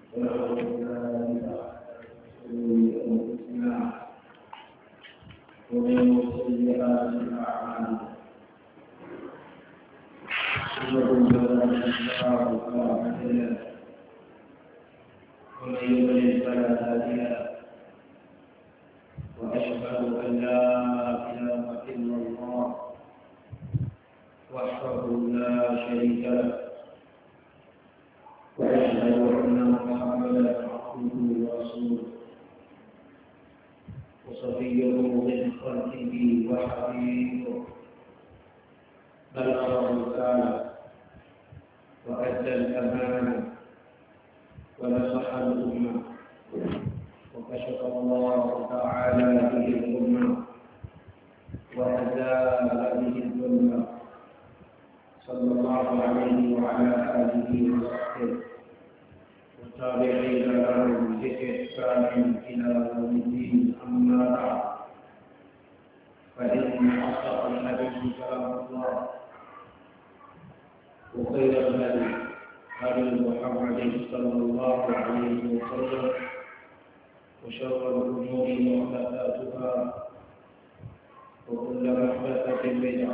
ونعوذ بالله من شرور أنفسنا ومن سيئات أعمالنا إنه من يهده فلا مضل له ومن يضلل فلا هادي له وأشهد أن لا إله إلا الله وحده لا شريك له وأشهد أن محمدا عبده ورسوله وصفيه من خلقه وحبيبه بلغ الرسالة وأدى الأمانة ونصح الأمة وكشف الله تعالى به الأمة وأزال به الظلمة صلى الله عليه وعلى آله وصحبه والتابعين لهم بإحسان إلى يوم الدين أما بعد فإن أصدق الحديث كلام الله وخير الهدي هدي محمد صلى الله عليه وسلم وشر الأمور محدثاتها وكل محدثة بدعة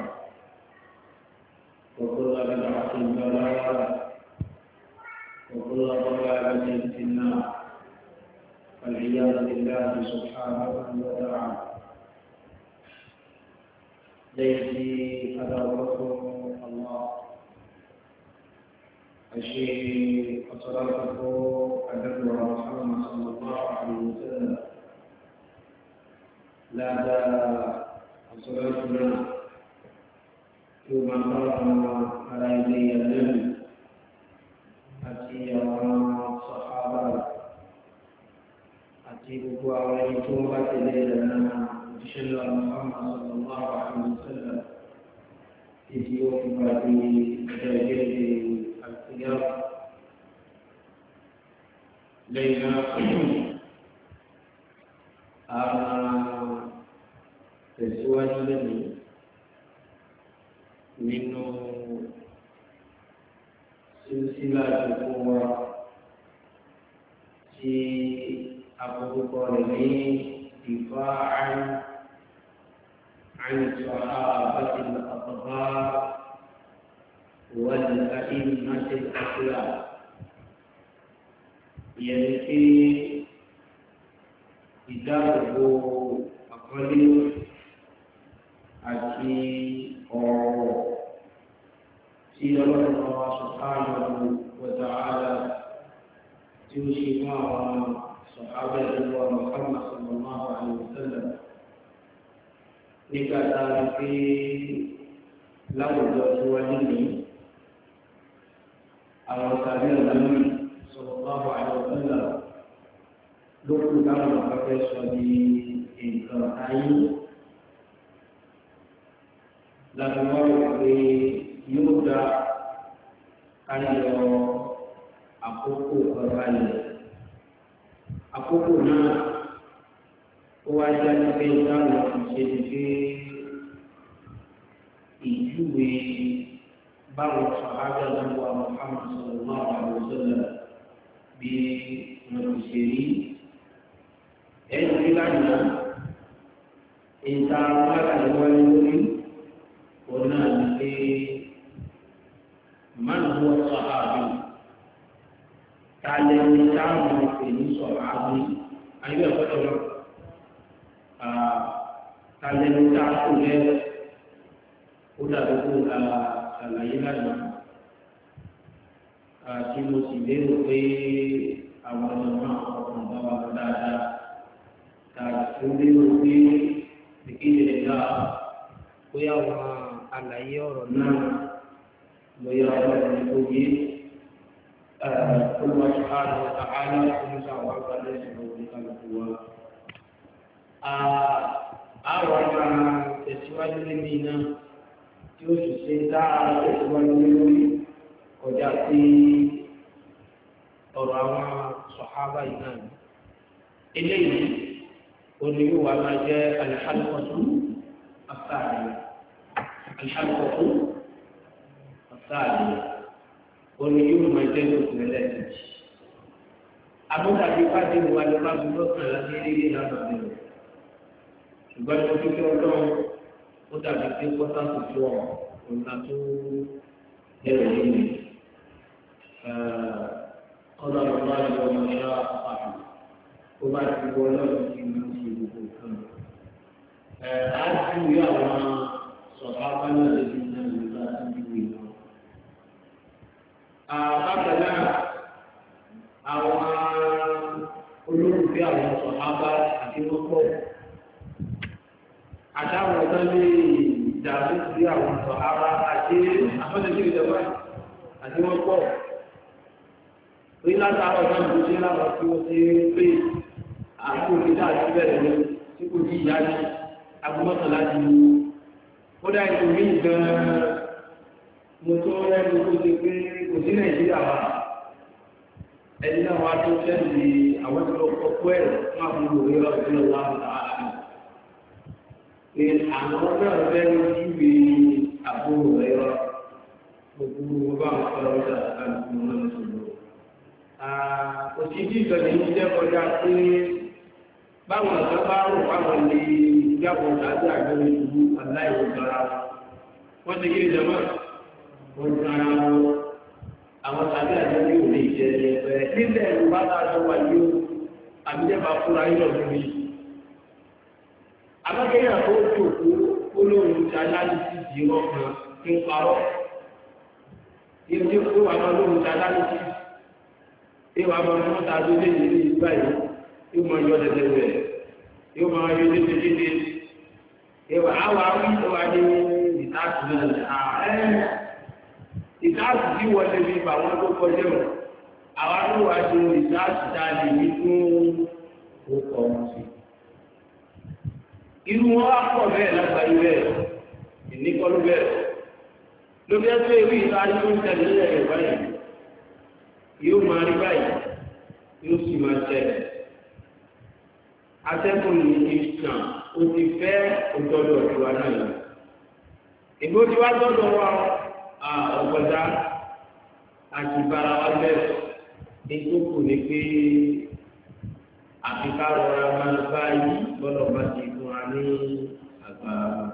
وكل بدعة ضلالة وكل ضلالة في النار والعياذ بالله سبحانه وتعالى. ليتي أدعوكم الله الشيء أصلاته أدعو محمد صلى الله عليه وسلم لا أصلاتنا يوم قرأنا على يدي النبي أتي الصحابة أتي بقوة ويتوبة لنا بشر محمد صلى الله عليه وسلم في يوم درجة القيامة لينا تسوى الذي nínú sílsílà ìfowó tí àkókò rẹ̀ ní ìfá àìsàn àbáṣe àbábá wàlẹ̀ àìmọ̀ṣe àṣírà ìyẹn tí ìdáàbòbò àkọlé àti ọ̀rọ̀ tí ọlọ́run wa subhanahu wa ta'ala tí ó ṣe fún àwọn sọ̀hábà ìlú Muhammad sallallahu alaihi wasallam nígbà tá a rí pé láwùjọ tí wọ́n nílò àwọn tàbí ọ̀làmì sallallahu alaihi wasallam ló kú táwọn akẹ́kẹ́ sọ ní nǹkan ayé lábẹ́wọ́ pé yóò dá káyọ̀ àkókò ọ̀balẹ̀. Àkókò náà ó wá jáde pé táwọn ìṣe ti pé ìjúwe báwo sọ̀hábà lọ́wọ́ Muhammad sallallahu alaihi wasallam bí wọ́n ti ṣe rí. Ẹ̀yìn tí lánàá ìta wákàtí wáyé lórí. Ona ni man huwa sahabi kale ni tamu ni sahabi ayo betul kale ni tamu le udah betul àlàyé lana tí mo sì lérò pé àwọn ọmọ ọkùnrin bá wà dáadáa tá a tún lérò pé ìkéde náà bóyá wọn àlàyé ọ̀rọ̀ náà bóyá ọ̀rọ̀ tó yé olùwàsíhánù àhánà olùsọ àwọn àgbàdo ìṣòro oníkàlùkù wa. Àwọn máa tẹ̀síwájú níbi náà tí ó sì ṣe dáa tẹ̀síwájú lórí kọjá sí ọ̀rọ̀ àwọn sọ̀hábà yìí náà. Eléyìí oníwà máa jẹ́ alihálùkọ̀tù àtàlẹ́. الحلقة الثانية وليوم ما يجب الثلاثة àbúdàbí pàdé ìwà ló bá gbogbo kan láti rí ìlànà rẹ̀ ṣùgbọ́n ní ojú tó lọ́wọ́ ó dàbí pé pọ́tà tó tó ọ̀ òǹkà tó ẹ̀rọ yìí ọ̀dọ̀ àgbà ìwọ ọmọ ìyá àpapọ̀ ó bá ti wọ ọlọ́run tí wọ́n ti gbogbo kan. Á ju ìwé àwọn sọ̀tà abáyọ̀ lẹ́yìn náà ló bá ti wí wọn. Bákan náà àwọn olólùfẹ́ àwọn sọ̀hábà àti wọ́pọ̀ àtàwọn ọ̀tọ́ lè dàbí sí àwọn sọ̀hábà àti àfọ́nẹ́sí ìjọba àti wọ́pọ̀ rí látàrọ̀ náà ló ṣe láwọn tí wọ́n ṣe pé àti òkèdà àti bẹ̀rẹ̀ lọ tí kò jí ìyá ní agbọ́mọ́tàn láti mú ó dá ètò mí gan-an mo tó rẹ́nu tó ṣe pé kò sí Nàìjíríà wa ẹni náà wá tó tẹ́lẹ̀ àwọn tí wọ́n kọ́kọ́ ẹ̀ fún àbúrò rẹ̀ ọ̀sẹ̀ lọ́wọ́ àbúrò pé àwọn náà fẹ́ lójúwe àbúrò rẹ̀ gbogbo bá wọn kọ́ lọ́wọ́ àbúrò náà sọ̀rọ̀. Òsì bí ìjọba yìí jẹ́ kọjá pé báwọn ọ̀sán bá rò báwọn lè jábọ̀ tàbí àgbẹ̀rẹ̀ ìlú aláìwòsànra wọ́n ti kí ìjọba wọn sára wọn àwọn tàbí àjọyọ̀ yóò lè jẹ ẹgbẹ́ nílẹ̀ yorùbá tá a jọ wà yóò àbíjẹba fúnra yóò fún mi. abákẹ́yà tó jòkó olóhùn tí aláàlùsí di ọkàn kí n parọ́ yóò tí ó wà máa lóhùn tí aláàlùsí ìwà máa mú tàbí lè ní ìgbà yìí yóò máa yọ dẹ̀dẹ̀ rẹ̀ yóò máa yọ dédé ìwà àwọn àwọn ìwà ní ìtàkùn náà ìdáàbò tí wọ́n lè fi bà wọ́n tó kọjá mọ̀ àwa ló wá ṣe ìdáàbò tá a lè ní fún ọkọ̀ wọn sí. irú wọn wá pọ̀ bẹ́ẹ̀ lágbàáyé bẹ́ẹ̀ ìníkọ́lù bẹ́ẹ̀ ló fi ẹ́sọ́ ìwé ìtajú tó ń tẹ̀lé ẹ̀rẹ̀ báyìí yóò máa rí báyìí yóò sì máa tẹ̀lé. atẹ́kùn ní ìsàn ó ti fẹ́ òtọ́dọ̀ ìwà náà lọ. ìgbó tí wá gbọ́dọ̀ wá ọ̀gbọ̀dá àti ìbára wa bẹ̀rẹ̀ ètò kò ní pé àfikà rọra máa bá yí gbọ́dọ̀ bá ti fún wa ní àgbà.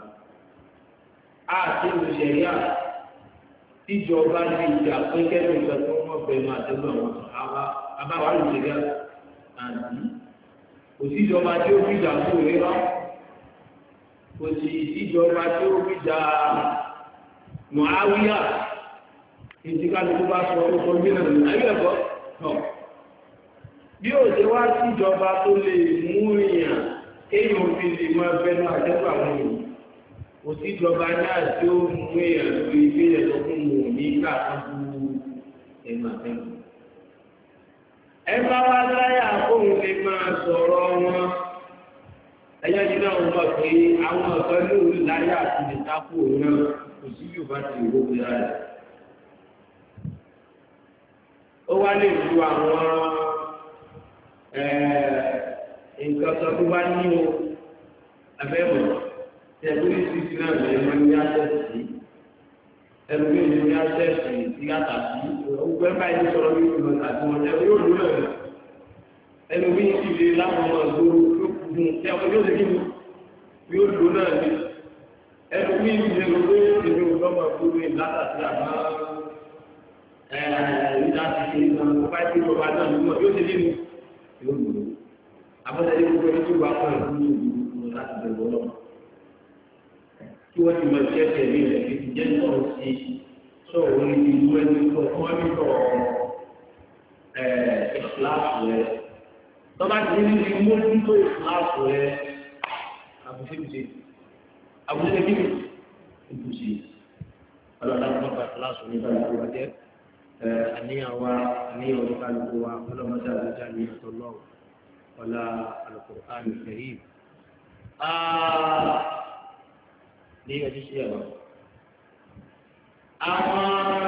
àti ìṣẹ̀yà tíjọba ní ìjà pé kẹ́lẹ́ ìgbà tó wọ́n bẹ̀rù àtẹ́gbà wọn àbáwá ìṣẹ̀yà àti òsíjọba tí ó fi jà fún òrérà kò sí ìjọba tí ó fi jà Muawiya ìdíkàlù tó bá sọ orúkọ gbínà ní ayé ẹ̀kọ́ náà bí ó ṣe wá sí ìjọba tó lè mú èèyàn èèyàn fi lè máa bẹnu àjẹ́gbà àwọn èèyàn kò sí ìjọba náà tí ó mú èèyàn lórí ilé ẹ̀sọ́ fún mò ní káàkiri ẹnu àtẹ́gùn. ẹ bá wá láyà fóun lè máa sọ̀rọ̀ wọn ẹ̀yẹ́ ní náà wọ́n mọ̀ pé àwọn ọ̀sán lóòrùn láyà àti lè tákù òun náà kò sí yóò bá ti wó bí ara rẹ̀. ó wá lè lu àwọn nǹkan kan tó bá ní o abẹ́mọ̀ tẹ̀lé ìsìnkú náà lè máa ní àṣẹ́sì ẹlòmí ò ní àṣẹ́sì sí àtàkì ọgbẹ́ báyìí sọ̀rọ̀ ní ìlú àti wọn ẹ̀rọ yóò lò náà ẹlòmí ti lè láwọn ọmọ ìgboro yóò kú fún ẹ̀wọ̀n yóò lè kí ni yóò lò náà ní ẹlòmí ìdílé gbogbo ìdílé ọgbọ́n gbogbo ìlàtàtì àmà ìdásí ìgbà ọba ìdí ọba náà nínú yóò ṣe nínú yóò lò ó abọ́sẹ̀lẹ̀ gbogbo ẹni tó wà fún ẹ̀kú ní ìlú láti bẹ̀rẹ̀ lọ kí wọ́n ti mọ iṣẹ́ tẹ̀lé rẹ̀ kí ti jẹ́ náà sí sọ̀rọ̀ orí ìlú ẹni tó fún ẹni tó ìfúláàfù rẹ̀ tọ́ba ti ní ní mójútó ìfúláàfù rẹ̀ àbúṣe àbúṣe kí ni ìbùsì ọlọ́dà fún ọgbà kíláàsì ní ìbáraẹni wa jẹ́ àníyàn wa àníyàn oníkálukú wa ọlọ́mọdé àbújá ní ìtọ́ lọ́wọ́ ọlá Al-Qur'an Al-Karim. ní ọjọ́ sí ẹ̀rọ àwọn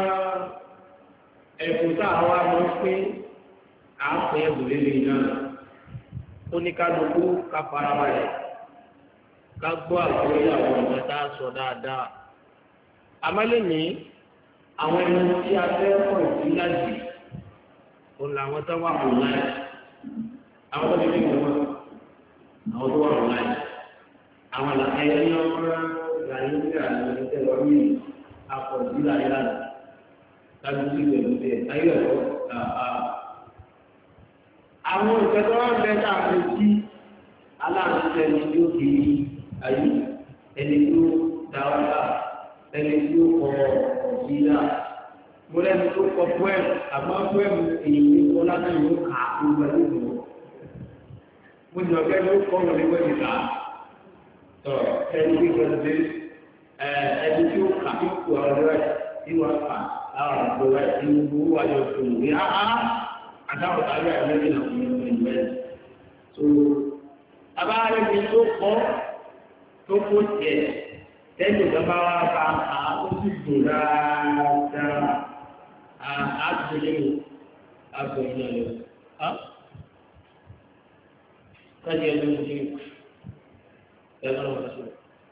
ẹ̀bùn tá a wá mọ́ pé à ń pè ẹ̀bùn lélẹ̀ náà oníkálukú ká fara balẹ̀ ká gbọ́ àwọn ìyàwó ọ̀gá tá a sọ dáadáa. Amálẹ̀ ní àwọn ẹni tí a fẹ́ pọ̀ sí láti òun làwọn tó wà mọ̀ láì àwọn tó ti fi wọn àwọn tó wà wọn láyé àwọn àlàyé ní ọmọ láyé ní àwọn ìṣẹ́ wọn ní àpọ̀jù láyé lánàá láti sí pẹ̀lú bẹ́ẹ̀ ayé ẹ̀kọ́ àwọn ìfẹ́tọ́ wọn bẹ ká àti tí aláàbò ẹni tí ó kì í ayé ẹni tí ó dáwọ́dá ẹni tí ó kọ ọ̀síyá mo lẹ́nu tó kọ pọ́ẹ̀mù àmọ́ pọ́ẹ̀mù èyí ní kọ́lá náà yóò kà á gbogbo ẹni tó mo jọ kẹ́ ló kọ́ wọn ní wẹ́ẹ̀mì ká tọ́ ẹni tí gbọ́dọ̀ dé ẹni tí ó kà á kó ọ̀rọ̀ rẹ̀ tí wọ́n kà àwọn àgbò rẹ̀ tí gbogbo wà lọ tó ní àtàwọn tàbí àìlẹ́yìn náà fún ìlú ẹ̀ tó abáyé mi tó kọ́ tó kó tiẹ̀ tẹ́lẹ̀ ìjọba wa bá a ó sì dùn dáadáa a ti lé o a bọ̀ iná lọ. Sáyé ẹni mo ṣe ẹ̀rọ náà ṣe.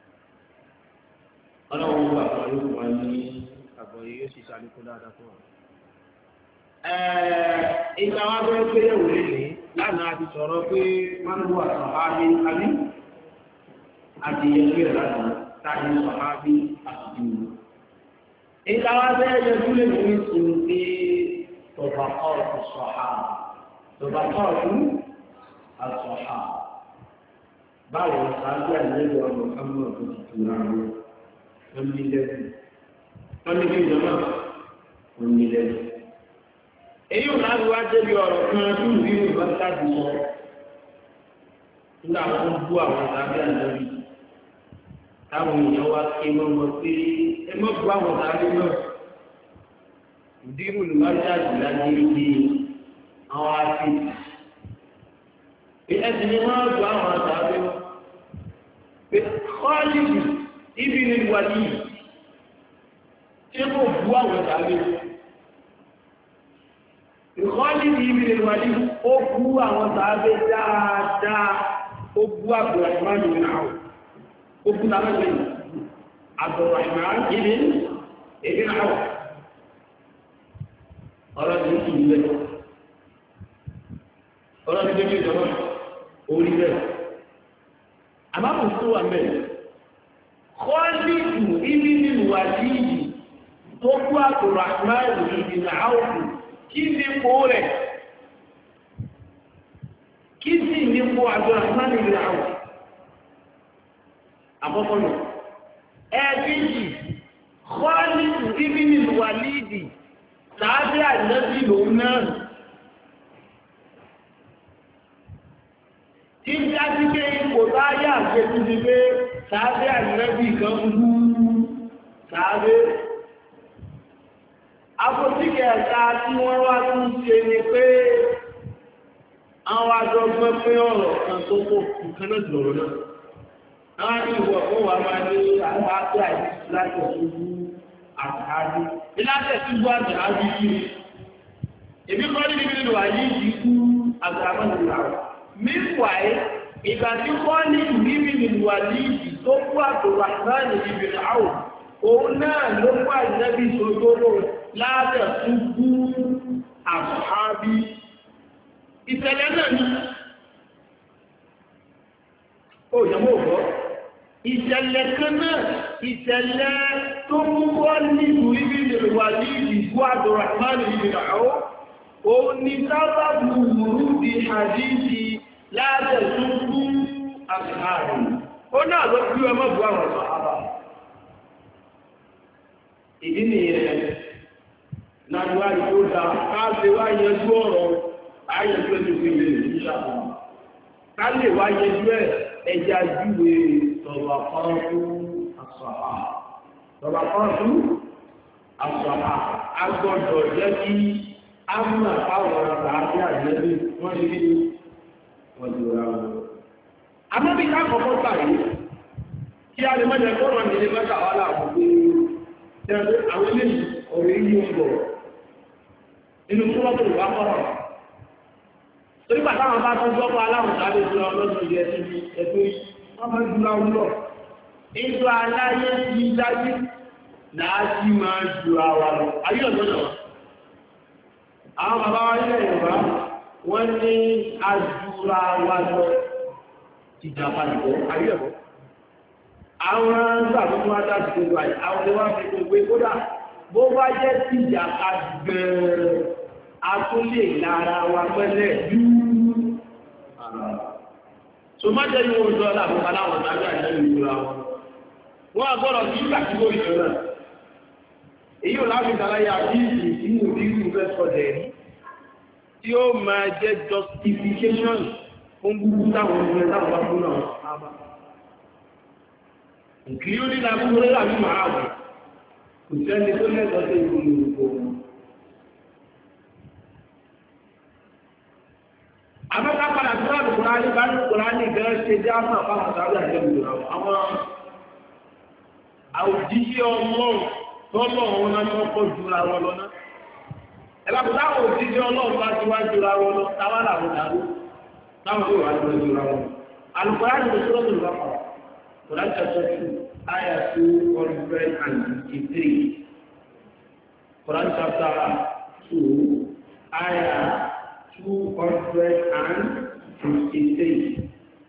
Ọlọ́run wà fún àlùkò wa ní àbọ̀ yìí yóò sì ṣàlékún dáadáa fún wa. Ìgbà wa bẹ́ẹ̀ pé ẹ̀wò lè ní lánàá àti sọ̀rọ̀ pé máa ń wà sọ̀hábí àbí àti ìyẹ̀wò rẹ̀ lánàá táyé sọ̀hábí àti ìwò. Ìgbà wa bẹ́ẹ̀ yẹ kí lè ní ìsìn pé tọ̀bàkọ́ọ̀tù sọ̀há. Tọ̀bàkọ́ọ̀tù àsọ̀há. Báwo ni sáájú àìlẹ́gbẹ̀ ọmọ ọmọ ọdún ti tura wọn? Wọ́n ní lẹ́nu. Wọ́n ní kí ìjọba wọ́n ní lẹ́nu. Èyí ò láti wá débi ọ̀rọ̀ kan tí ìlú ìlú bá sáàbì sọ nígbà wọn bú àwọn tàbí àjọbí táwọn èèyàn wá ké mọ́mọ́ pé ẹ mọ́ bú àwọn tàbí náà ìdírù ló máa jáde láti ibi àwọn àfihàn ẹsìn ni wọ́n bú àwọn tàbí náà pé kọ́ọ̀lìkì ibi ni wàlíì tí kò bú àwọn tàbí náà. Ìkọ́lì ní ibi ìwàlí ó bú àwọn tàbí dáadáa ó bú Abdurrahman ibn Awf ó bú tàbí Abdurrahman ibn Awf ọ̀rọ̀ ní ìlú rẹ̀ ọ̀rọ̀ ní kékeré ìjọba orí rẹ̀ àbábò tó wà mẹ́rin kọ́lì ní ibi ìwàlí tó bú Abdurrahman ibn Awf kí ni kó rẹ̀ kí sì ní kó Abdurrahman ibn Awf àkọ́kọ́ nù ẹ̀ẹ́dẹ́jì Khalid ibn al-Walid tàbí àjẹ́bí lòun náà tí ń já sí pé ipò táyé àjẹ́bí ti pé tàbí àjẹ́bí kan wú tàbí àpòtíkẹ̀ ẹ̀ta tí wọ́n wá tún ṣe ni pé àwọn àjọgbọ́n pé ọ̀rọ̀ kan tó kó nǹkan náà lọ̀rọ̀ náà. Àwọn ní ìwọ̀ fún wa máa ní àwọn àti àìsí láti ṣubú àtàrí. Ìlàjẹ̀ ṣubú àtàrí kiri. Èmi kọ́ ní ibi nínú àyè ìdí kú àtàrí ìlàrọ̀. Meanwhile, ìgbà tí wọ́n ní ìbí nínú àyè ìdí tó kú àtòwà náà ní ibi àwọ̀. Òun náà ló kú àìsẹ́bí ìṣòro láàbẹ̀ fún bú àṣàbí. Ìṣẹ̀lẹ̀ náà ni ó yẹmọ́ ògbọ́. Ìṣẹ̀lẹ̀ kan náà, ìṣẹ̀lẹ̀ tó mú wọ́n nínú ibi ìrìnwà ní ìbú Abdurrahman ibn Awf. Òun ni sábàbù wùrúdì hadithi láàbẹ̀ fún bú àṣàbí. Ó náà ló bí ọmọ bú àwọn sàhábà. Ìdí nìyẹn láàrín tó dá káàkiri wá yẹjú ọ̀rọ̀ ayẹjú ẹni fún ilé ìṣàkóso ká lè wá yẹjú ẹja júwe tọ̀bà fọ́nrún àṣàhà agbọ́dọ̀ jẹ́ kí á mú àpáwọn àti àjẹ́bí wọ́n ṣe ní wọ́n ti rà wọn. Àmọ́bí ká kọ́kọ́ gbàgbé kí a lè mọ́jẹ kọ́rọ̀ nílé mẹ́ta wà láàbò pé àwọn eléyìí ọ̀rẹ́ yìí ń bọ̀ inú kúrọ́pù ìwà kọ́rọ̀. Torí bàtà wọn bá tọ́jú ọkọ̀ aláwọ̀ sáré sí ọlọ́dún ìdí ẹ̀sìn ní ẹ̀tọ́ wọn máa ń dúró àwùlọ̀. Ìjọ aláyé ti dájú láti máa ju àwà lọ. Ayé ọ̀dọ́ náà. Àwọn bàbá wa nílẹ̀ Yorùbá wọ́n ní ajúra wa lọ ìjàmbá ìbọ̀ ayé ẹ̀bọ̀. Àwọn gbàgbọ́ tó wá dájú gbogbo àyè àwọn ọmọ wa fi gbogbo kódà bó bá jẹ́ sí ìjàmbá gbẹ̀rẹ̀ atúlé lára wa mẹ́lẹ̀ yúú. So má jẹ́ ní oṣù ọ̀la àbúkà láwọn ọ̀dájú àìsàn ìṣúra wọn. Wọ́n àgbọ̀rọ̀ sí ìgbàgbọ́ ìṣúra. Èyí ò láti ṣàlàyé àbíyèsí ìmú ìlú fẹ́sọ̀dẹ̀ rí tí ó máa jẹ́ justification fún gbogbo táwọn ọmọ táwọn bá fún náà ábá. Nkiri ó ní lábúrú rẹ̀ àbí màá wẹ̀. Kò sẹ́ni tó lẹ́tọ̀ọ́ sí ìlú ìrùkọ. Àmọ́ká padà tó láti Kùránì bá ní Kùránì gan ṣe jẹ́ àmà fáwọn sáré àti ìlú àwọn àwòjíṣẹ́ ọlọ́run tọ́lọ̀ wọn náà ní wọ́n kọ́ jura wọn lọ́nà. Ẹ̀lápò táwọn òjíṣẹ́ ọlọ́run bá ti wá jura wọn lọ, táwọn làwọn dàrú, táwọn yóò wá jura wọn. Al-Qur'an ní Suratul Baqarah, Quran chapter 2, ayah 253. Quran chapter 2, ayah 253.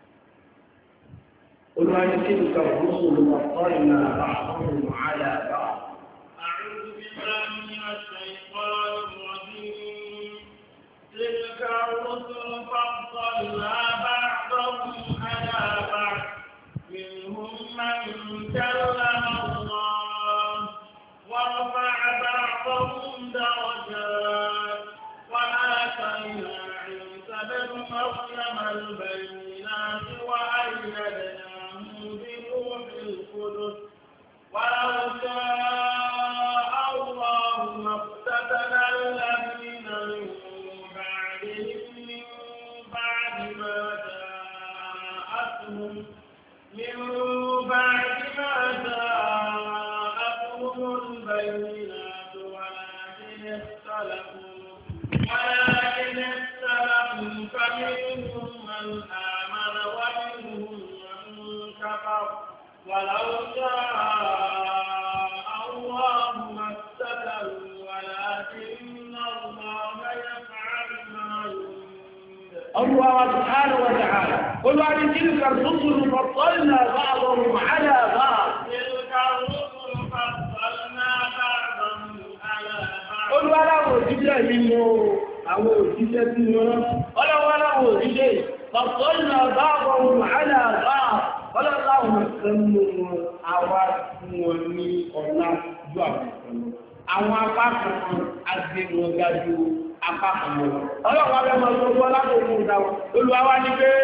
Olúwa ní tilka ar-rusulu faddalna ba'dahum 'ala ba'd. أعوذ بالله من الشيطان الرجيم تلك الرسل فضلنا بعضهم على بعض منهم من كلم الله ورفع بعضهم درجات وآتينا عيسى ابن مريم البينات وأيدناه بروح القدس ولو شاء الله ما اقتتل الذين من بعدهم من بعد ما جاءتهم البينات ولكن اختلفوا فمنهم من آمن ومنهم من كفر ولو شاء الله ما اقتتلوا ولكن الله يفعل ما يريد. الله سبحانه وتعالى قل عن تلك الرسل فضلنا بعضهم على بعض. تلك الرسل فضلنا بعضهم على بعض. قل ولا òjíṣẹ́ nínú àwọn òjíṣẹ́ tí wọ́n ọlọ́wọ́ láwọn òjíṣẹ́ فضلنا بعضهم على بعض. Ọlọ́láwọn ìsẹ́nu wọn, àwa fún wọn ní ọ̀la ju àpapọ̀. Àwọn apákan wọn, agbé wọn gájú apákan wọn. Ọlọ́wọ́ abẹ́ máa tó gbọ́ lákòókò ìdáwọ̀. Olúwa ní pé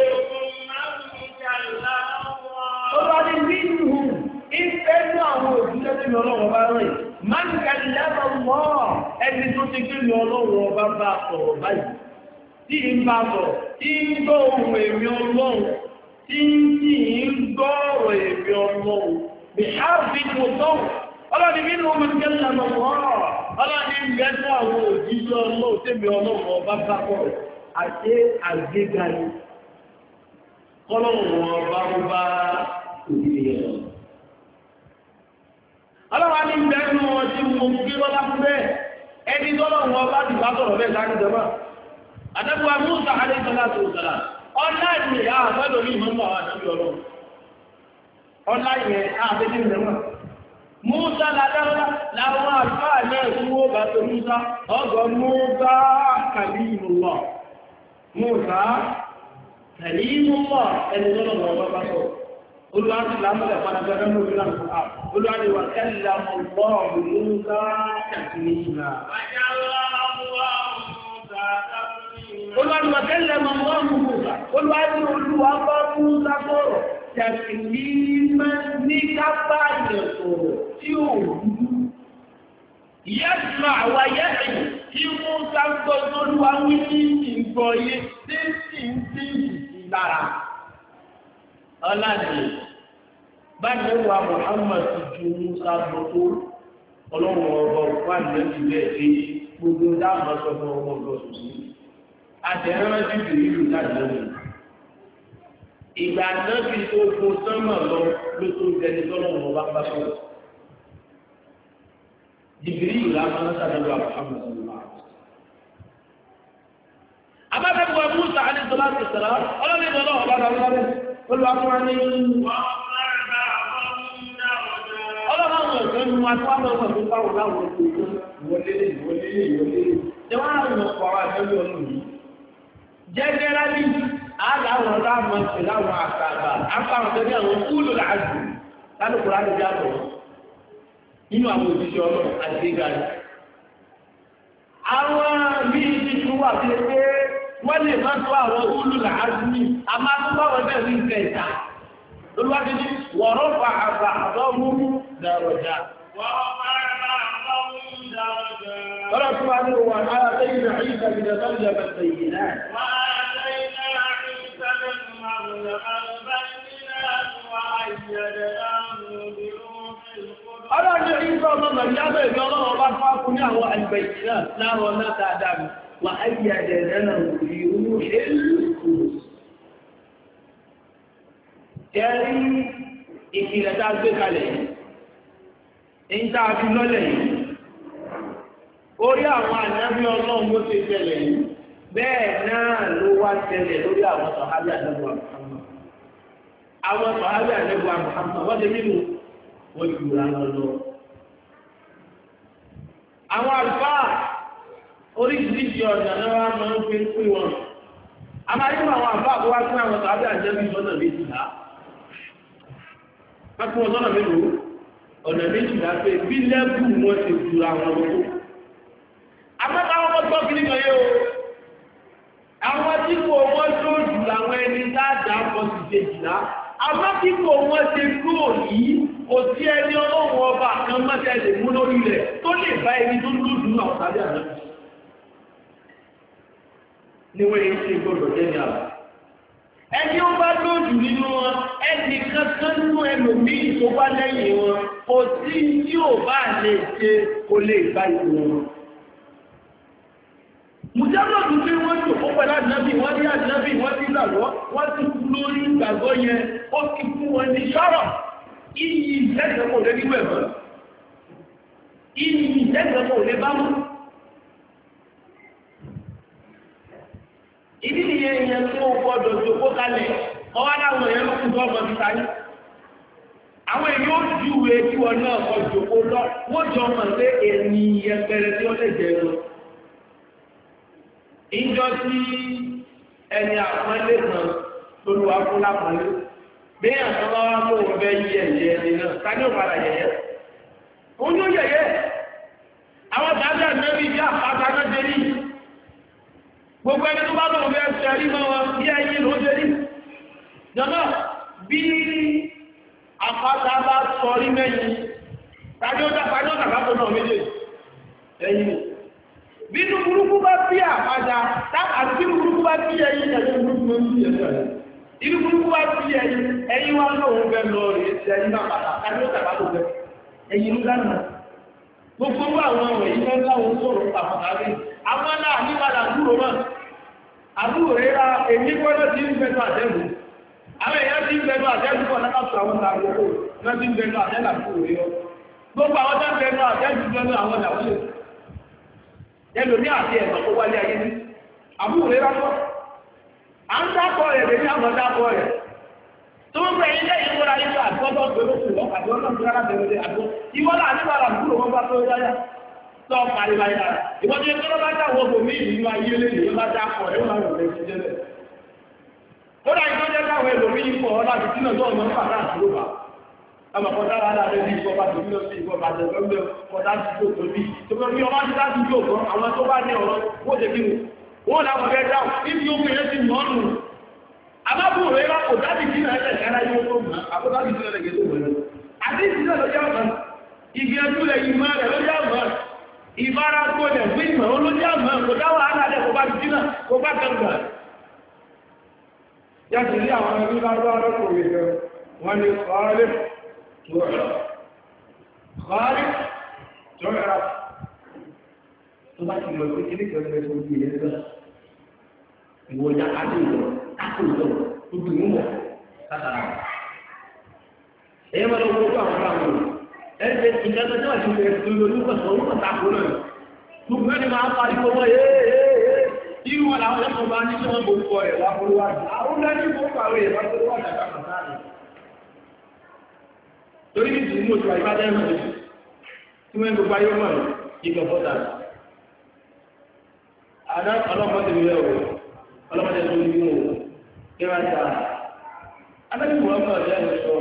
Olúwa ní nínú ìfẹ́ ní àwọn òṣìṣẹ́ tí mi ọlọ́wọ́ bá rẹ̀. Máa ń kàlí lẹ́bọ̀ mọ́ ẹni tó ti gbé mi ọlọ́wọ́ bá bá sọ̀rọ̀ báyìí. Tí ń bá sọ̀rọ̀, tí ń gbọ́ ohun èmi ọlọ́run. Tí ń gbọ́ọ̀rọ̀ èmì ọlọ́run bí ṣáàfí mo tọ́wọ̀ ọlọ́ni nínú ọmọ ìjẹ́lẹ̀ lọ́wọ́ ọlọ́ni gẹ́gẹ́ àwọn òjíṣẹ́ ọlọ́run tẹ́bí ọlọ́run ọba bá pọ̀ àti àgbéga ni kọ́lọ́run ọba ń bá òjíṣẹ́ ọlọ́run ọlọ́wà ní ìgbẹ́nu wọn tí mo gbé lọ́lá fún bẹ́ẹ̀ ẹni tọ́lọ́run ọba ti bá sọ̀rọ̀ bẹ́ẹ̀ láti jọba àdẹ́gbà Mùsá alayhi salatu wa salam ọlá ìyẹ̀ àbẹ́lò ní ìmọ̀ àwọn àjọ́bí ọlọ́run ọlá ìyẹ̀ àbẹ́lò ìrẹ̀wọ̀n Mùsá ládáwọ́lá láwọn àfáà náà tí ó bá tó Mùsá ọgọ́ Mùsá Kalimullah Mùsá Kalimullah ẹni lọ́nà ọba bá sọ olùwárí lámọ́lẹ̀ padàgbẹ́rẹ́ mú ìlànà olùwárí wà kẹ́lẹ̀ mọ̀ Mùsá Taklima olùwàlúwà tẹ́lẹ̀ mọ̀ wọ́n mú Mùsá olùwàlúwà olúwa bá Mùsá sọ̀rọ̀ tẹ̀sìlì ní kápá ìyẹ̀sọ̀rọ̀ tí ó rúdú yẹ́sùn àwà yẹ́sùn tí Mùsá gbọ́ olúwa wí ní ìgbọ̀ yé tí sì ń tí ìsì lára ọlọ́dẹ bá nẹ́wà Muhammad ju Mùsá gbọ́ tó ọlọ́run ọgbọ̀ wà lẹ́sì bẹ́ẹ̀ sí gbogbo dáàmà sọ́gbọ́n ọmọ ọlọ́sùn sí àtẹ̀rán jùlọ ìlú lájọ́lẹ̀. Ìgbà náà fi tó kó sánmà lọ ló tó jẹni tọ́lọ́run ọba bá sọ̀rọ̀. Jìbìrí ìlú àmọ́ sàdọ́lọ́ àpamọ́ sọ̀rọ̀. anábọ̀ Mùsá àdìsọ́lá ti sọ̀rọ̀ ọlọ́run ìbọn náà ọ̀bá dàrú lọ́rẹ́ olùwàkúrá ní ọlọ́run àwọn ọ̀sẹ̀ ń wá tó wá lọ́wọ́ tó bá wọ́n láwọn ọ̀sẹ̀ wọlé ṣé wọ́n á lọ pọ̀ àwọn àjọyọ̀ ọ̀nà yìí jẹ́gẹ́rẹ́lì aláwọ̀ ọ̀làmọ̀ pẹ̀lú àwọn àkàbà àpáwọn tó ní àwọn kúlù làásù lálùkù láti jábọ̀ nínú àwọn òṣìṣẹ́ ọlọ́run àti ìgbàlẹ̀. àwọn bíi tuntun wà sí pé wọ́n lè má tó àwọn kúlù làásù ní àmàtúbọ̀wọ̀ bẹ́ẹ̀ ní ìkẹta olùwádìí ní wọ̀rọ̀ fà àgbà àbọ̀mú dàrọ̀jà. قال سبحانه وآتينا عيسى بن مريم البينات وآتينا عيسى بن مريم البينات وأيدناه بروح القدس. أنا عيسى بن مريم يقول الله بارك له البينات لا ولا تعدم وأيدناه بروح القدس. يعني إذا تعبت عليه أنت عارف ولا orí àwọn ànábì ọlọ́run ló ti tẹ̀lẹ̀ yìí bẹ́ẹ̀ náà ló wá tẹ̀lẹ̀ lórí àwọn sọ̀hábí àdẹ́gbà Muhammad àwọn sọ̀hábí àdẹ́gbà Muhammad wọ́n ti nínú wọ́n ti wúra lọ́lọ́. àwọn àlùfáà oríṣiríṣi ọ̀nà náà wá máa ń fi pín wọn. a máa yí àwọn àlùfáà kó wá sí àwọn sọ̀hábí àdẹ́gbà sọ́nà méjìlá. wọ́n fún wọn sọ́nà mélòó ọ̀nà méjìlá pé bí lẹ́bù wọn ti wúra wọn lọ́wọ́. Àmọ́tàwọn ọmọ gbọ́ kìí kan yé o. Àwọn tí kò wọ́n tó jù láwọn ẹni dáadáa pọ̀ sí kejìlá. Àmọ́ tí kò wọ́n ṣe kúrò yìí, kò sí ẹni ọlọ́run ọba kan mọ́tẹ́ lè mú lórí rẹ̀ tó lè bá ẹni tó lójú náà tàbí àná. Níwọ̀n èyí ṣe gbọ́dọ̀ jẹ́ ní àbá. Ẹni ó bá lójú nínú wọn, ẹnì kankan nínú ẹlòmíì tó bá lẹ́yìn wọn, kò sí tí ò bá lè ṣe kó lè bá ìlú wọn. Mùjábọ̀dù pé wọ́n tó kó pẹ̀lú àdínábì, wọ́n ní àdínábì, wọ́n ti gbàgbọ́, wọ́n ti kú lórí ìgbàgbọ́ yẹn, ó ti fún wọn ní ṣọ́rọ̀. Iyì ìjẹ́sẹ̀kọ̀ lé níwẹ̀ mọ́. Iyì ìjẹ́sẹ̀kọ̀ lé bá mọ́. Ìdí nìyẹn yẹn tó gbọ́dọ̀ jòkó kalẹ̀, ọwọ́ láwọn èèyàn ló kú tó ọmọ ti sáyé. Àwọn èèyàn ó júwe kí wọn náà kọ jòkó lọ, wọ́n jọ mọ̀ pé ènìyàn pẹ̀rẹ̀ tí wọ́n lè jẹ lọ. Ìjọ tí ẹni àpọ́nlé kan lóluwà fún lápọ́nlé bí àtọ́lá wá kó wọ́n bẹ́ yí ẹ̀yẹ ẹni náà ká ní òpadà yẹ̀yẹ́ ó ní ó yẹ̀yẹ́ àwọn dáadáa nẹ́bí bí àpáta náà jẹ́ ní gbogbo ẹni tó bá lọ́wọ́ bẹ́ ṣẹ̀rí mọ́ wọn bí ẹyí ló jẹ́ ní jọmọ́ bí àpáta bá sọ rí mẹ́yìn tàbí ó dàgbà tó náà méjèèjì ẹ̀yìn bínú burúkú bá bí àpáta àti burúkú bá bí ẹyin ẹ̀yìn burúkú bá bí ẹ̀yìn inú burúkú bá bí ẹyin wá lóòrùn bẹ́ lọ rí ẹ̀sẹ̀ ẹyin bá pàtà kájú ó tàbá ló bẹ́ ẹyin ló dáná gbogbo àwọn ọ̀rọ̀ yìí fẹ́ láwọn sọ̀rọ̀ pàpàtà rí àwọn náà nípadà dúró náà àbúrò rírà èmi gbọ́dọ̀ ti ń bẹnu àtẹ́gù àwọn èèyàn ti ń bẹnu àtẹ́gù pọ̀ náà sọ àwọn àgbòkò náà ti ń bẹnu àtẹ́gù àbúrò rí ọ gbogbo àwọn tó ń bẹnu àtẹ́gù bẹnu àwọn ìdàwọ́lẹ̀ ẹlò ní àti ẹ̀sọ̀ tó wálé ayé ní àbúrò rẹ̀ rákọ́ à ń dákọ̀ rẹ̀ lè ní àwọn dákọ̀ rẹ̀ tó ń bẹ̀ ilé ìwọ́n ayé tó àgbọ́dọ̀ pẹ̀lú àti ọlọ́run rárá bẹ̀rẹ̀ àgbọ́ ìwọ́n náà nígbàrà àbúrò wọn bá tó yáyá tó parí báyìí lára ìwọ́n tó yẹ kí wọ́n bá dáwọ́ bò mí ìlú ayé lé ní wọ́n bá dákọ̀ rẹ̀ wọ́n rẹ̀ ti jẹ́ bẹ̀. ó dà ìjọ jẹ́ káwọn ẹlòmíì pọ̀ ọ́ láti sínú ọjọ́ ọmọ pàtà àdúró bá àmọ́ kọ́dá wà láàrin ní ìfọ́ bá tòbí lọ sí ìfọ́ bá tẹ̀lé ọgbẹ́ kọ́dá sí tó tóbi tó bẹ́ bí ọmọ ti láti jó kan àwọn tó bá ní ọ̀rọ̀ wọ́n jẹ́ kí wọ́n láwọn fẹ́ dáhùn níbi ó fẹ́rẹ́ sí mọ́nù àbábùrù rẹ̀ kò dábì sí náà ẹ̀ṣẹ̀ kára yóò tó mọ́ àbúdábì sí ẹ̀rẹ̀ gẹ̀ẹ́sọ̀ wẹ̀rẹ̀ àti ìsìnlẹ̀ lọ́jọ́ ọ̀mọ́ igi ẹjúlẹ̀ ìmọ̀ rẹ̀ lọ́jọ́ ọ̀mọ́ ìbára gbọ́dẹ̀ fún ìmọ̀ olójọ́ ọ̀mọ́ kò dáwọ̀ aládẹ́ kò bá ti dínà kò bá tẹ̀gbà yàtì sí àwọn ẹbí bá rọ́ arọ́kùnrin rẹ̀ wọ́n ni kọ́ọ́lẹ̀ تعرف تبقى لو كنت لك لما تقول لي هذا هو ده عادي تاكل ده تقول مو هذا ايه ما لو كنت اعرف انت انت تجوا تقول له بس هو تاكل تقول لي ما قال هو ايه irú wọn làwọn ẹ̀kọ́ bá ní tí wọ́n gbogbo ẹ̀ wá polówájú àwọn lẹ́yìn gbogbo àwọn èèyàn wá polówájú àgbà sáà torí ní ìdí mú òṣùwà ìbádẹ́ mọ̀ ní tí wọ́n gbogbo ayé mọ̀ ìgbà bọ́dà àdá ọlọ́mọdé mi rẹ̀ wò ọlọ́mọdé tó ní wò kí wọ́n ta adájọ́ wọn mọ̀ ọ̀dẹ́ ẹ̀ sọ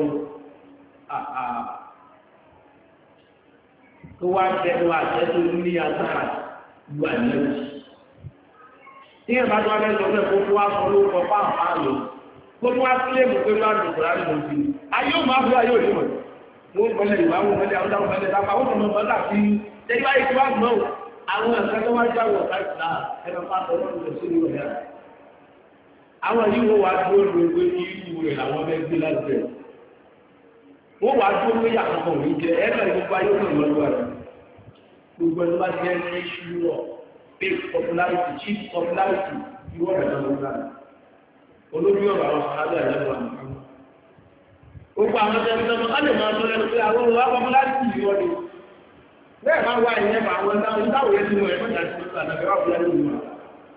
kó wá jẹ́ wá jẹ́ tó ní agbára wà lẹ́yìn tí ẹ̀ bá tó wá lẹ́sọ̀ pé kó wá sọ lórúkọ fáàfáà lò kó wá sílé mú pé wá lò kúrò láti lò sí ayé ò máa fi ayé òní mọ̀ wọ́n gbọ́lẹ̀ ìwà wọn gbọ́lẹ̀ àwọn ọmọ ẹ̀dẹ̀ lápá wọ́n mọ̀ bọ́lá sí tẹ́lẹ̀ báyìí tí wá gbọ́ àwọn ẹ̀sẹ̀ tó wá jáwọ̀ káìsìlá ẹ̀rọ pàtó lọ́dún sí ní ọ̀dẹ́ àwọn yìí wọ́n wá dúró lóògbé ní irú rẹ̀ làwọn bẹ́ gbé láti bẹ̀ wọ́n wá dúró pé àkọ́kọ́ òní jẹ ẹ̀rọ ìgbogbo ayé òní lọ́dún rẹ̀ gbogbo ẹni bá jẹ́ ní ṣúrọ̀ big popularity cheap popularity ìwọ́ rẹ̀ lọ́dún olójú ọ̀rọ̀ àwọn sàádà ẹ̀rọ gbogbo àwọn ọmọ ọmọ lè máa tó lẹ́nu pé àwọn olùwà pọ̀pọ̀ láti ìlú ọdún bẹ́ẹ̀ máa wá ìyẹn bá àwọn ìdáwòye tí wọ́n ẹ̀fọ́ ìdájí tó àdàbẹ̀ wà fúyà lórí wọn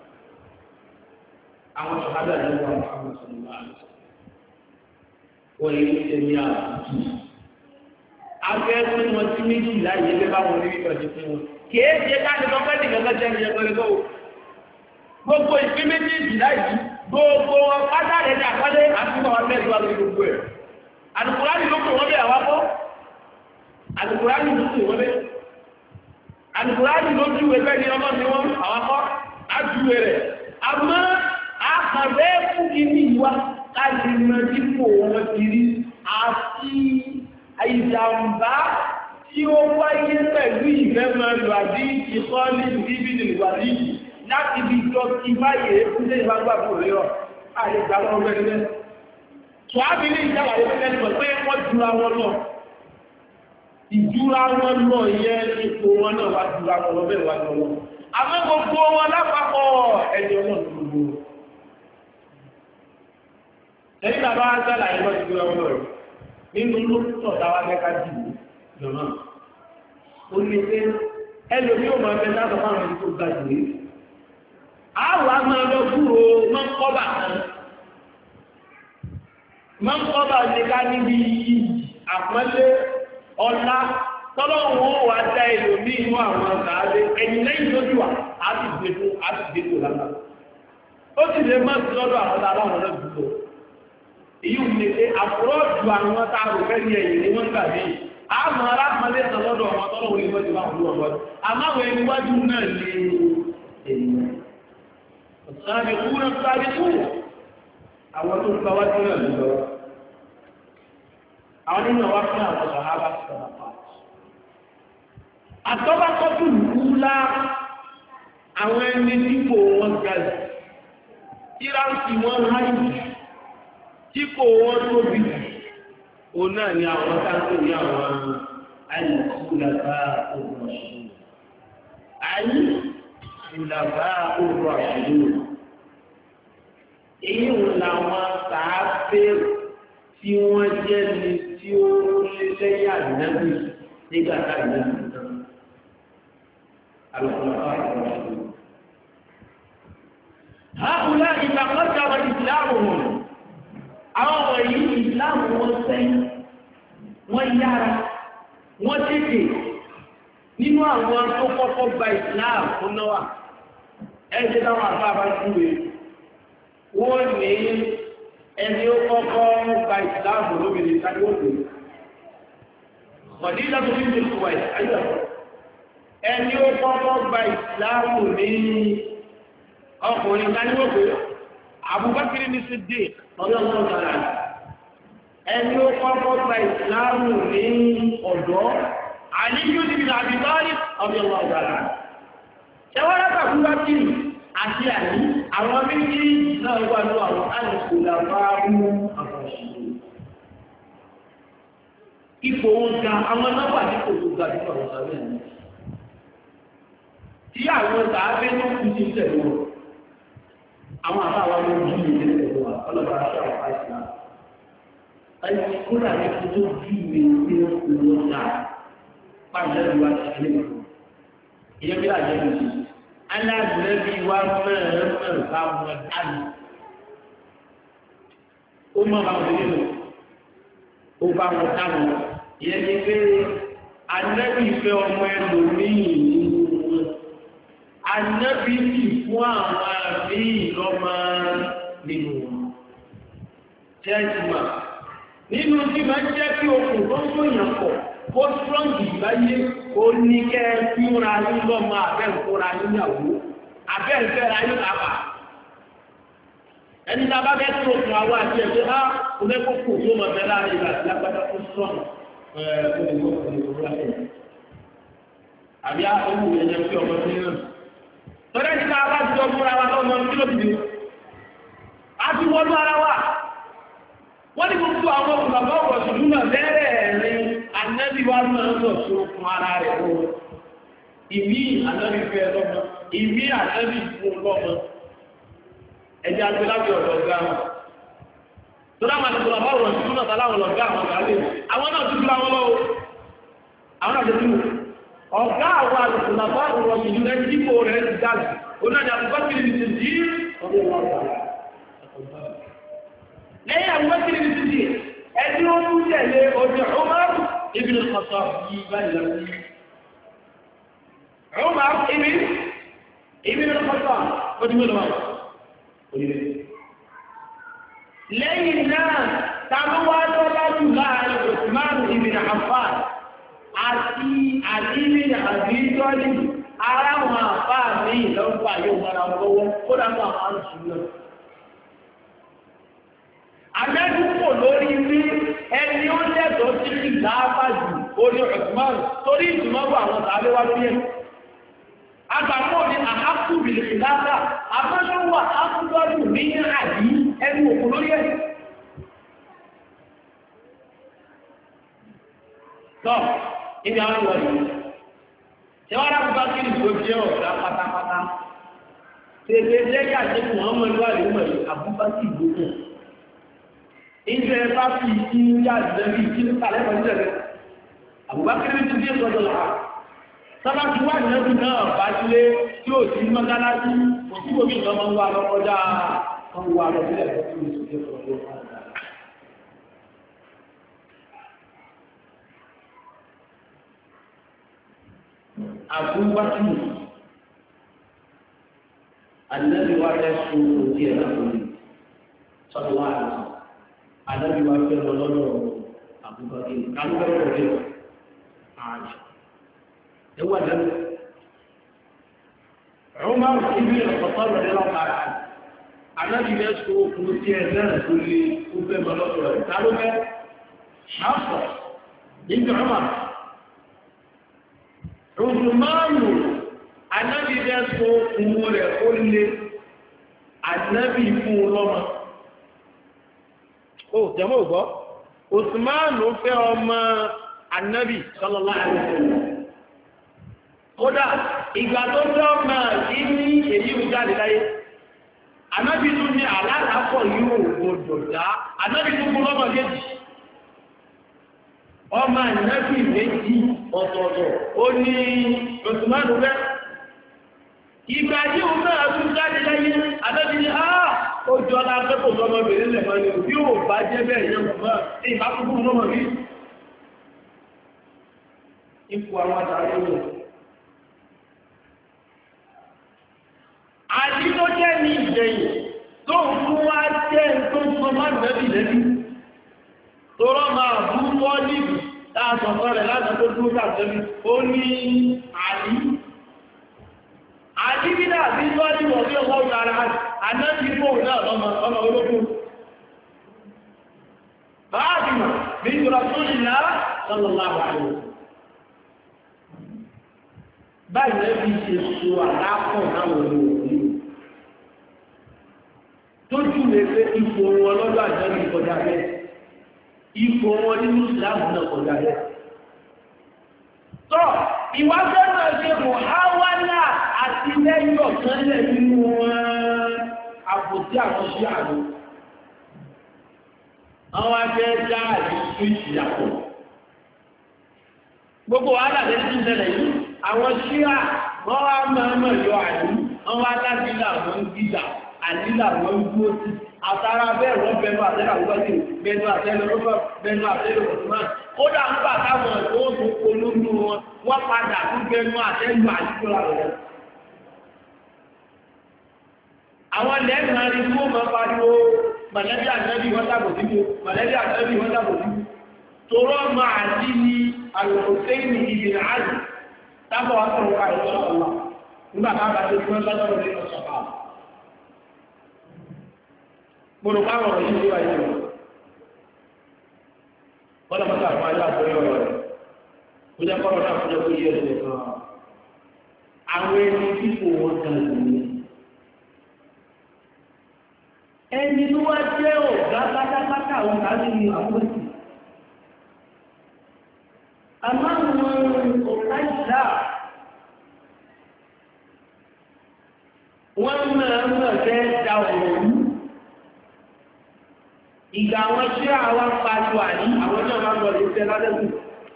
àwọn ṣọ̀hádà lẹ́nu àwọn àwọn ọ̀sán wọ́n yìí ṣe ní àbùkù akẹ́kọ̀ọ́ wọn tí méjì láyé lé bá wọn níbi ìtọ́jú fún wọn kìí ṣe káàdì lọ́pẹ́ nìkan kan jẹ́ ìyẹn pẹ̀lú gbogbo ìpín méjèèjì láyé gbogbo pátá rẹ̀ ní àpálẹ́ àti wọn mẹ́rin wà lórí gbogbo ẹ̀ Àlùkùránì ló kò wọ́n bẹ́ àwápọ́ Àlùkùránì ló kò wọ́n bẹ́ Àlùkùránì ló júwe bẹ́ ní ọmọ ni wọ́n àwápọ́ ájúwe rẹ̀ àmọ́ àkàrẹ́ fún ìní ìwá káàdì mọ́ dípò wọn ti rí àti ìjàmbá tí ó wáyé pẹ̀lú ìfẹ́ máa lò àbí ìkọ́ ní ìbí nìgbàdí láti bí jọ kí báyìí fún lè má gbàgbọ́ rẹ̀ ọ̀ àlejò àwọn ọmọ ẹgbẹ́ Ṣùgbọ́n ní ìjàlàyé pẹ́lẹ́pẹ̀ pé wọ́n jura wọn lọ. Ìjúra wọn lọ yẹ ipò wọn náà wá jura wọn lọ bẹ́ẹ̀ wá lọ wọn. Àmọ́ gbogbo wọn lápapọ̀ ẹni ọlọ́run gbogbo. Ẹni bàbá wa sálàyé wọ́n jura wọn lọ rẹ̀. Nínú lóòótọ́ táwa mẹ́ka jù lọ́nà. Ó ní pé ẹlòmí ò máa fẹ́ láti fáwọn ẹni tó ga jù rí. Àwọn àmọ́ lọ kúrò máa ń kọ́ bàtà. Máa ń kọ́bà ṣe ká níbi àpọ́nlé ọlá tọ́lọ́wọ́ wà dá èlò ní inú àwọn ọ̀gáàdé ẹ̀yìn lẹ́yìn tó jùwà á ti gbé tó lára. Ó sì lè máa sí lọ́dọ̀ àwọn aláwọ̀ náà jùlọ. Èyí ò lè ṣe àfúrọ́jù àwọn táàrù fẹ́ni ẹ̀yìn ní wọ́n gbà mí. A mọ alápọ̀nlé sọ lọ́dọ̀ àwọn tọ́lọ́wọ́ ilé wọ́n ti máa wọ́n wọ́n. Àmáwọ̀ ẹni wájú náà lè ènìyàn. Ọ̀sán àwọn tó gba wájú náà ló lọ àwọn nínú wa fún àwọn sàhábà sọ̀rọ̀ pa àtọ́bákọ́tù ńlá àwọn ẹni dípò wọn ga jù tíráǹtì wọn háyì dípò wọn tóbi jù òun náà ni àwọn táǹkì ní àwọn àìsùlàbà òrò àṣìlò èyí wò làwọn sàáfé tí wọ́n jẹ́ ní tí ó lẹ́yìn àdínábì nígbà táàdínà nìkan alùpùpù àti hàkùlá ìgbàkọ́jà wọn ìsìláàmù wọn àwọn wọ̀nyí ìsìláàmù wọn sẹ́yìn wọ́n yára wọ́n tètè nínú àwọn tó kọ́kọ́ gba ìsìláàmù fún náà ẹ̀jẹ̀ táwọn àbá bá dúró wọ́n ní ẹni ó kọ́kọ́ gba ìsìláàmù lóbìnrin tàbí òkú ọ̀dí ìlàtò ní ìlú ìwà ìsáyọ̀ ẹni ó kọ́kọ́ gba ìsìláàmù ní ọkùnrin tàbí òkú Abubakar ní Siddiq ọlọ́run tààrà ẹni ó kọ́kọ́ gba ìsìláàmù ní ọ̀dọ́ Aliyu ní Abi Talib ọlọ́run tààrà ṣẹwọ́n látàkùn àti àní àwọn méjì náà wà ní àwọn àìsùlà máa mú àfàṣìlò. Ipò wọn ga àwọn nọ́mbà ní kò tó ga nípa àwọn sàbẹ̀ ní. Tí àwọn sàbẹ̀ tó kú sí tẹ̀lé wọn, àwọn àbáwá ló ń jí ìdílé tẹ̀lé wọn, ọlọ́ba aṣọ àwọn àìsàn. Ẹni kúrò ní kí tó jí ìwé tí ó kú wọn dà, pàṣẹ ìwà ti ṣe é. Ìyẹn bí àjẹ́ mi ṣe. alágbèbí wa mẹ́rin bá wọn dánù ó mọ̀ bá wọn nínú ó bá wọn dánù ìyẹn ní pé anábì fẹ́ ọmọ ẹlòmíì nínú wọn anábì sì fún àwọn àmì ìlọ́mọ nínú wọn jẹ́jìmá nínú tí máa ń jẹ́ kí okùn tó ń sòyàn pọ̀ kó strọ́ǹgì láyé ó ní kẹ́ fúnra yín lọ́mọ abẹ́ǹkóra níyàwó abẹ́ǹfẹ́ra yín lápá ẹni tá a bá bẹ́ẹ̀ tó okùn àwọn àti ẹ̀fẹ́ á olẹ́kọ̀ọ́kù tó mọ̀ bẹ́ẹ̀ láàrin ìgbà tí lágbádá tó strọ́ǹgì àbí àwọn ènìyàn fi ọmọ sí náà tọ́lá ní ká bá jọ fúnra wa lọ́mọ kí ló ti dé a ti wọnú ara wa wọ́n ní gbogbo àwọn ọ̀pọ̀lọpọ̀ ọ̀rọ̀ ṣùgbọ́n náà bẹ́ẹ̀rẹ̀ ẹ̀rin anẹ́bí wa máa ń lọ sí okun ara rẹ̀ o ìmí anẹ́bí fẹ́ lọ́mọ ìmí anẹ́bí fún lọ́mọ ẹ̀jẹ̀ agbélábí ọ̀dọ̀ ọ̀gá wọn tọ́lá máa ní ọ̀pọ̀lọpọ̀ ọ̀rọ̀ ṣùgbọ́n náà tàláwọn ọ̀gá àwọn ọ̀gá lè àwọn náà dúdú àwọn lọ́wọ́ àwọn náà dúdú ọ̀gá àwọn àlùkùnàfà ọ̀rọ̀ ìlú rẹ̀ dípò rẹ̀ ti dájú onáni àbúkọ́kiri ti di ọdún wọn lẹ́yìn àbúkọ́kiri ti di ẹni ó mú tẹ̀lé ojú Umar ibn al-Khattab yìí báyìí lọ́wọ́ Umar ibn al-Khattab ojú mélòó wà lẹ́yìn náà tàbíwá lọ́lá jù láàrin Uthman ibn Affan àti àdínní àbíjọ́lì ara wọn àbá mi ìlọ́pàá yóò mara lọ́wọ́ kó dámọ́ àwọn àrùsùn náà. Àjẹ́dúpò lórí rí ẹni ó lẹ́tọ̀ọ́ sí ìlàáfàjù orí Uthman torí ìtumọ̀bù àwọn tàbí wá lórí ẹ̀. Àgbàmọ́ ni àhákùbìlì ìlàáfà, àmọ́ṣọ́wà ákùdọ́dù ní àdí ẹni òkú lórí ẹ̀. Tọ́, ibi àwọn ìwọ̀n yìí. Ṣé wọ́n rá bá kí ìgbò jẹ́ ọ̀gá pátápátá? Tètè jẹ́ kàṣẹ́ fún ọmọ ìwà ìwọ̀n yìí, àbúbá sí ìgbòkù. Ìjẹ́ bá fi kí ń yá ìjẹ́bí kí ń tàlẹ́ pẹ̀lú ẹ̀rẹ́. Àbúbá kéré ti dé sọ́dọ̀ là. Sábà tí wà nẹ́bí náà bá sílé tí ò sí mọ́sálásí, kò sí omi ìjọba ń wá lọ́kọjá kan wá lọ sílẹ̀ fún ìṣòro. Abubakar Ànábì wa fẹ́ so òdì ẹ̀ lọ́kùnrin sọ́dọ̀ wá àlùsọ Ànábì wa fẹ́ lọ lọ́dọ̀ Abubakar kálukẹ́rẹ́ rẹ̀ ààyè ewu àdánù Umar ibn al-Khattab rẹ̀ lọ́kàrà Ànábì fẹ́ so òdì ẹ̀ náà tó lé ó fẹ́ lọ lọ́dọ̀ rẹ̀ kálukẹ́ Hafsa nígbà Umar Rùsùmánù, ànábì bẹ́ so ìmú rẹ̀ ó lé, ànábì fún lọ́mọ. Ó jẹmọ́ ògbọ́, Rùsùmánù fẹ́ ọmọ ànábì sallallahu alaihi wasallam. Kódà, ìgbà tó tọ́ máa yí ní èyí ń jáde láyé. Ànábì tún ní àlàáfọ̀ yóò gbọdọ̀ dá, ànábì tún fún lọ́mọ méjì. Ọmọ ànábì méjì ọ̀tọ̀ọ̀tọ̀ ó ní Rùsùmánù rẹ̀. Ìgbà tí ó náà tún jáde láyé, ànábì ní ó jọ lápẹ́kò lọ́mọbìnrin lẹ̀mọ́ ni bí ó bá jẹ́ bẹ́ẹ̀ yẹn mọ̀ ní ìbákúkú lọ́mọ rí. Ipò àwọn àtàrí rẹ̀. Àti tó jẹ́ ní ìgbẹ̀yìn tó ń fún wá jẹ́ tó ń sọ máa nẹ́bì lẹ́bí. Tọ́rọ máa bú wọ́lìbì táàtọ̀tọ̀ rẹ̀ láti tó dúró láti ó ní àlí. Àlí bí náà bí wọ́lìbì ọ̀bí ọwọ́ ìtara ànábì fóòrùn náà lọ́mọ ológun. Báàdìmọ̀ bí Rasulillah sallallahu alaihi wasallam. Báyìí lẹ́bí ṣe so àlápọ̀ náà wọlé òní. Tójú lè fẹ́ ipò wọn lọ́dọ̀ àjẹ́bí kọjá bẹ́ẹ̀. Ipò wọn nínú ìsìláàmù náà kọjá rẹ̀. Tọ́, ìwà fẹ́ràn ṣe mọ̀háwálà àti lẹ́yìn ọ̀sánlẹ̀ nínú wọn àpòtí àwọn sí àrùn. Àwọn afẹ́ dá àdìsú ìsìyàpọ̀. Gbogbo wàhálà lẹ́yìn ìṣẹ̀lẹ̀ yìí, àwọn ṣíà wọ́n wá mọ̀ yọ àní wọ́n wá láti làwọn ń gbìjà àní làwọn ń dúró sí àtàrà bẹ́ẹ̀ wọ́n bẹnu àtẹ́lẹ̀ àwùjọ́sí bẹnu àtẹ́lẹ̀ lọ́fọ́ bẹnu àtẹ́lẹ̀ òṣùmá kódà ń bà táwọn tó ń polówó wọn wọ́n padà tún bẹnu àtẹ́lẹ̀ àdúgbò rẹ̀. àwọn lẹ́ẹ̀kan rí fún ọmọ pariwo mọ̀lẹ́bí àtẹ́bí wọ́n dàbò síbò mọ̀lẹ́bí àtẹ́bí wọ́n dàbò síbò torọ́ máa dí ní àlùkòsẹ́yìn ìbìnrin àjò tábọ̀ wá sọ̀rọ̀ ká ìṣọ́ ọ̀la nígbà tá a bá tó fún ọjọ́ nínú ṣọ̀fà. mo rò báwọn ọ̀rọ̀ yìí wáyé rẹ̀ wọ́n lọ́mọ ká fún ayé àbúrò ọ̀rọ̀ rẹ̀ ó jẹ́ kọ́rọ̀ náà fún ẹgbẹ́ yìí ẹ̀sẹ̀ kan àwọn ẹni tí kò wọ́n dà lónìí. ẹni tó wá jẹ́ ọ̀gá pátápátá àwọn kàdé ní àbúrò sí. àmọ́ àwọn ọ̀gá ìṣá wọ́n máa ń lọ fẹ́ da ọ̀rọ̀ yìí. ìgbà àwọn ṣé àwọn pariwo àní àwọn náà máa ń lọ lè fẹ́ ládẹ́kùn.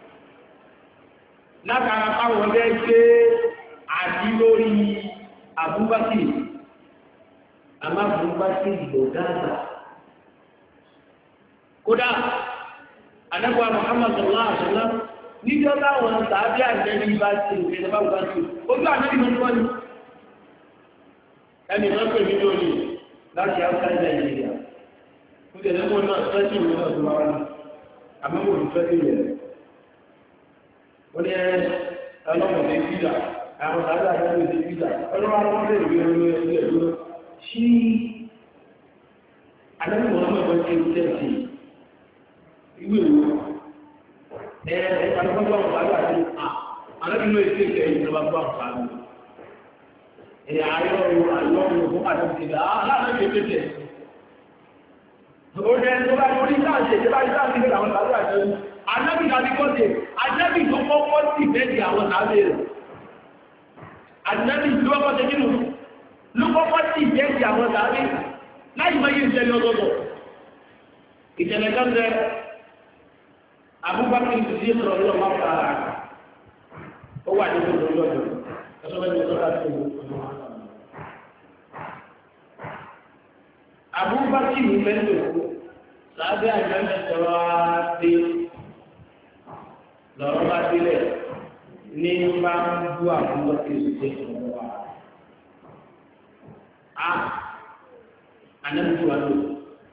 látara káwọn bẹ́ẹ̀ gbé àdí lórí àbúbákì àmọ́ àbúbákì lò dáadáa. kódà ànábì Muhammad sallallahu alaihi wasallam níjọ́ táwọn tàbí àjẹ́rí bá ti ìgbẹ́ ẹ̀bá bá ti ojú àjẹ́rí mọ́ níwọ́n ni ẹni wọ́n pè mí lórí láti outside Nigeria ó jẹ́ lẹ́mọ́ náà tẹ́sí ìwé náà tó wá ní àmọ́mọ́ olùfẹ́sí rẹ̀ wọ́n ní ẹlọ́mọdé fídà àwọn tàbí àjẹ́rí fídà ọlọ́wọ́ alọ́mọdé ìwé orí ẹ̀lú sí àjẹ́rí Muhammad ti tẹ́sí ìwé ìwé ẹ̀ẹ́dẹ́gbọ́gbọ́ ọ̀pàá àti àlọ́bìnú ètò ìkẹ́ ìjọba gbọ́ ọ̀pàá mi. Ayọ́rùn fún àdúgbò aláàrẹ̀ ìgbẹ́jẹ̀. Ó jẹ́ tó bá orí sáàṣẹ̀ tí bá rí sáàṣẹ̀ ìgbẹ́ àwọn tàbí àjẹ́bì. Àjẹ́bì tàbí kọ́sẹ̀, àjẹ́bì tó kọ́kọ́ sí ìgbẹ́jì àwọn tàbí rẹ̀. Àjẹ́bì tó kọ́kọ́ sí nínú ló kọ́kọ́ sí ìgbẹ́jì àwọn tàbí láì mọ́ yí ìṣẹ́lẹ̀ ọgọ́gọ́. Ìṣẹ̀lẹ̀ kan rẹ̀ Abubakar ti di ìṣòro ọlọ́run máa fara rà ó wà nínú ìṣòro ọlọ́run ẹ̀sọ́ bẹ́ẹ̀ ni ọlọ́run láti ṣòro ọlọ́run. Abubakar ní mẹ́tò sábẹ́ àjọyọ̀ sọ̀rọ̀ dé lọ́rọ̀ bá délẹ̀ ní bá ń bú Abubakar ṣe sọ̀rọ̀ wa. Ànábì wà lóko.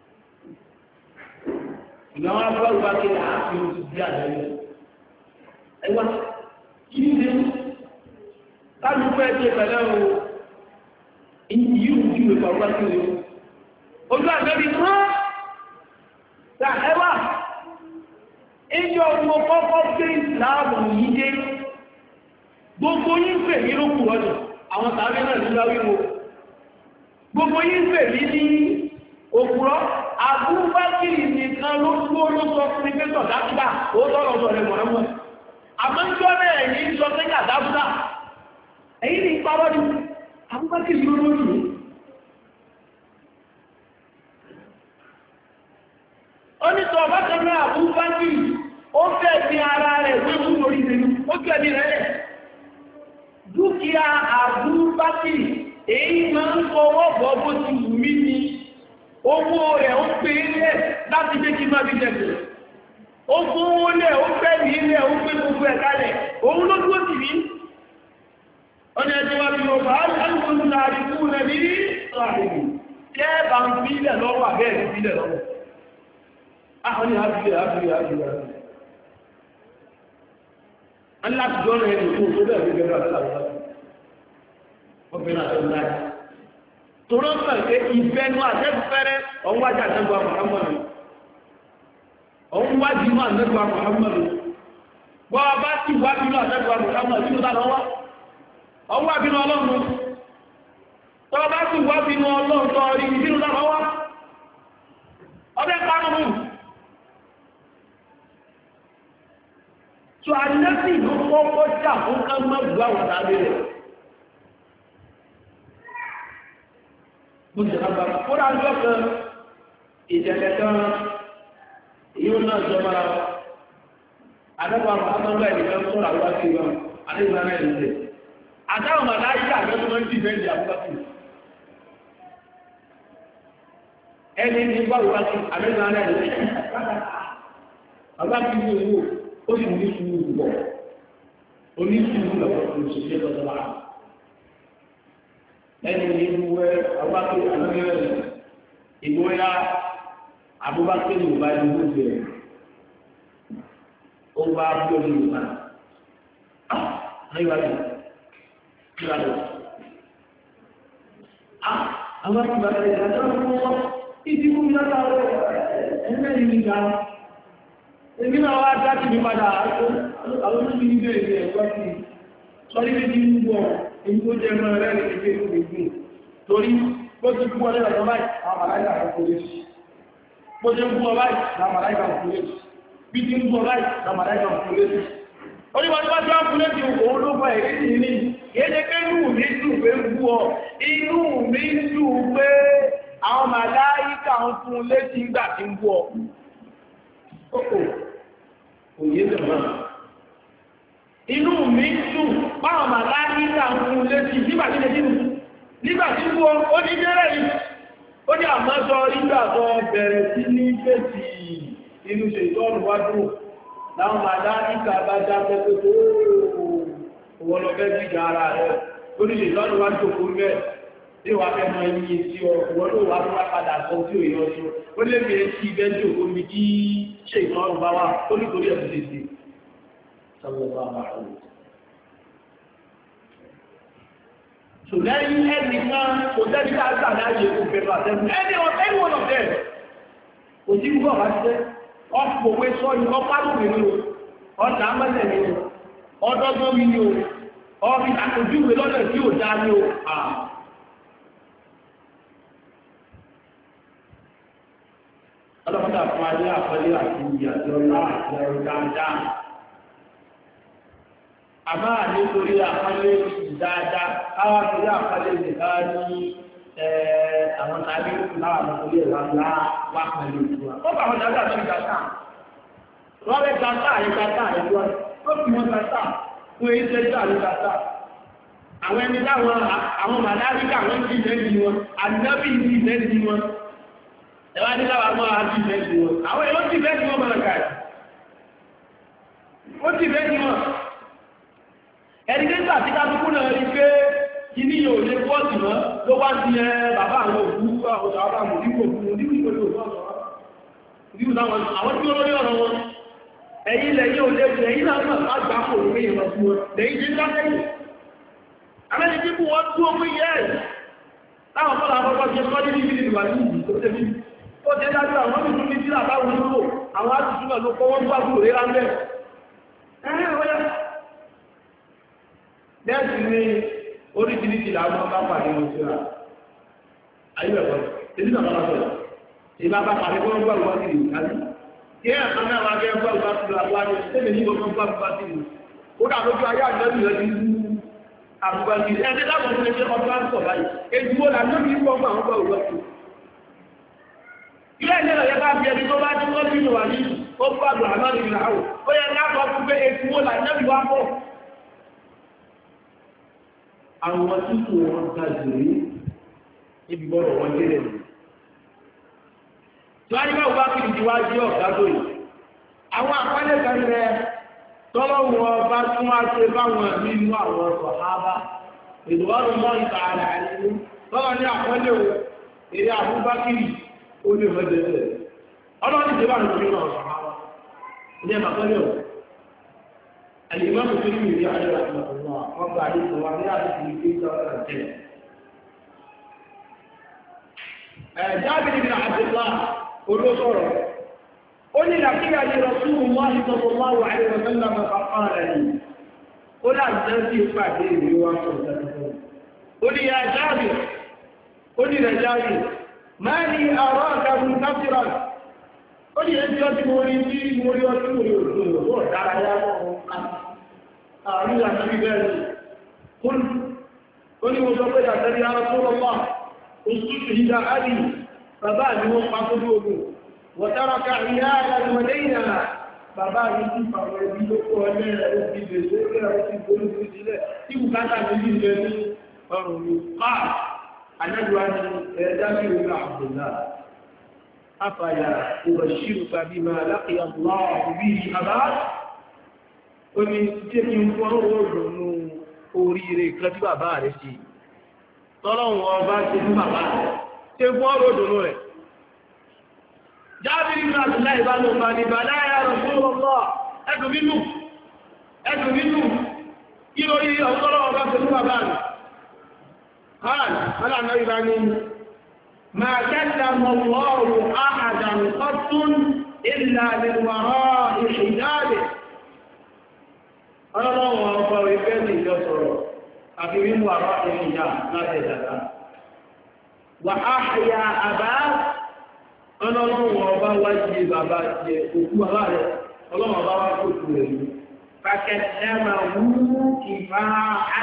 Ìgbàwọn abúlé wa kí ni àáfi oṣù bí àdáyé. Ẹgbà kí ni ṣe kálukú ẹgbẹ́ pẹ̀lẹ́ o yìí ń ju ìpà wá sí o. Ojú àgbẹ̀bí rán ta ẹwà ìjọ ọmọ kọ́kọ́ gbé ìsìláàmù yìí dé. Gbogbo yín pè ní lókù ọdún àwọn tàbí náà ní láwí wo. Gbogbo yín pè ní òkúrọ́. Abúbákìrì nìkan ló gbó ló sọ fún mi pẹ́sọ̀ dákúdà ó tọ́lọ̀ sọ rẹ̀ mọ̀ránmọ́. Àmọ́jọ́ rẹ̀ èyí sọ pé kà dákúdà. Èyí ni ìpawọ́ ni Abúbákìrì ló lórí mi. Ó ní sọ bákan náà Abúbákìrì ó fẹ́ fi ara rẹ̀ wéwú lórí mi ó tún ẹni rẹ̀ lẹ̀. Dúkìá Abúbákìrì èyí máa ń fọwọ́ bọ́ bó ti wù mí ni. Owó rẹ̀ ó pé ilẹ̀ láti jẹ́ kí máa bí jẹ́gbẹ̀. Ó fún owó lẹ̀, ó fẹ́ ní ilẹ̀, ó pé gbogbo ẹ̀ kalẹ̀. Òun ló dúró sí ní. Ọjọ́ ẹjọ́ wá bí ọba, alùpùpù láàrin fún rẹ̀ ní ṣàrìbì. Kẹ́ bá ń fi ilẹ̀ lọ́wọ́ àbẹ́ẹ̀ fi ilẹ̀ lọ́wọ́. Àwọn ni àbílẹ̀. Wọ́n láti jọ́ rẹ̀ ní tó bẹ̀rẹ̀ fi bẹ̀rẹ̀ àtàlà. Tòrọ́ sọ pé ìfẹ́nu àtẹ́fẹ́rẹ́ ọ̀hún wájú àtẹ́gbà Muhammadu. Ọ̀hún wájú inú àtẹ́gbà Muhammadu. Wọ́n bá sì wájú inú àtẹ́gbà Muhammadu nínú tàbí wá. Ọ̀hún wájú inú ọlọ́run. Tọ́ bá sì wájú inú ọlọ́run tọ́ rí nínú tàbí wá. Ọdẹ́ pánú. Tó àjẹ́sì ló kọ́kọ́ jà fún ká mọ́ gbọ́ àwọn tàbí rẹ̀. Fúra ọjọ́ kan ìjẹ̀lẹ̀ kan yíò náà jọba adẹ́gbà àtọ́gbà ìdíkẹ́ sọ́rọ̀ àwọn àti ìwọ̀n àdégbà náà ìlú àtàwọn màláyé àgbẹ̀tọ́ máa ń dìbẹ́ndì àbúkàtì ẹni ní báwo wá sí àbẹ́tọ́ ara rẹ̀ àbúkàtì ní owó ó sì ní sùúrù pọ̀ onísùúrù lọ́wọ́ tó ṣe ṣe lọ́dọ̀ wá ẹni ní ìwé àbúkàtì àlọ́gẹ́rẹ́ ìwé ya àbúkàtì ní ìwà ìlú bẹ̀rẹ̀ ó bá gbọ́dọ̀ ìwà ayíwájú kíláàdù àwọn ìgbàlẹ̀ ìdájọ́ wọn ìdíkú látàrọ ẹ̀mẹ́ ìrìnká èmi náà wá dájú ní padà àwọn olóògbé ní bẹ̀rẹ̀ ẹ̀kọ́ sí sọ́rí méjì ń gbọ́ èyí tó jẹ́ mọ́ rẹ̀ ìgbé ìgbé torí bó ti kú ọdẹ́ ọ̀dọ́ báyìí àwọn màláìkà ọkùnrin bó ti kú ọ báyìí àwọn màláìkà ọkùnrin bí ti ń gbọ́ báyìí àwọn màláìkà ọkùnrin oníwájú bá tí wọ́n fún létí òun ló bọ̀ èrí sí ní kéde pé inú mi dùn pé ń bú ọ inú mi dùn pé àwọn màláíkà ń fún létí ńgbà tí ń bú ọ. Òye dùn inú mi dùn báwọn màláíkà ń fún létí nígbà tí lè dínú nígbà tí ń bú ọ ó ní bẹ́rẹ̀ yìí ó ní àmọ́sọ nígbà tó bẹ̀rẹ̀ sí ní fèsì inú ṣètọ́nù wájú láwọn màláíkà bá dá pẹ́pẹ́ tó wọ́n lọ fẹ́ jíjà ara rẹ̀ ó ní ìlọ́nà wá jòkó mẹ́ tí wà fẹ́ mọ iye tí wọ́n ló wà tó wá padà sọ tí ò yọ sí ó lè bèèrè sí ibẹ́ jòkó mi kí ṣe ìtọ́rùn bá wà ó ní torí ẹ̀sùn lè sí sọ́lọ́bà àmàrà ṣùgbọ́n ẹni kan kò tẹ́bí ká gbà láyé kò fẹ́ràn àtẹ́gùn ẹni wọn ọ̀fẹ́ kò sí gbọ́ bá ti tẹ́ ọ̀pọ̀wé sọ́yí ọpálùmí ní o ọ̀dá mẹ́lẹ̀ ní o ọdọ́gbọ́n mi ní o ọ̀rí àtòjúwé lọ́nà tí ò dá ní o ọlọ́pàá fún ayé àpẹẹlẹ àti ìyàjọ́ láàrín dáadáa àmá nítorí àpẹẹlẹ dáadáa káwà torí àpẹẹlẹ nìkan ní àwọn tàbí láwọn orí ẹ̀wà ńlá wà pẹ̀lú ìtura. Ó bá wọn dáadáa sí gàtà. Wọ́n rẹ̀ gàtà àrí gàtà àrí wọ́n. Ó fi wọn gàtà fún èyí tẹ́jú àrí gàtà. Àwọn ẹni táwọn àwọn màláríkà wọ́n ti lẹ́bi wọn. Àdínábì ti lẹ́bi wọn. Ẹwà ní láwọn àwọn àti lẹ́bi wọn. Àwọn èèyàn ti lẹ́bi wọn mọ̀lẹ́kà ẹ̀. Ó ti lẹ́bi wọn. Ẹni nígbà tí kálukú náà rí pé kìíní yóò lè pọ́ọ̀tì mọ́ ló wá ti ẹ bàbá àwọn òkú àwọn àwọn òdíkò fún òdíkò ìpòlò àwọn tí ó lórí ọ̀rọ̀ wọn ẹ̀yìn lẹ́yìn ò lè lẹ́yìn náà máa gbà kò lórí ìrọ̀ fún wọn lẹ́yìn jẹ́ lákẹ́yìn amẹ́ni tí kú wọ́n tó pé yẹ́ ẹ̀ láwọn fọ́lá àkọ́kọ́ jẹ́ kọ́ ní ìbí ìwà ní ìbí tó tẹ́bí ó jẹ́ dájú àwọn ìlú ní sílà báwọn olówó àwọn àtúntúmọ̀ ló kọ́ wọ́n gbàgbọ́ rẹ̀ ráńbẹ́ oríṣiríṣi làwọn bá pàdé wọn síra ayébẹ̀kọ́ èdè náà bá sọ̀rọ̀ ìbá bá pàdé wọn gbọ́ ìwọ́n sí ìlú kálí kí ẹ̀ kan náà wá gẹ́ gbọ́ ìwọ́n sí ìlú àwọn àti tẹ́lẹ̀ ní gbogbo gbọ́ ìwọ́n sí ìlú ó dà lójú ayé àjọ́bì rẹ̀ ní àbúgbà sí ìlú ẹgbẹ́ láwọn ọmọ ẹgbẹ́ ọdún àǹsọ̀ báyìí èdè wo là lóbi ń gbọ́ àwọn gbọ́ ìwọ́n sí ilé ìlú ẹ̀yẹ bá fi ẹni tó bá tún lọ́bí ìwà ní ó gbàgbọ́ àmọ́ ìlú àwọ̀ ó yẹ ká sọ fún pé èdè wo là lóbi wá pọ̀ àwọn tí kò wọ́n ga jù rí ibi gbọ́dọ̀ wọ́n dé rẹ̀. tí wọ́n ní bá wọ́n kìí ti wá jẹ́ ọ̀gá tó yìí àwọn àpálẹ̀ kan rẹ̀ tọ́lọ́wọ́ bá tún wá ṣe báwọn nínú àwọn sàhábà ìdúwárò mọ́ ìta àrà àìlú tọ́lọ́ ní àpálẹ̀ èrè àbúbákìrì ó lè mọ́ jẹ́ ọlọ́run ti bá nínú àwọn sàhábà ní ẹ̀màpálẹ̀ ò الإمام الترمذي عليه رحمه الله وضع عليه وضعيات في سورة جابر بن عبد الله قل قل لقي لي رسول الله صلى الله عليه وسلم فقال لي قل أنت بعدين قل يا جابر قل يا جابر ما لي أراك منتصرا قل يا جابر مريدي مريدي àríyà sí bẹ́ẹ̀rẹ̀ kún ó ní mo sọ pé àtẹ́rí ara tó lọ́pàá oṣù ìdá àrí bàbá ní wọ́n pa tó lóògùn wọ̀tára ká ìyá àgbàmọ̀dé ìyàrá bàbá mi ti fàwọn ẹbí ló kọ́ ọlẹ́ ó ti bèèrè lórí ó ti gbólógbó sílẹ̀ tí bùkátà méjì lẹ ní ọrùn mi máa anájúwá ní ẹ̀ẹ́dá sí orí àbùdá afàyà ìwọ̀ṣírù tàbí máa lápẹ̀yà lọ́wọ́ bí i àbá ó ní tí kí n fọ́n òòrùn oríire kan tí bàbá rẹ̀ ṣe tọ́lọ́wọ́n ọba ṣe fún bàbá rẹ̀ ṣe fọ́n òòrùn rẹ̀ jábìrì náà ti láì bá lọ bá ní bá láyà rẹ̀ fún ọlọ́ ẹ̀dùn nínú kí lórí ọ̀tọ́lọ́wọ́ bá ṣe fún bàbá rẹ̀ قال فلا نيباني ما كلم الله أحدا قط إلا من وراء حجابه الله أكبر يبني جسر أفي من وراء الحجاب لا تدرى وأحيا أباه الله أكبر وجه بابا الله أكبر فكلمه كفاحا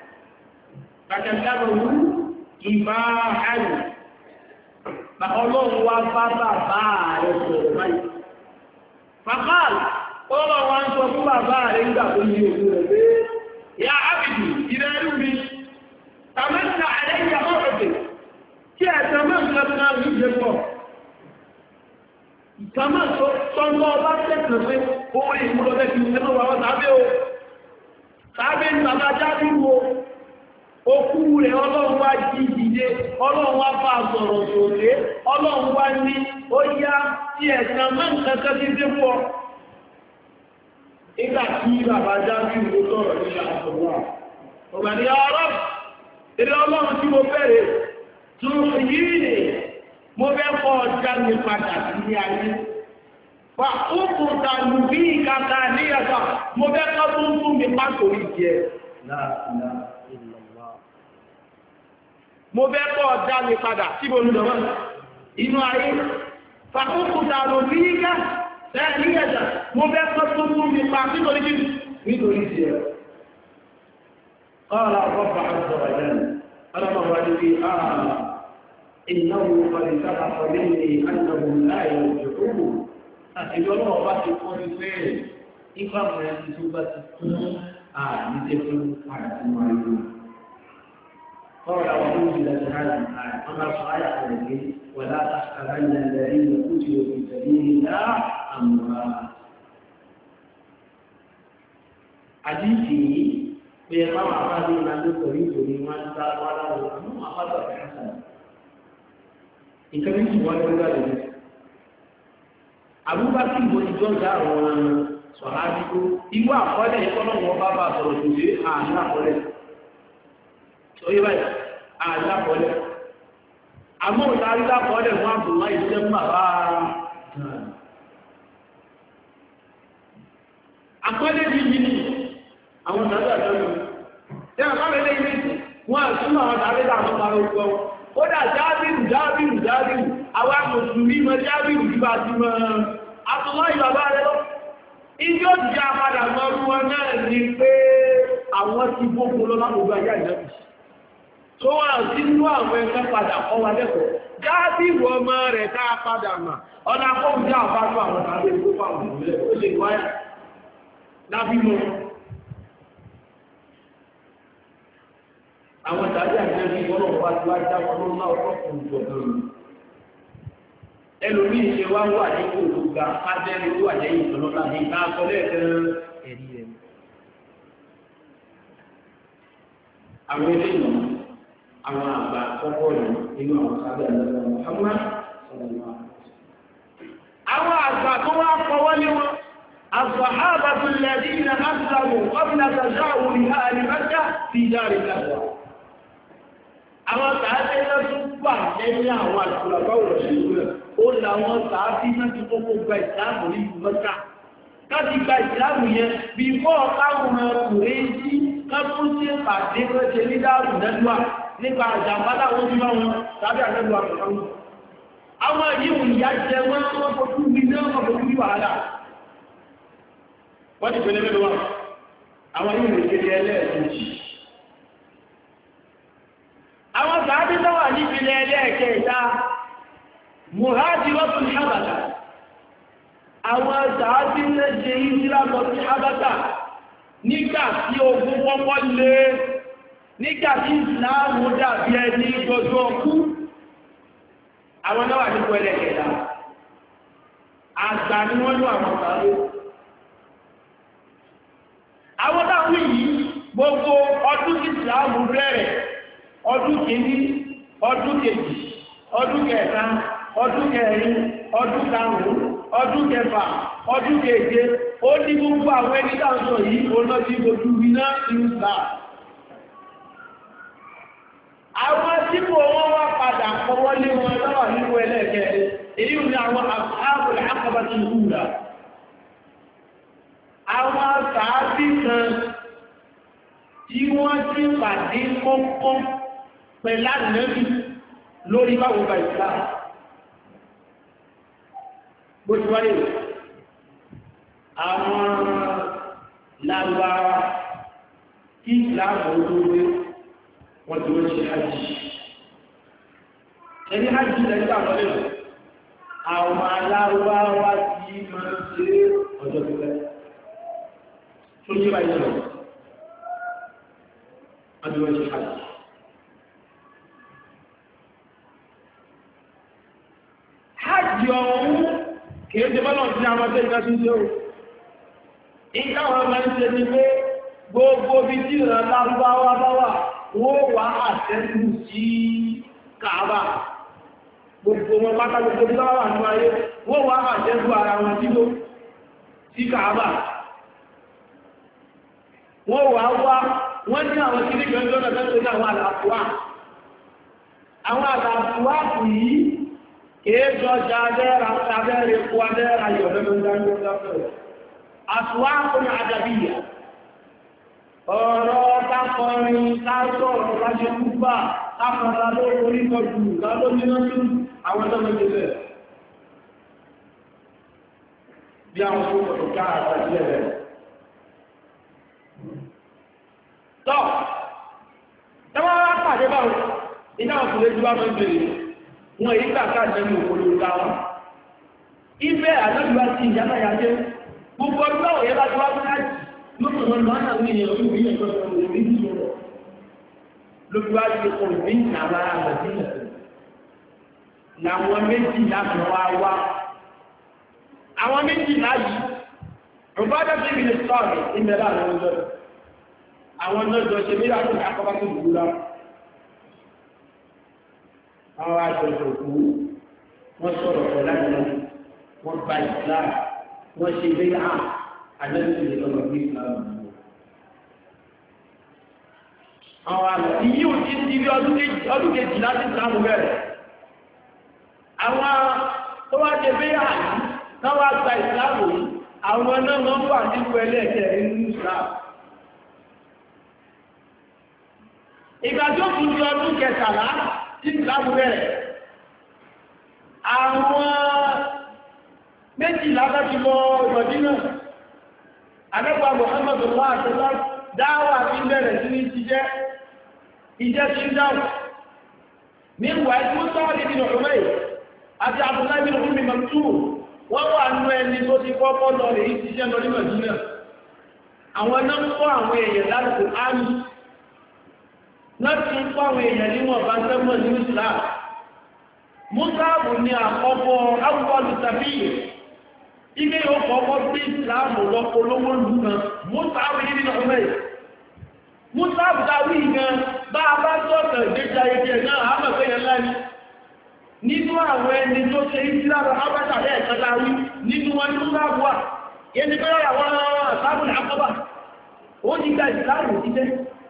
فكلمه كفاحا فقالوا وفاتا بارك مي فقال قالوا وانت وفا بارك يا عبدي إذا رمي تمنى علي موعدي كي أتمنى لنا يجب كما صلى الله عليه وسلم هو يقول لك يسمى وتعبيه تعبين بابا جابيه okú rẹ̀ ọlọ́run wá jí dìde ọlọ́run wá bá sọ̀rọ̀ sòrè ọlọ́run wá ní ó yá tí ẹ̀sán máa ń kẹ́kẹ́ tí dé pọ̀ nígbà tí bàbá jáde ìwò sọ̀rọ̀ ní àtọ̀wà ọ̀gbà ní ọ̀rọ̀ ilé ọlọ́run tí mo bẹ̀rẹ̀ tún yìí nì mo fẹ́ kọ́ ọjà mi padà sí ayé wà ó kò tàlù bí ìkàkà níyàtọ̀ mo fẹ́ kọ́ tó ń fún mi pàtó ìjẹ́ mo fẹ́ kọ́ ọ̀dá mi padà tí mo lùdọ̀ wọ́n inú ayé fàkókòtà lò ní ìgá lẹ́yìn ẹ̀dà mo fẹ́ kọ́ tó mú mi pa nítorí kí nítorí sí ẹ̀ قال رب عز وجل أنا مغالبي إنه قد سبق مني أنهم لا يرجعون أتجọ́ náà bá ti kọ́ ní pé nípa mọ̀ ẹni tó bá ti kún àníjẹ́ fún àìsàn ayé قال وأنزلت هذه الآية أما صحيح الذين ولا تحسبن الذين قتلوا في سبيل الله أموات حديثي بيقام عبادي من يريد لمن دار ولا أمام أخذ بحسن إن كان يسوى ذلك أبو بكر بن جوزا صحابي إيوا أخذ يقول الله بابا صلى الله عليه وسلم oye báyìí àlápọ̀lẹ̀ àmóhùn àrílápọ̀lẹ̀ fún àbùlá ìṣẹ́ bàbá àpọ́lẹ̀ bí yìí ni àwọn tàbí àjọ́lù tí a káwẹ̀ lè ní wọ́n àtúnmọ̀ àwọn tàbí àwọn tàbí ọgbọ́ ó dà jábìrù àwọn mùsùlùmí mọ́ jábìrù bí bá ti mọ́ àbùlá ìbàbá rẹ̀ lọ ìjọ jẹ́ àpadà mọ́rú wọn náà ni pé àwọn ti gbogbo lọ lágbogbo ayá ìjọ́bì tó wà sínú àwọn ẹgbẹ́ padà kọ́ wa lẹ́kọ̀ọ́ jáàbí ìwọ ọmọ rẹ̀ ká padà mà ọ̀nà akọ́wù jẹ́ àbájú àwọn tàbí ìlú fáwọn ìlú ó lè wáyà lábí mọ́ àwọn tàbí àjẹ́bí ìwọ́n wá sí wá jáwọ́ ló ná ọkọ̀kùn ìjọ̀gbọ̀n ẹlòmí ìṣe wá wà ní òkúga kájẹ́rì ó wà lẹ́yìn ìtọ́lọ́lá ní ìta akọ́lẹ̀ ẹ̀rí rẹ̀ àwọn eléyìí àwọn àgbà àkọ́kọ́ rẹ̀ nínú àwọn sábẹ́ àlọ́lọ́ Muhammad sallallahu alaihi wasallam. àwọn àgbà tó wá fọwọ́ ní wọn as-sahabatu alladhina aslamu qabla tajawuri ahli Makkah fi dari al-Abwa. àwọn sàábé náà tún gbà lẹ́yìn àwọn àtùlàbá òrò ṣèlú ó làwọn sàábé náà ti kọ́kọ́ gba ìsìláàmù ní Mẹ́kà láti gba ìsìláàmù yẹn bí fọ́ káwọn ọkùnrin sí káwọn sí pàdé pẹ́ṣẹ́ ní dáàrù nẹ́dúwà nípa àjàmbá láwọn tí wọ́n tàbí àjẹ́lú àpapọ̀. àwọn yíò ìyá jẹ wọ́n fojú wí náà wọ́n fojú wí wàhálà. wọ́n ti pẹ̀lẹ́ mẹ́lú wọn àwọn yíò ìpele ẹlẹ́ẹ̀kejì. àwọn sàábí tó wà ní ìpele ẹlẹ́ẹ̀kẹta muhajiratul habasha àwọn sàábí lẹ́jẹ̀ ìjírà lọ sí Hábátà nígbà tí ogun kọ́kọ́ lé, nígbà tí ìsìláàmù dàbí ẹni dojú ọkú, àwọn náà wà nípò ẹlẹ́kẹ̀ẹ́ta. Àgbà ni wọ́n lò àwọn sàábí. Àwọn táwọn yìí gbogbo ọdún ìsìláàmù bẹ̀rẹ̀, ọdún kìíní, ọdún kejì, ọdún kẹta, ọdún kẹrin, ọdún karùn-ún, ọdún kẹfà, ọdún keje, ó ní gbogbo àwọn ẹni dáńsọ yìí olóòtú ojú iná ìrúsà. Àwọn tí kò wọ́n wá padà kọwọ́ lé wọn lọ́wọ́ nínú ẹlẹ́ẹ̀kẹ́ èyí ni àwọn Ashabul Aqabatul Ula. Àwọn sàábì kan tí wọ́n ti pàdé kọ́kọ́ pẹ̀lú ànẹ́bí lórí báwo bá ìsìlámù. Bó ti wáyé àwọn lágbára tí ìsìlámù olóore wọ́n ti wọ́n ṣe hajj. Ẹni hajj lẹ́yìn àwọn ọ̀rẹ́ àwọn aláwáwá tí máa ń ṣe ọjọ́ pípẹ́. Tó yé báyìí lọ, wọ́n ti wọ́n ṣe hajj. Hajj ọ̀hún kìí ṣe bọ́lọ̀ sí àwọn ọjọ́ ìgbà tí ń ṣe o. Ìkáwọn ọmọ ń ṣe ni pé gbogbo bí tí ìrìn lárúbáwá bá wà, wọ́n wá àtẹ́lù sí Káàbà. Gbogbo wọn pátá gbogbo bí wọ́n wà ní ayé, wọ́n wá àtẹ́lù ara wọn sí Káàbà. Wọ́n wá wọ́n ní àwọn kìí kan lọ́nà tẹ́lẹ̀ ní àwọn àlàáfíà. Àwọn àlàáfíà yìí kéèjọ ọjà abẹ́rẹ́ kó abẹ́rẹ́ ayọ̀ lọ́gbọ̀n àtúwákùn àdàbíyà ọ̀rọ̀ kákọrin káàkọ̀ọ̀rọ̀ láṣẹ púpà káàkọ̀ọ̀rọ̀ lórí kọjú lálómínátú àwọn tọ́mọ̀tẹ́lẹ̀ bí àwọn tó kọ̀tọ̀ káàkọ̀ sílẹ̀ rẹ̀. tọ́ tẹ́wọ́n wá pàdé báwọn iná ọkùnrin jù wá mọ́ ìbẹ̀rẹ̀ wọn èyí kàkà lẹ́nu òkúrò láwọn ibẹ̀ àjọ́júwá sí ìyátáyájẹ́ gbogbo ọdún àwọn yẹ́ bá ti wá fún láti lókùnrin lọ́nà àwọn èèyàn orí ìyẹn tó sọ orí ìṣòro lóbi wá sí ọkùnrin ní ìyàwó àgbàdìyàn làwọn méjì láti wá àwọn méjì láyìí rọ̀bádà sí ìbílẹ̀ sọ́ọ̀rọ̀ ìmẹ̀lá àwọn ọjọ́ àwọn ọjọ́ ṣe bí láti àkọ́bá tó gbúra àwọn àjọ̀dọ̀ òkú wọ́n sọ̀rọ̀ pẹ̀lú àwọn wọ́n gba Islam wọ́n ṣe bí àjẹ́sì lọ́wọ́ bí Islam wò. àwọn àlọ́ ìyí ò ti di bí ọdún kejì láti Islam bẹ̀rẹ̀. àwọn tó wá ṣe bí àyí náà wá gba Islam yìí àwọn náà wọ́n wà nípò ẹlẹ́ẹ̀kẹ́ nínú Islam. ìgbà tó kù di ọdún kẹtàlá tí Islam bẹ̀rẹ̀ àwọn méjìlá bá ti lọ Mádínà àgbẹ́gbà Muhammadu láàtọ́lá dáwà tí bẹ̀rẹ̀ sí ní ìjẹ́ tí ń dáwà nígbà tí ó tọ́wọ́ ní ìdínà ọmọ yìí àti Abdullahi bin Ummi Maktum wọ́n wà nú ẹni tó ti kọ́kọ́ lọ rẹ̀ yìí ti jẹ́ lọ ní Mádínà. àwọn náà ń kọ́ àwọn èèyàn láti ámì láti ń kọ́ àwọn èèyàn níwọ̀n bá sẹ́mọ̀ ní Islam. Mùsáàbù ni àkọ́kọ́ awùwọ́lù tàbíyè ilé yóò kọ́kọ́ gbé Islam lọ́pọ̀ olówó lù kan Mùsáàbù yìí nínú ọmọ yìí. Mùsáàbù dáwí gan bá a bá sọ̀tọ̀ ìgbésà ẹgbẹ́ náà àmọ̀fẹ́ yẹn láni nínú àwọn ẹni tó ṣe ìsìláàbù abájàlẹ̀ ẹ̀kan láwí nínú wọn ní Mùsáàbù wà yẹn ni bẹ́ẹ̀ àwọn àṣàbù ní àkọ́bà ó ní gba Ìsìláàmù títẹ́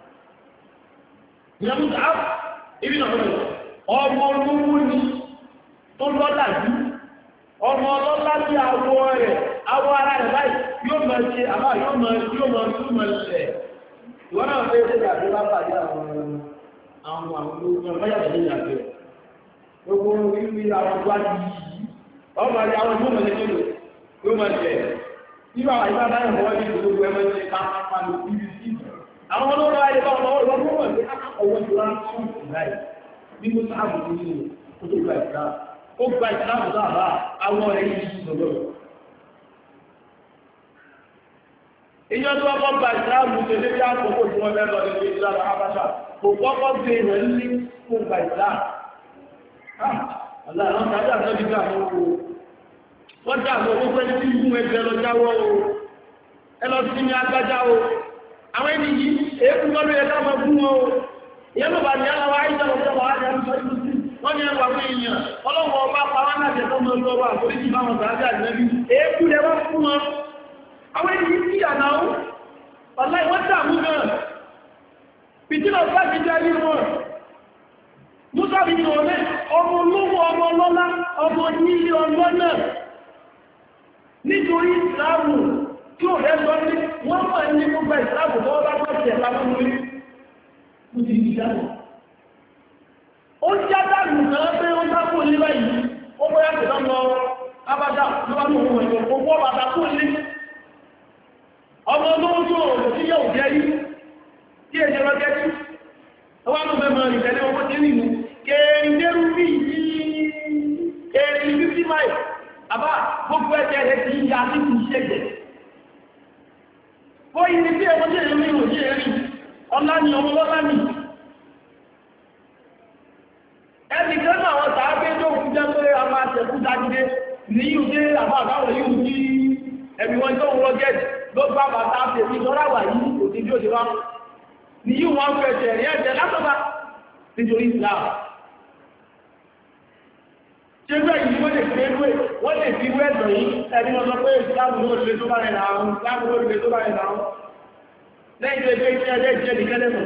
ìyàmú Mùsáàbù ibi náà ọmọ olówó ni tó lọ́lá yìí ọmọ ọlọ́lá ní àwọ rẹ̀ àwọ ara rẹ̀ láì yóò máa ṣe àbá yóò máa lẹ̀ ìwọ́n náà fẹ́ ṣe àti lápàdé àwọn olóògbé ọmọyàwó ní ìyàgbẹ́ gbogbo wíwí àwọn tó wájú yìí ọmọ àti àwọn tó mọ̀lẹ́ tó lò yóò máa ṣẹ̀ nígbà wà ìbá báyọ̀ mọ́ ní gbogbo ẹgbẹ́ ṣe ká máa lò bíbí sí àwọn olóòrò ayé bá wọn lọ́wọ́ lọ́wọ́ wọ́n ṣe ọwọ́ tó rán fún ìláì nínú sáàbù nínú ó tó gba ìsìláàmù ó gba ìsìláàmù sáàbà àwọn ọ̀rẹ́ yìí sí lọ́dọ̀ ìjọ tó kọ́kọ́ gba ìsìláàmù tẹ̀lé bí àkókò tí wọ́n fẹ́ lọ nílé ìsìláàmù Habasha kò kọ́kọ́ gbé rẹ̀ ní kó gba ìsìláàmù. Àlàáhùn tàbí àtọ́jú gbà mọ́ o. Wọ́n dà mọ́ owó pẹ́ tí ìgbìmọ̀ ẹgbẹ́ lọ jáwọ́ o. Ẹ lọ sí ní agbájá o. Àwọn ẹni yìí èékú wọn ló yẹ ká máa fún wọn o. Ìyẹn ló bá ní aláwọ̀ àìsàn ọ̀sẹ̀ wà á ní àmì sọ́jú sí. Wọ́n ní ẹwà fún èèyàn. Ọlọ́run ọba pa wọn láti ẹ̀kọ́ mọ́ lọ́wọ́ àforíjì báwọn sàájà ìlẹ́bí. Èékú lẹ wọ́n fún wọn. Àwọn ẹni yìí sí àdáwó. Ọ̀la ìwọ́n dààmú náà. Pìtínà bá ti jẹ́ ayé wọn. Musa bí ní ọ̀lẹ́ ọmọ olówó ọmọ ọlọ́lá ọmọ nílé ọlọ́nà nítorí ìsìláàmù tí ò rẹ́ lọ ní wọ́n mọ̀ ní gbogbo ìsìláàmù tó bá pàṣẹ ẹ̀lá lórí ó ti rí dáàmù. Ó já dáàmù náà pé ó bá kó lé báyìí ó bóyá kò tán lọ abájá ló bá mọ̀ ohun ẹ̀yọ̀ gbogbo bàtà kó lé ọmọ olówó tó rò sí yóò jẹ́ yìí tí èdè lọ jẹ́ yìí ọwọ́ àwọn mẹ́mọ̀ ìtẹ́lẹ̀ owó tí nínú kèrìndérú bí i kèrìn 50 miles àbá gbogbo ẹ̀kẹ́ rẹ̀ ti yà sí ìṣẹ́gbẹ̀ ó yìí ní tí ẹwọ́n tí èyí ní òjí èrí ọlá ni ọmọ lọ́lá ni ẹni kẹ́nà àwọn tàbí tó kú jẹ́ pé a máa tẹ̀kú dájídé ní yíò dé àbá àbáwọ̀ yíò ní ẹbí wọn tó ń rọ́gẹ́ẹ̀dì ló gbá bàtà àpèsí lọ́ráwà yìí kò sí bí ó ti wá ní yíò wọn fẹ́ tẹ̀rí ẹ̀jẹ̀ látọ́bá nítorí Islam ṣe bẹ́ yìí wọ́n lè fi wé wọ́n lè fi wé ẹ̀dọ̀ yìí ẹni wọ́n sọ pé Islam ló lè tó bá rẹ̀ láàrùn Islam ló lè tó bá rẹ̀ láàrùn lẹ́yìn tó ẹgbẹ́ iṣẹ́ ẹgbẹ́ ìṣẹ́ ìkẹ́lẹ̀ mọ̀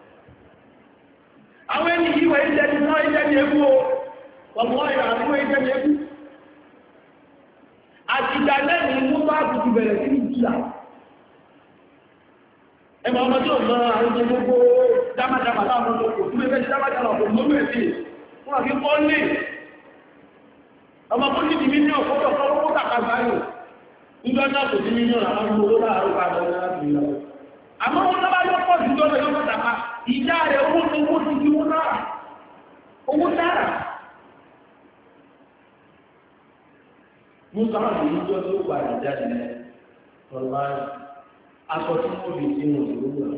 àwọn ẹni yìí wọ́n iṣẹ́ ti náà iṣẹ́ ní ẹkú o ọmọ ìrànwọ́ iṣẹ́ ní ẹkú àtìgbà lẹ́yìn mú bá ti bẹ̀rẹ̀ sí ìjìyà ẹgbà ọmọ tí ó lọ àwọn ìjẹ gbogbo dámadáma láwọn ọmọ òkú tí mẹ́fẹ́ dámadáma kò lórí ẹ̀sẹ̀ fún àfi kọ́ lè ọmọ fún ní mílíọ̀n kọ́kọ́ kọ́kọ́ kàkàgbà yìí nígbà náà kò sí mílíọ̀n àwọn ọmọ olóra àrùkà àdọ́rẹ́ láti ìlọ àmọ́ wọn tábà yọ pọ̀ sí lọ́dọ̀ yọ pọ̀tàkà ìjà rẹ̀ owó tó owó ti di owó náírà musa àti ìjọ tó gbà ìjáde rẹ̀ ọ̀la aṣọ tí wọ́n fi sínú ìlú náà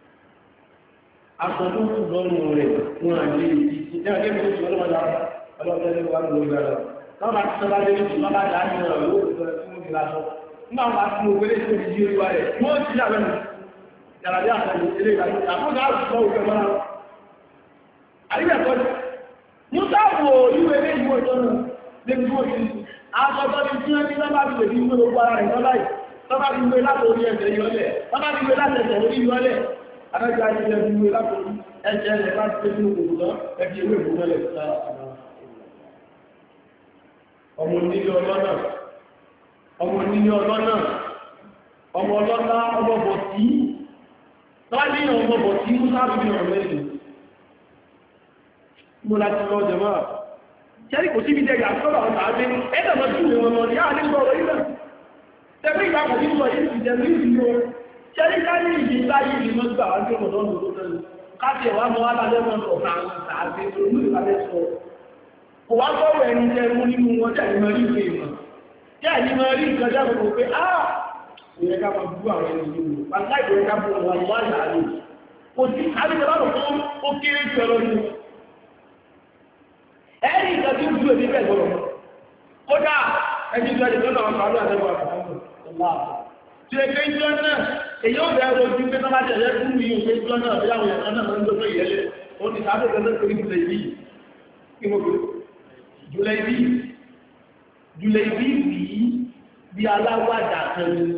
aṣọ tó kù lọ́rùn rẹ̀ fún àjẹ́ ìdí ní akẹ́kọ̀ọ́ tó ti ọlọ́wọ́ dára ọlọ́wọ́ tẹ́lẹ̀ wà lórí gbàdọ̀ náà bá ti sọ bá lórí ìjọba bá dá nínú ọ̀rọ̀ owó ìjọba tí wọ́n fi lásọ nígbà wọn bá ti mú owó lé tó ti di orí wa rẹ̀ wọ́n ti yà lẹ́nu yàrá bí àṣà ilé ìgbàlódé àkókò àṣùkọ òkè mọ́ra àríwẹ̀kọ́ musa wo ìwé ilé ìwé ìtọ́nà lẹ́nu tó ti aṣọ tó ti tí wọ́n ti lọ́ba fi lè fi wé gbogbo ara rẹ̀ lọ́láì tọ́ba fi wé láti orí ẹsẹ̀ yọlẹ̀ tọ́ba fi wé láti ẹsẹ̀ orí yọlẹ̀ adájọ́ ayẹyẹ fi wé láti orí ẹsẹ̀ rẹ̀ láti pé nínú òkùnkùn náà ẹbí ewé ìfúnmọ́lẹ̀ síta ọmọ onílé ọlọ́nà ọmọ onílé ọlọ́nà ọmọ ọlọ́lá ọmọ bọ̀tí láti ọmọ bọ̀tí mú sáàbí ọ̀rọ̀ mẹ́rin mo láti lọ jẹmọ́ ṣẹ́rí kò síbi jẹ́ ìyàtọ́lọ̀ ọ̀tà àti ẹgbẹ̀mọ̀ tí ìwọ̀n mọ̀ ní àdínkọ̀ ọ̀rọ̀ ilẹ̀ tẹ́gbẹ́ ìgbàmọ̀ tí wọ́n yìí ti jẹ́mí ìlú ṣẹ́rí káyé ìdí láyé ìlú gbà wá sí ọmọdé ọ̀nà tó tẹ́lú káàkiri ẹ̀wà mọ́ alálẹ́mọ̀ ọ̀tà àti olú ìpàdé sọ kò wá gbọ́rọ̀ ẹni jẹ́ mú nínú wọn jẹ́ ìmọ̀ rí ìwé ìmọ̀ jẹ́ ìmọ̀ rí nǹkan jẹ́ mọ̀ pé ìyẹn ká máa bú àwọn ẹni yìí wò pàtàkì ìyẹn ká bú wọn wá ìyàlẹ́ kò sí àdìgbà lọ́rọ̀ fún ó kéré jù ẹ̀rọ ni ẹ̀rí ìgbà tí ó ju èmi bẹ́ẹ̀ gbọ́dọ̀ kódà ẹni tó ẹni tó náà máa lọ àdẹ́wà àbúrò tí ó ké jọ náà èyí ó bẹ̀rẹ̀ ojú pé tó bá tẹ̀lé fún mi ò pé jọ náà bí àwọn ẹ̀kan náà máa ń gbọ́dọ̀ ìyẹlẹ̀ ó ti sábẹ́ gbọ́dọ̀ torí jùlẹ̀ ibi kí mo gbé jùlẹ̀ ibi yìí bí aláwàdà kan ní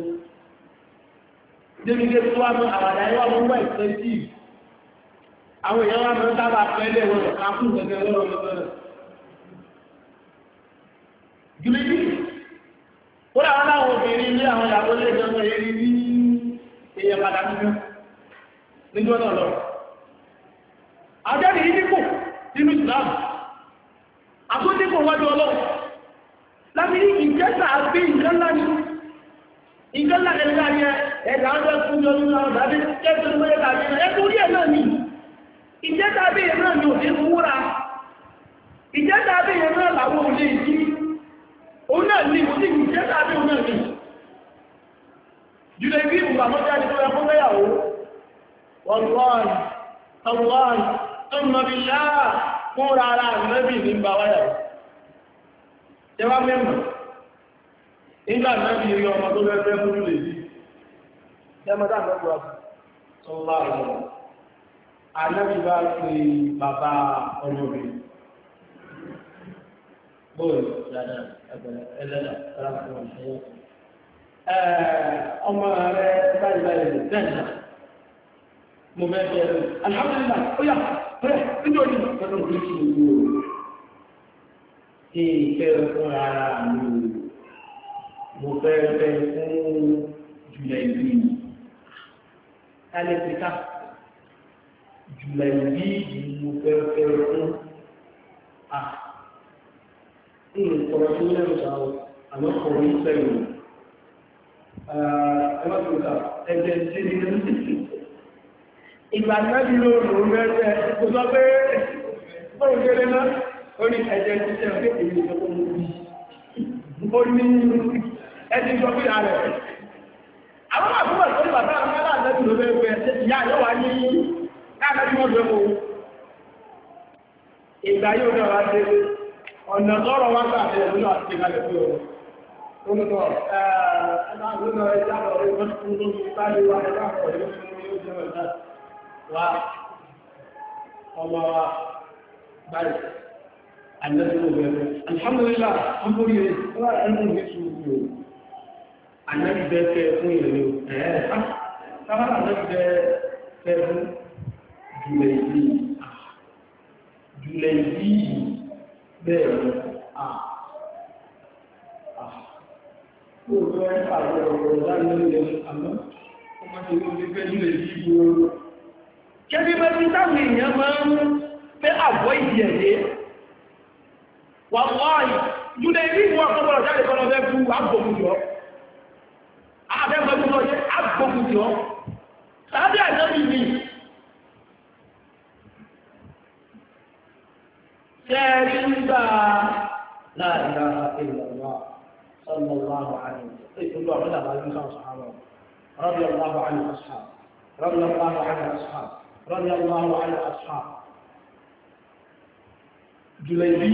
débi tó wá mọ́ àwàdà yẹn wà mọ́ wá expensive àwọn èèyàn wà mọ́ sábà pẹ́lẹ̀ wọn ká fún gẹ́gẹ́ lọ́rọ̀ lọ́rọ̀ jùlẹ́bí ó láwọn láwọn obìnrin ní àwọn ìyàwó lè jọ mọ́ èrí ní èèyàn pàtàkì kan níjọ́ náà lọ àjẹ́rì yìí dípò nínú ìsìláàmù àtúndípò wájú ọlọ́run láti ní ìjẹ́sà àgbé ìjọ́lá ní ìjọ́lá ẹ̀lá yẹ ẹ̀dà ọjọ́ fún jọ nínú àwọn ọ̀dàbí kẹ́kẹ́ tó yẹ tàbí ẹ̀kọ́ orí ẹ̀ náà ní ìjẹ́ta bí ẹ̀ náà ní òdí fúnwúra ìjẹ́ta bí ẹ̀ náà làwọn òdí ìjí òun náà ní òdí ìjẹ́ta bí òun náà ní jùlẹ̀ bí ìbùkà mọ́ jáde tó ẹkún lẹ́yàwó wọ́n tọ́mọ bí láà fún rárá nẹ́bì ní bá wáyàwó tẹwà mẹ́mọ̀ nígbà nẹ́bì rí ọmọ tó lẹ́fẹ́ fún jùlẹ̀ bí tẹ́mọ́dá mẹ́gbọ́ sọ́lá ọ̀rọ̀ anẹ́bì bá fi bàbá ọmọbìnrin bóòlù dáadáa ẹlẹ́dà ọmọ rẹ̀ báyìí bẹ́ẹ̀ mo bẹ́ẹ̀ bẹ́ẹ̀ alhamdulillah ó yà pẹ́ nítorí ọdún tó ṣe gbogbo tí ìfẹ́ fún ara mi mo fẹ́ fẹ́ fún jùlẹ̀ ìbí alẹ́sìká jùlẹ̀ ìbí mo fẹ́ fẹ́ fún ọ̀rọ̀ tó lẹ́nu sáwọ́ àmọ́ ọ̀rọ̀ ìfẹ́yìn ẹgbẹ́gbẹ́ta ẹgbẹ́ tí ní ìgbà mẹ́bí ló rò mẹ́rẹ́ kò sọ pé bọ́rọ̀ kéré náà ó ní ẹjẹ́ títẹ́ pé èyí ìjọpọ̀ mú bí ó ní ẹjí sọ pé ààrẹ àwọn àbúrò tó ní bàbá àwọn aláàbẹ̀bí ló bẹ́ẹ̀ ìyá yóò wá ní káàkiri wọ́n bẹ́ẹ̀ mọ́ ìgbà yóò náà wá dé ọ̀nà tọ́rọ wá gbà bẹ̀rẹ̀ lórí àti ìgbàlẹ̀ fún ọ̀rọ̀. Olùtọ̀ ẹ̀ẹ́dàgbọ́nà ìjábọ̀ orí wọ́n tún lórí ìpáàlẹ̀ wà ẹ̀dàgbọ̀ yóò fún yóò jẹ́ ọ̀dá wá ọmọ wa báyìí. Àjẹ́sí òbẹ̀rẹ̀. Alhamdulillah, wọ́n kó yẹ wọ́n ẹ̀rùn ní ṣùgbọ́n yóò. Àjẹ́sí bẹ́ẹ̀ fún ìrìn ẹ̀ẹ́ sábàbà bẹ́ẹ̀ fún jùlẹ̀ ìdí bẹ́ẹ̀ ó rẹ̀ àwọn ọ̀rọ̀ ìdánilẹ̀ àmọ́ ọmọ tí ó lè fẹ́ nílẹ̀ sí ìgbòrò kẹ́bí bá tí táwọn èèyàn máa ń fẹ́ àwọ̀ ìdíẹ̀dẹ́ wà wáyìí jùlẹ̀ ìrí ìwọ̀n àkọ́bọ̀rọ̀ jáde kọ́lọ̀ fẹ́ fún agbóhùnjọ́ àbẹ́gbẹ̀gbẹ̀ agbóhùnjọ́ tàbí àjọ́bì mi ṣẹ́rí nígbà la ilaha illallah sallallahu alaihi wa sallam ìpínlẹ̀ ọ̀rọ̀ dàbà ní sáwọn sàárọ̀ radiyallahu anhu ashab radiyallahu anhu ashab radiyallahu anhu ashab Julaybi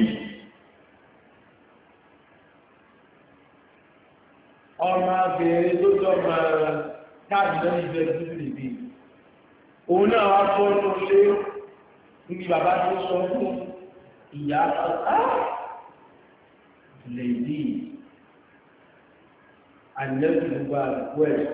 ọmọ abẹ̀rẹ̀ tó jọ máa káàkiri lẹ́yìn ìbẹ̀ Julaybi òun náà wá fọ́ lórí níbi bàbá tó sọ fún ìyá Julaybi àlẹ́gbẹ̀gbà west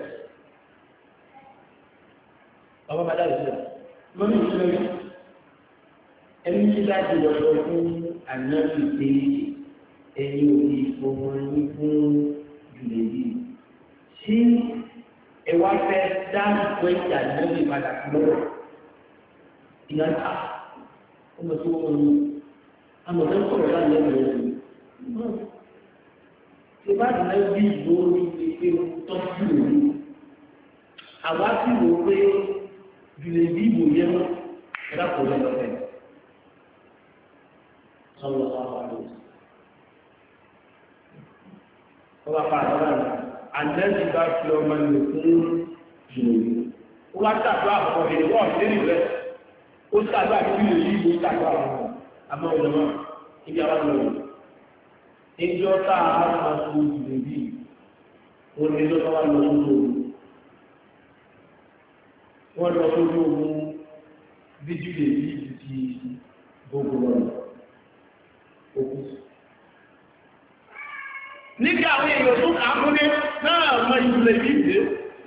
ọmọ bàdá ìṣẹ́ lórí ìṣẹ́lẹ̀ ẹni tí láti lọ́sọ fún àlẹ́gbẹ̀ pé ẹni òní ìfowó ní fún Julaybi tí ẹwà fẹ́ dáhùn pé àlẹ́gbẹ̀ padà lọ́wọ́ ìyáta ọmọ tí wọ́n ní amọ̀tẹ́ sọ̀rọ̀ láti ẹgbẹ̀rẹ̀ rẹ̀ tí bá dìlẹ́ bí lórí pé tọ́jú òní àwa sì wò pé Julaybi ìbò yẹn mọ́ ẹ̀dá kò lọ lọ́fẹ̀ sọ́lọ́ àwọn àdókò wọ́n bá pa àdọ́rà rẹ̀ àdẹ́sì bá fi ọmọ ìlú fún Julaybi ó wá tàbí àkọ́kọ́ ìlú wọ́n sí nílẹ̀ ó tàbí àkọ́kọ́ ìlú ìbò tàbí àwọn àmọ́ ìlọ́mọ́ ibi àwọn ọmọ ìjọ táà á máa tó Julaybi wọn ni lọ́wọ́ wá lọ sójú ogun wọ́n lọ sójú ogun bí Julaybi ti gbogbo lọ́nà òkú nígbà àwọn èèyàn tó kàákúnlé náà mọ Julaybi dé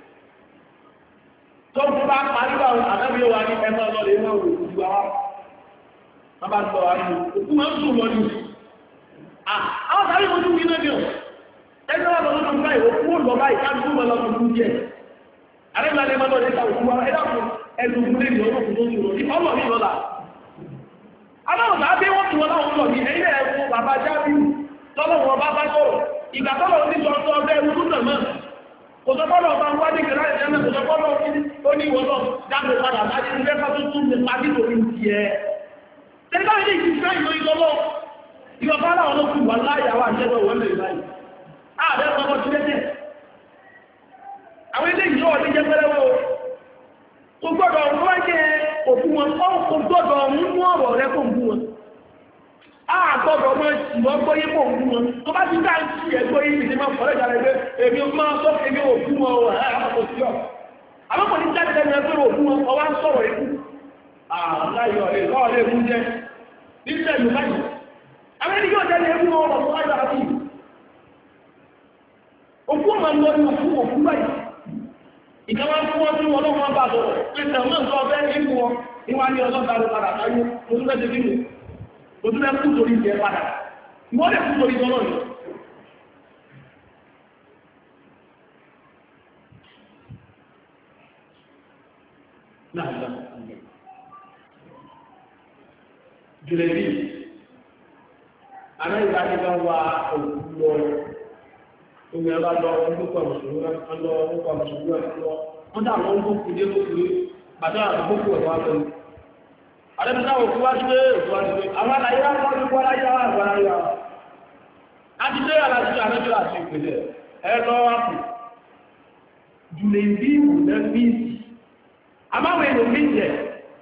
tó ń bá parígbà àdábí wa ní ẹmọ ọlọ́lẹ̀ náà wò ojú àwọn wọ́n bá lọ àánú òkú máa ń sùn lọ ní àwọn sáré ojú wí náà ní ọ̀ ẹgbẹ́ wà lọ́dún tó báyìí òkú lọ báyìí ká dúró lọ fún jẹ́ àrẹ́gbà ní ẹmọ lọ́dẹ̀ ká òkú wa ẹ̀dàkùn ẹ̀dùn fún lè ní ọlọ́kùn tó ń sùn lọ ní ọmọ mi lọ́la aláwọ̀ sábé wọ́n tún wọn láwọn lọ ní ẹ̀yìn ẹ̀kọ́ bàbá jábí lọ́lọ́wọ́ bá bá sọ̀rọ̀ ìgbà tọ́lọ̀ ní sọ ọ̀tọ́ ọbẹ̀ ẹrú tún náà kò sọ fọ́lọ̀ ọba wá ní ìgbẹ̀rẹ̀ ìjẹ́mẹ́ kò sọ fọ́lọ̀ ó ní ìwọ̀n náà jáde padà láti ní lẹ́fà tó tún nípa nítorí ti ẹ tẹ́lá ilé ìfẹ́ ìlú ìlọ́lọ́ ìwọ̀fà láwọn ló fi wà láyàwó àjẹ́lọ wọ́n lè báyìí ààrẹ ọmọ ti lẹ́tẹ̀ àwọn ilé gbọ́dọ̀ ọ̀run wá jẹ́ òkú wọn kò gbọ́dọ̀ ọ̀run mú ọ̀rọ̀ rẹ kò bú wọn a gbọ́dọ̀ mọ́ ìwọ́n gbóyé kò bú wọn tó bá ti dá ń sí ẹgbóyé ìdí máa fọ́lẹ̀ jáde pé èmi máa sọ èmi ò bú wọn ọ̀ àpapọ̀ sí ọ̀ àpapọ̀ ní jáde lẹ́nu ẹgbẹ́ òkú wọn ọwá ń sọ̀rọ̀ ikú àláyọ̀ rẹ̀ lọ́ọ̀lẹ́ mú jẹ́ nílẹ̀ yorùbá yìí amẹ́ríkà yóò jẹ́ ẹgbẹ́ wọn ọ̀rọ̀ láyọ̀ àti òkú ọmọ lọ ní òkú báyìí ìjọba fún wọn tí wọn lọ́wọ́ bá sọ̀rọ̀ pé tẹ̀wọ́n náà sọ bẹ́ẹ̀ ní wọn ìwà ní ọlọ́ta ló padà sáyé ojúbẹ́ ti bí mi ojúbẹ́ kú torí ìjẹ padà ìwọ́n lè kú torí ìjọ náà yìí. Jùlẹ̀bí anáyíká ní bá wà òkú lọ omi ẹ̀rọ lọ ọdúnkọ̀ mùsùlùmí lọ ọdúnkọ̀ mùsùlùmí lọ wọ́n dà wọ́n gbókù dé gbókù bàtà àgbókù ẹ̀wọ́ àgbẹ̀rẹ̀ àdẹ́bìnà òkú wá sílé òkú wá sílé àwọn àlàyé wá kọ́ nípa láyé wá àgbà láyé wá láti dé àlàjì àlejò àti ìpèsè ẹ̀rọ wá kù Jùlẹ̀bí ìwùlẹ́bí àmáwọn èèyàn mí jẹ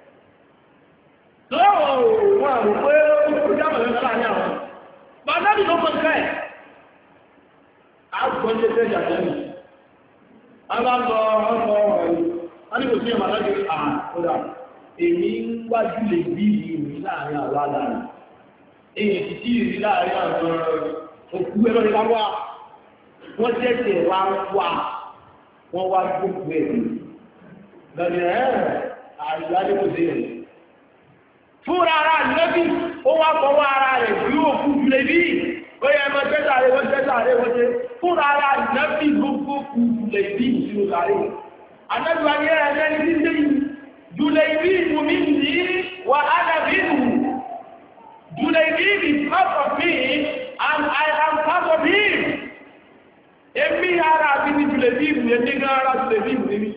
lọ́wọ́ wọn àrùn pé ó jábọ̀ lẹ́nu láàrin àwọn bàtà bí ló mọ̀ ká ẹ̀ àgbọ̀njẹ́ tẹ́ jàdẹ́rì aláàlọ́ ọmọ ọ̀rọ̀ wọ́n ní kò sí ẹ̀mà láti àkọ́dà èyí ń wájú lè bí ìrìn láàrin àwọn aláàrin èyí ti tí ìrìn láàrin àwọn òkú ẹ̀rọ ní káwà wọ́n tẹ́tẹ̀ wá wà wọ́n wá gbókù ẹ̀ lọ́nà àríwájú kò sí ẹ̀ fúnra ara lẹ́bí ó wá fọwọ́ ara rẹ̀ bí òkú lè bí ó yẹ ẹmọ tẹ́tàrí wọ́n tẹ́tàrí wọ́n tẹ́ fúnra ara ìnábì gbogbo kú lè bí ìṣirò sáré anábìwá ní ẹ̀rẹ́ ní títẹ́ yìí jùlẹ̀ ìbí ìmú mi ní wà ánàbí ìmú jùlẹ̀ ìbí is part of me and I am part of him èmi ara àti ní jùlẹ̀ ìbí ìmú èmi gan ara jùlẹ̀ ìbí ìmú ní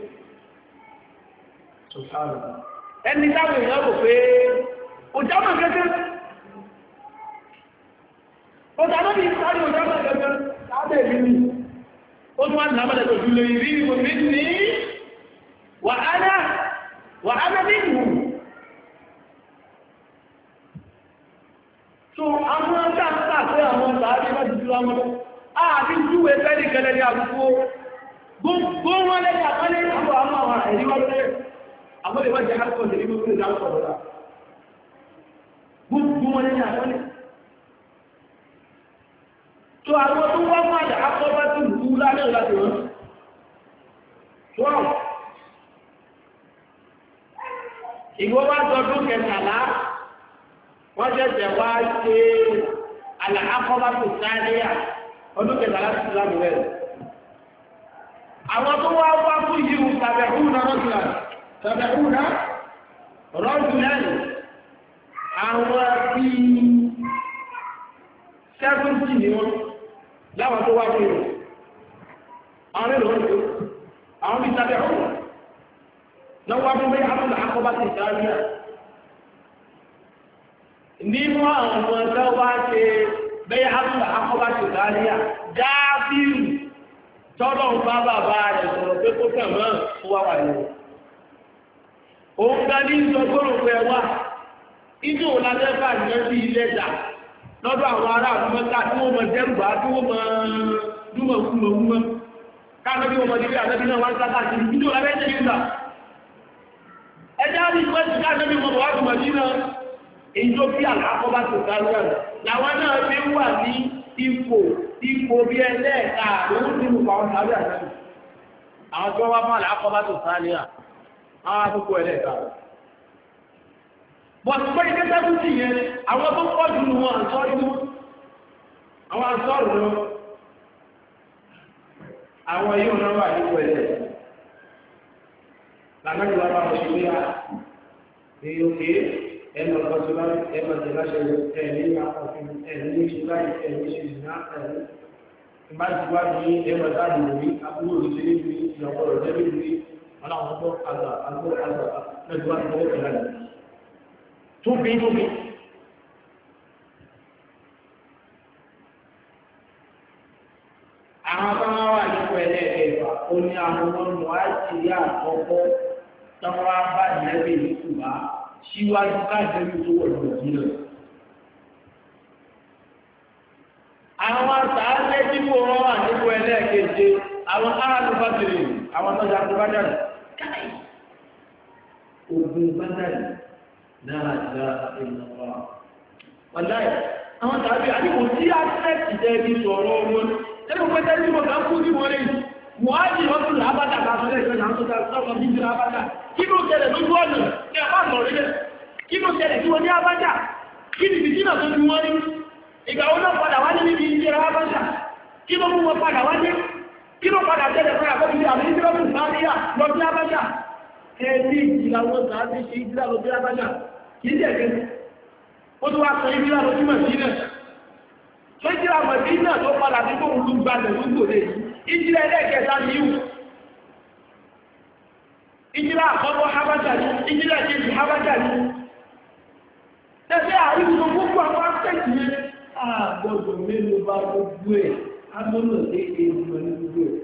ẹni táwọn èèyàn rò pé òjámọ̀ gẹ́gẹ́ òjámọ̀ bí sáré òjámọ̀ gẹ́gẹ́ lábẹ́ ìlú ó tún wá ní àmàlẹ̀ tó jùlọ ìrí ìwò méjì ní wà ánà bí ìwò so àwọn ọjọ́ àpẹ́ àwọn sàárè láti jùlọ àmọ́lẹ̀ àti júwẹ́ fẹ́lẹ̀ gẹ́lẹ́ ní àbúkú gbogbo wọn lẹ́yìn àpálẹ́ àwọn ẹ̀rí wọ́n lẹ́yìn àwọn ìwọ́n jẹ́ àkọ́ ìdílé gbogbo ìdáwọ́ ọ̀rọ̀ gbogbo wọn ní àkọ́lẹ̀ tó àwọn tó wọ́n máa dà ápọ́ bá tí ìlú lálẹ́ láti wọ́n wọ́n ìwọ́n wá tọdún kẹtàlá wọ́n jẹ́jẹ̀ wá ṣe àlàákọ́bá tó sáréà ọdún kẹtàlá sí ìlànà rẹ̀ àwọn tó wá wá fún yíò tàbẹ̀kú náà rọ́jùlá tàbẹ̀kúnà rọ́jùlẹ́nì àwọn bí 70 ni wọ́n láwọn tó wá fún ìrọ̀ àwọn ìrọ̀ wọ́n tó àwọn bí tàbẹ̀kúnà lọ́wọ́ fún bẹ́ àpùlà àkọ́bá ti sáàríà nínú àwọn ọmọ tó wá ṣe bẹ́ àpùlà àkọ́bá ti sáàríà dáàbìrì tọ́lọ̀ ń bá bàbá rẹ̀ sọ̀rọ̀ pé kó tẹ̀mọ́ wà wà ní òun ká ní ìjọgbọ́rò pé wá inú òlàlẹ́fà ní ẹbí ilẹ́jà lọ́dọ̀ àwọn ará àdúmọ́ká tí wọ́n mọ̀ jẹ́rùbá tí wọ́n mọ̀ dúmọ̀kúmọ̀kúmọ̀ káàkiri wọ́n mọ̀ níbi àtẹ́bí náà wọ́n sáta sí inú òlàlẹ́jẹ́ ìgbà ẹjá rí ìwé ti káàkiri wọ́n wá túnmọ̀ nínú èyí tó bí àkọ́bá tó káàkiri làwọn náà fi wà ní ipò bí ẹlẹ́ẹ̀ka àwọn nínú àwọn sáré àtẹ́bí àwọn tó wá fún àkọ́bá tó káàkiri àwọn àkókò ẹlẹ́ẹ̀ka bọ̀t pé ìkẹta tó sì yẹn àwọn tó pọ̀ jù wọn àṣọ inú àwọn àṣọ ìlú àwọn yíò náà wà nípò ẹ̀lẹ́ lànàjúwà bá wọ́n ṣe wíyà ní òkè ẹnu ọ̀pọ̀sọ̀lá ẹgbẹ̀rẹ̀ láṣẹ ẹ̀ní àkọ́fin ẹ̀ní ṣe láì ẹ̀ní ṣe ìrìnà ẹ̀ní ìbájúwà ní ẹgbẹ̀rẹ̀ àdìmòrí àbúrò ìṣẹ́lẹ̀ ní ìyọ̀pọ̀rọ̀ jẹ́bẹ̀ ní ọlọ́run ọgbọ́ àgbà lẹ́gbẹ̀rẹ̀ àdìmòrí tóbi àwọn bá wà nípò ẹlẹ́ẹ̀kẹfà ó ní àwọn ọmọ àti ìyá àkọ́kọ́ táwọn bá ìrẹ́bí ní kùbá síwájú káàkiri tó wọ̀ lọ́wọ́ sílẹ̀. àwọn àtàlẹ́ tí kò rán wà nípò ẹlẹ́ẹ̀keje àwọn aráàlú bá tèrè àwọn tọ́jà tó bá dàrú káì ogun bá dàrú náà dá ìnáwó wàláì àwọn tàbí àdìgbò tí aspect jẹ́ bí sọ̀rọ̀ wọn tẹ́lẹ̀ pẹ́ tẹ́lẹ̀ tí mo kà ń kú sí wọlé wọ́n lọ́tún lábátà kásọ̀lẹ̀ ìjọba àwọn tọ́jà bí i lábátà kí ló tẹ́lẹ̀ lójú ọ̀nà ní àbá sọ̀rọ̀ rẹ̀ kí ló tẹ́lẹ̀ tí wọ́n ní abájá kí ni bìtínà tó ju wọ́n ní ìgbà wọn náà padà wá níbi ìjẹrẹ abájá kí ló mú wọn padà wá ní kí ló padà tẹ́lẹ̀ fún àkọ́bí àmì ìjírọ́pù sáríyà lọ sí abájá ẹni ìjìláwọ́ sàájú sí ìjìlá lọ sí abájá kì í jẹ́ kẹ́kẹ́ ó tún wá sọ ìjìlá lọ sí mẹ̀sínà tó ìjìlá mẹ̀sínà tó padà sí fóun ló gbalẹ̀ lóńgbò lè ìjìlá ẹlẹ́ẹ̀kẹta ní ìwù ìjìlá àkọ́kọ́ habájá ní ìjìlá kejì habájá ní tẹ́fẹ́ àríwú gbogbo àwọn akẹ́kì yẹn àgbọ̀dọ̀ mélòó bá gbogbo ẹ̀ agbọ́nà sí èèyàn ní gbogbo ẹ̀.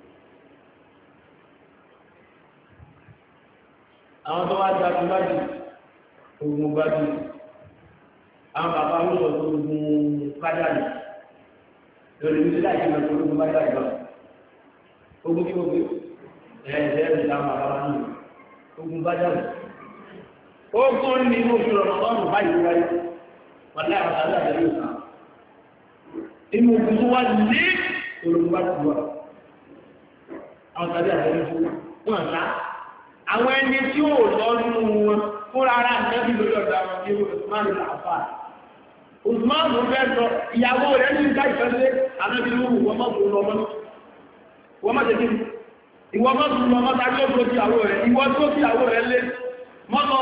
àwọn tó wá jà fún bájì ogun bájì àwọn bàbá ń sọ fún ogun kájàlì lórí ní láì ṣe lọ́pọ̀ ogun kájàlì lọ ogun tí wọ́n gbé ẹ̀ẹ́dẹ́rẹ́ ìdáhùn àbáwá nínú ogun kájàlì ogun ní oṣù ọ̀rọ̀ báyìí wáyé wọ́n láì àwọn àgbà àjẹ́ yóò sàn inú ogun tó wá ní ológun bá ti wà àwọn tàbí àjẹ́ yóò wọ́n sá àwọn ẹni tí ó lọ nínú wọn fúnra ara nẹ́bí lórí ọ̀dọ̀ àwọn tí Usman ló àfà Usman ló fẹ́ sọ ìyàwó rẹ̀ ní ìgbà ìfẹ́sẹ̀ ànábi ló wù wọ́n mọ̀ tó lọ mọ́ wọ́n mọ̀ tètè ìwọ́n mọ̀ tó lọ mọ́ tàbí ó tó ti àwọ̀ rẹ̀ ìwọ́n tó ti àwọ̀ rẹ̀ lé mọ́ lọ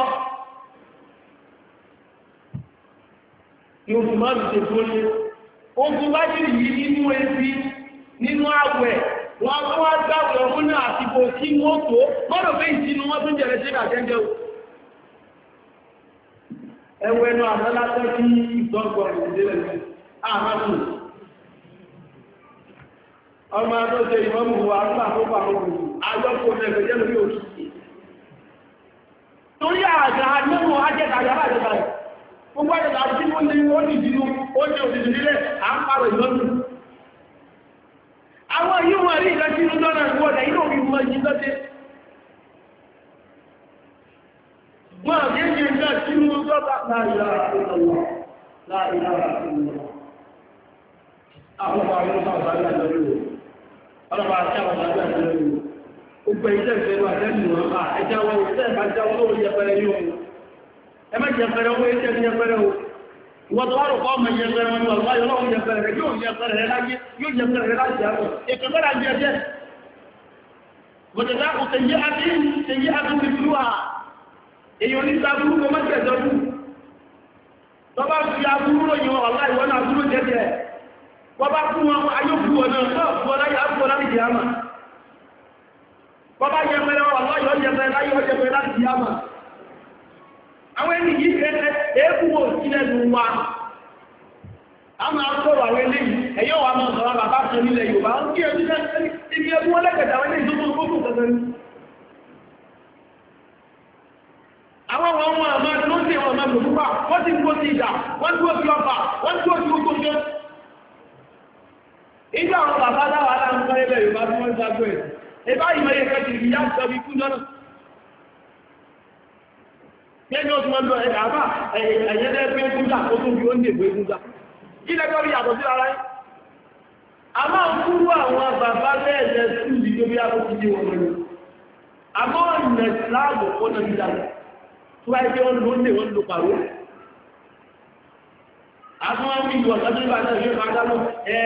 yóò máa ń ṣe tó ní ogun bá jì yìí nínú ẹbí nínú àwẹ̀ wọ́n tó wá gbáwẹ̀ ọmọ náà àti bò kí wọ́n tó mọ́rọ̀ pé ìsinú wọ́n tún jẹ̀rẹ̀ sí àjẹ́jẹ́ ẹwẹ́ náà àmọ́látọ́ kí ìgbọ́gbọ̀n ìdílẹ̀ sí àmàtù ọmọ tó ṣe ìmọ́mù wa nígbà tó bá wọn àjọ́kò mẹ́gbẹ̀jẹ́ lórí òkú torí àjà àjọ́mọ̀ ajẹ́tàjà láàjẹ́tàjà gbogbo àjẹ́tà tí wọ́n ní wọ́n ní ìdínú ó ní òdìdì nílẹ̀ à ń pàrọ̀ ìlọ́dún àwọn yíò wọ́n rí ìlọ́sí inú lọ́nà ìwọ̀dẹ̀ inú òbí mọ́ ìjí lọ́dẹ̀ wọ́n àti èyí ìjọ sínú lọ́ta láìlára ìlọ́wọ́ láìlára ìlọ́wọ́ àwọn ọmọ àwọn ọmọ àwọn àjọ́lẹ́wò ọlọ́pàá àti àwọn àjọ́lẹ́wò gbogbo ìjẹ́ ìfẹ́ àjẹ́lẹ́wò ẹjá wọ́n ìjẹ́ ìbájáwọ́ lórí ẹgbẹ̀rẹ̀ yóò ẹmẹ́ jẹ́fẹ́rẹ́ owó ẹjẹ́ jẹ́fẹ́rẹ́ o ìwọ́n tó wá rò kọ́ ọmọ jẹ́fẹ́rẹ́ wọn lọ́wọ́ yọ́lọ́wọ́ jẹ́fẹ́rẹ́ yóò jẹ́fẹ́rẹ́ rẹ láyé yóò jẹ́fẹ́rẹ́ rẹ láti àárọ̀ ètò mẹ́ra jẹ́jẹ́ bọ̀dẹ̀dá kò tẹ̀yẹ́ àti ìfúwà èyí oníta burúkú mọ́jẹ̀dọ́dú tọ́bá fi aburú ròyìn ọ̀lá ìwọ́n náà dúró jẹ́jẹ́ bọ́bá fún wọn ayókù ọ̀nà náà fún ọláyà fún ọláyà ìdí àmà bọ́bá jẹ́fẹ́rẹ́ ọ̀lá yọ́ jẹ́fẹ́rẹ́ láti ìdí àmà àwọn ẹni yìí ẹ̀ẹ́kùwò sílẹ̀ ló wá a máa sọ̀rọ̀ àwọn eléyìí ẹ̀yọ́ wa máa sọ̀rọ̀ bàbá kan nílẹ̀ Yorùbá ń kí ẹbí ibi ẹbí wọ́n lẹ́gbẹ̀ẹ́ àwọn eléyìí tó tó gbogbo kẹsẹ̀ ní àwọn ọmọ àmà ló ń tẹ ọmọ àmà lòpúpà wọ́n ti gbó sí ìjà wọ́n tó sí ọfà wọ́n tó sí gbogbo jẹ́ ìgbà àwọn bàbá dáwà aláǹkọ́ ilẹ̀ Yorùbá tí wọ́n jágbé ẹ̀bá ìmọ̀ ẹ̀kẹ́ ti rí yá sọ bí kú lọ́nà Kẹ́ni ó ti mọ́ lọ ẹ̀dà àbá ẹ̀yẹ́dẹ́ pé gúnjà ó tún bí ó ń dè pé gúnjà. Kí lẹ́gbọ́ bí yàtọ̀ sí ara yìí? A máa ń kúrú àwọn bàbá lẹ́ẹ̀lẹ́ sí ìdí tó bí a tó ti dé wọn lórí. A máa ń nẹ̀ láàbò kó lọ jíjà lọ. Tó bá ẹgbẹ́ wọn ló ń lè wọ́n lò pàrọ̀. A tún wá ń bí ìwọ̀n tọ́jú bá náà yóò máa dáná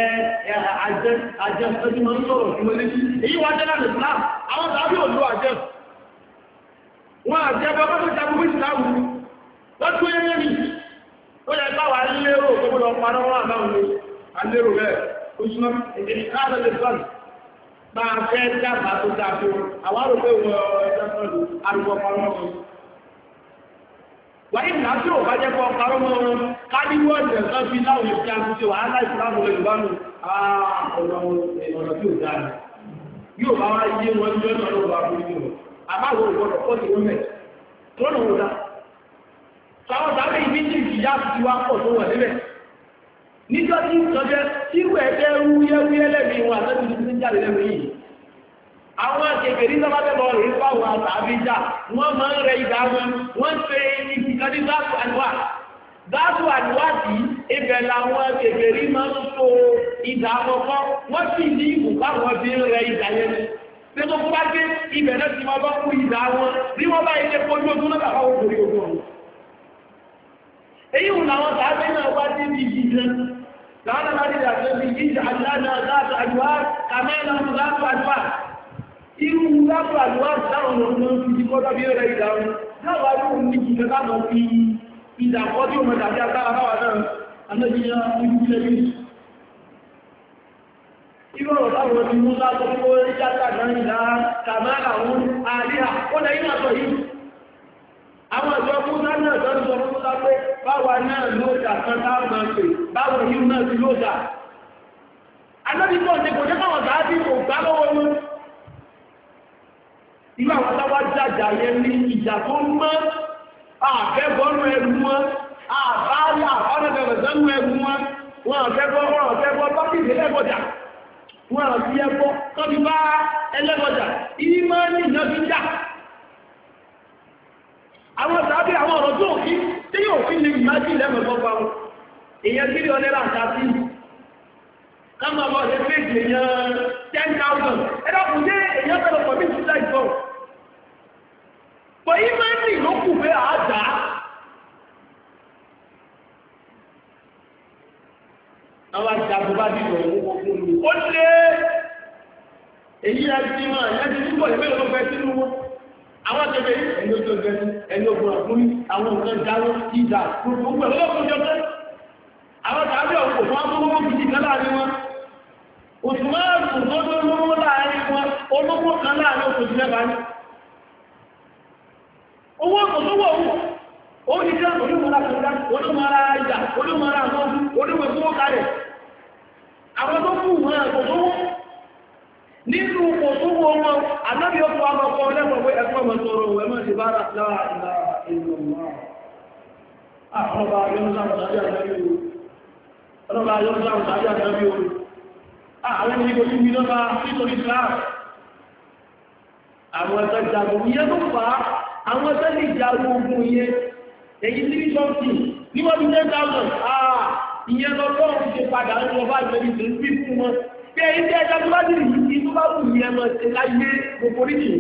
àjẹ́ ọdún máa ń sọ̀rọ̀ sí wọlé. Èyí wá jẹ́ láti Islam, àwọn tàbí ò lo àjẹ́ wọ́n àti ẹgbẹ́ ọmọ tó jagun méjì láwùú wọ́n tó yẹ́ mẹ́rin ó yẹ káwà lérò tó gbọ́dọ̀ parọ́ wọn àbáwọn ní alérò rẹ̀ oṣùnà èdè káàdọ̀ lè sọ́nà máa fẹ́ dábàá tó dábí wọn àwọn àrò pé wọ́n ẹjọ́ sọ́nà arúgbó parọ́ wọn wáyé ìlà tí ò bá jẹ́ kọ́ parọ́ wọn káníwọ́ ìjẹ̀ sọ́ fi láwùú ìfẹ́ àtúnṣe wàhálà ìsìlámù lè bá nù ọ̀nà tí ò dáa yóò bá wá yé wọn jọ́ náà lọ́wọ́ àbúrú àbáwọ̀ ògbọ́dọ̀ pọ̀ sí wọn mẹ́ lọ́nà wọn dá sáwọn sábẹ́ ibi tí ìyá ti wá pọ̀ tó wọ̀ níbẹ̀ níjọ́ tí ìtọ́jẹ́ tí ìwẹ̀ ẹ̀jẹ̀ wúyẹ́wúyẹ́ lẹ́mìí wọn àtẹ́bí ti ń jáde lẹ́mìí yìí àwọn akẹ́kẹ̀ẹ́ ní sábàbẹ́ lọ rèé fáwọn àtàbíjà wọ́n máa ń rẹ ìdá wọn wọ́n ṣe ìkìkàdí dáàtù àdúrà tí ibẹ̀ làwọn akẹ́kẹ̀ẹ́ máa ń so ìdá wọn kọ́ wọ́n sì ní ìbùkún àwọn bí ń rẹ ìdá yẹn ní tó kó bá gbé ibẹ̀ náà ti máa bá kú ìdá wọn bí wọ́n bá ilé kojú ojú náà bàbá wọn kò rí ojú ọ̀run èyí wù làwọn tàbí náà wá sí ibi yìí gan láwọn náà ti dàgbé bí ìjà àdúrà dáàtù àdúrà kàmẹ́lá dáàtù àdúrà irú lápò àdúrà dáwọn ọmọ ìdí kọ́dọ̀ bí rẹ̀ ìdáwọn dáwà yóò ní ìjìnlẹ̀ láàmà fi ìdàkọ́ tí ó mọ̀ tàbí agbára báwà náà anájíyà ìjìnlẹ̀ yìí irú ọ̀rọ̀ táwọn ti mú látọ́ tó rí játà náà ìdá kàmáàlà wọn àríhà ó lẹ́ yìí àtọ̀ yìí àwọn ìjọ múlá náà jọ́rọ̀ sọ fún múlá pé báwa náà lóòdà kan táwọn máa pè báwọn yìí náà ti lóòdà anájíkọ̀ ní kò jẹ́ káwọn tàbí kò gbá lọ́wọ́ wọn ìlú àwọn táwà jàjà yẹn ní ìjà tó mọ́ àfẹ́bọ́nú ẹrù wọn àbáyé àfánàbẹ̀rẹ̀sẹ́nú ẹrù wọn wọn àfẹ́bọ́ bákìtì ẹlẹ́gbọ̀jà wọn àti ẹgbọ́ tọ́bí bá ẹlẹ́gbọ̀jà ìmọ̀ ní ìjọbíjà àwọn tàbí àwọn ọ̀rọ̀ tó kí tí yóò fi lè ìmájì lẹ́mọ̀gbọ́gbà wọn èyàn kí ní ọlẹ́rà àtàtì káàmà bọ́ ṣe fèsì èyàn 10,000 ẹ̀dàkùn jẹ́ èyàn tẹ́lọ̀ pọ̀ ní ìsìlẹ̀ ìfọ́ pọ̀ yí máa ń ní ló kù pé àádá àwọn àjàgbò bá dìbò ogun olú ó lé èyí àti máa yájú púpọ̀ ìwé ló fẹ́ sínú wọn àwọn tẹ̀lé ẹni ó tó gẹ̀ẹ́sì ẹni ogun àkúrí àwọn nǹkan dáwọ́ ìjà gbogbo ẹ̀rọ lọ́kùnjọ́ pé àwọn tàbí ọ̀pọ̀ wọn tó wọ́n fi jìkà láàrin wọn òṣùmọ́rùn tó tó lówó láàrin wọn olówó kan láàrin oṣù mẹ́bàá ní owó òṣòwò ó ní jẹ́ olúmọ̀ra kọjá olúmọ̀ra ìjà olúmọ̀ra àwọn olúmọ̀ kalẹ̀ àwọn tó kú wọn òṣòwò nínú òṣòwò wọn ànábì ọkọ̀ ọmọkọ̀ lẹ́gbọ̀n pé ẹ̀kọ́ mọ̀ sọ̀rọ̀ ẹ̀mọ́ sí bára láàrín àwọn ìgbò tí mi lọ́ba nítorí Islam àwọn ẹ̀sẹ̀ jagun iye tó fà á àwọn ẹ̀sẹ̀ lè jagun ogun iye èyí tí sọ́ọ̀tì ní wọ́n bí 10,000 ìyẹn lọ́lọ́run ti padà ń lọ bá ìgbẹ̀bí tó ń fi fún wọn pé èyí tí ẹja tó bá dì ní tó bá wù ní ẹmọ ṣe láyé gbogbo oríṣi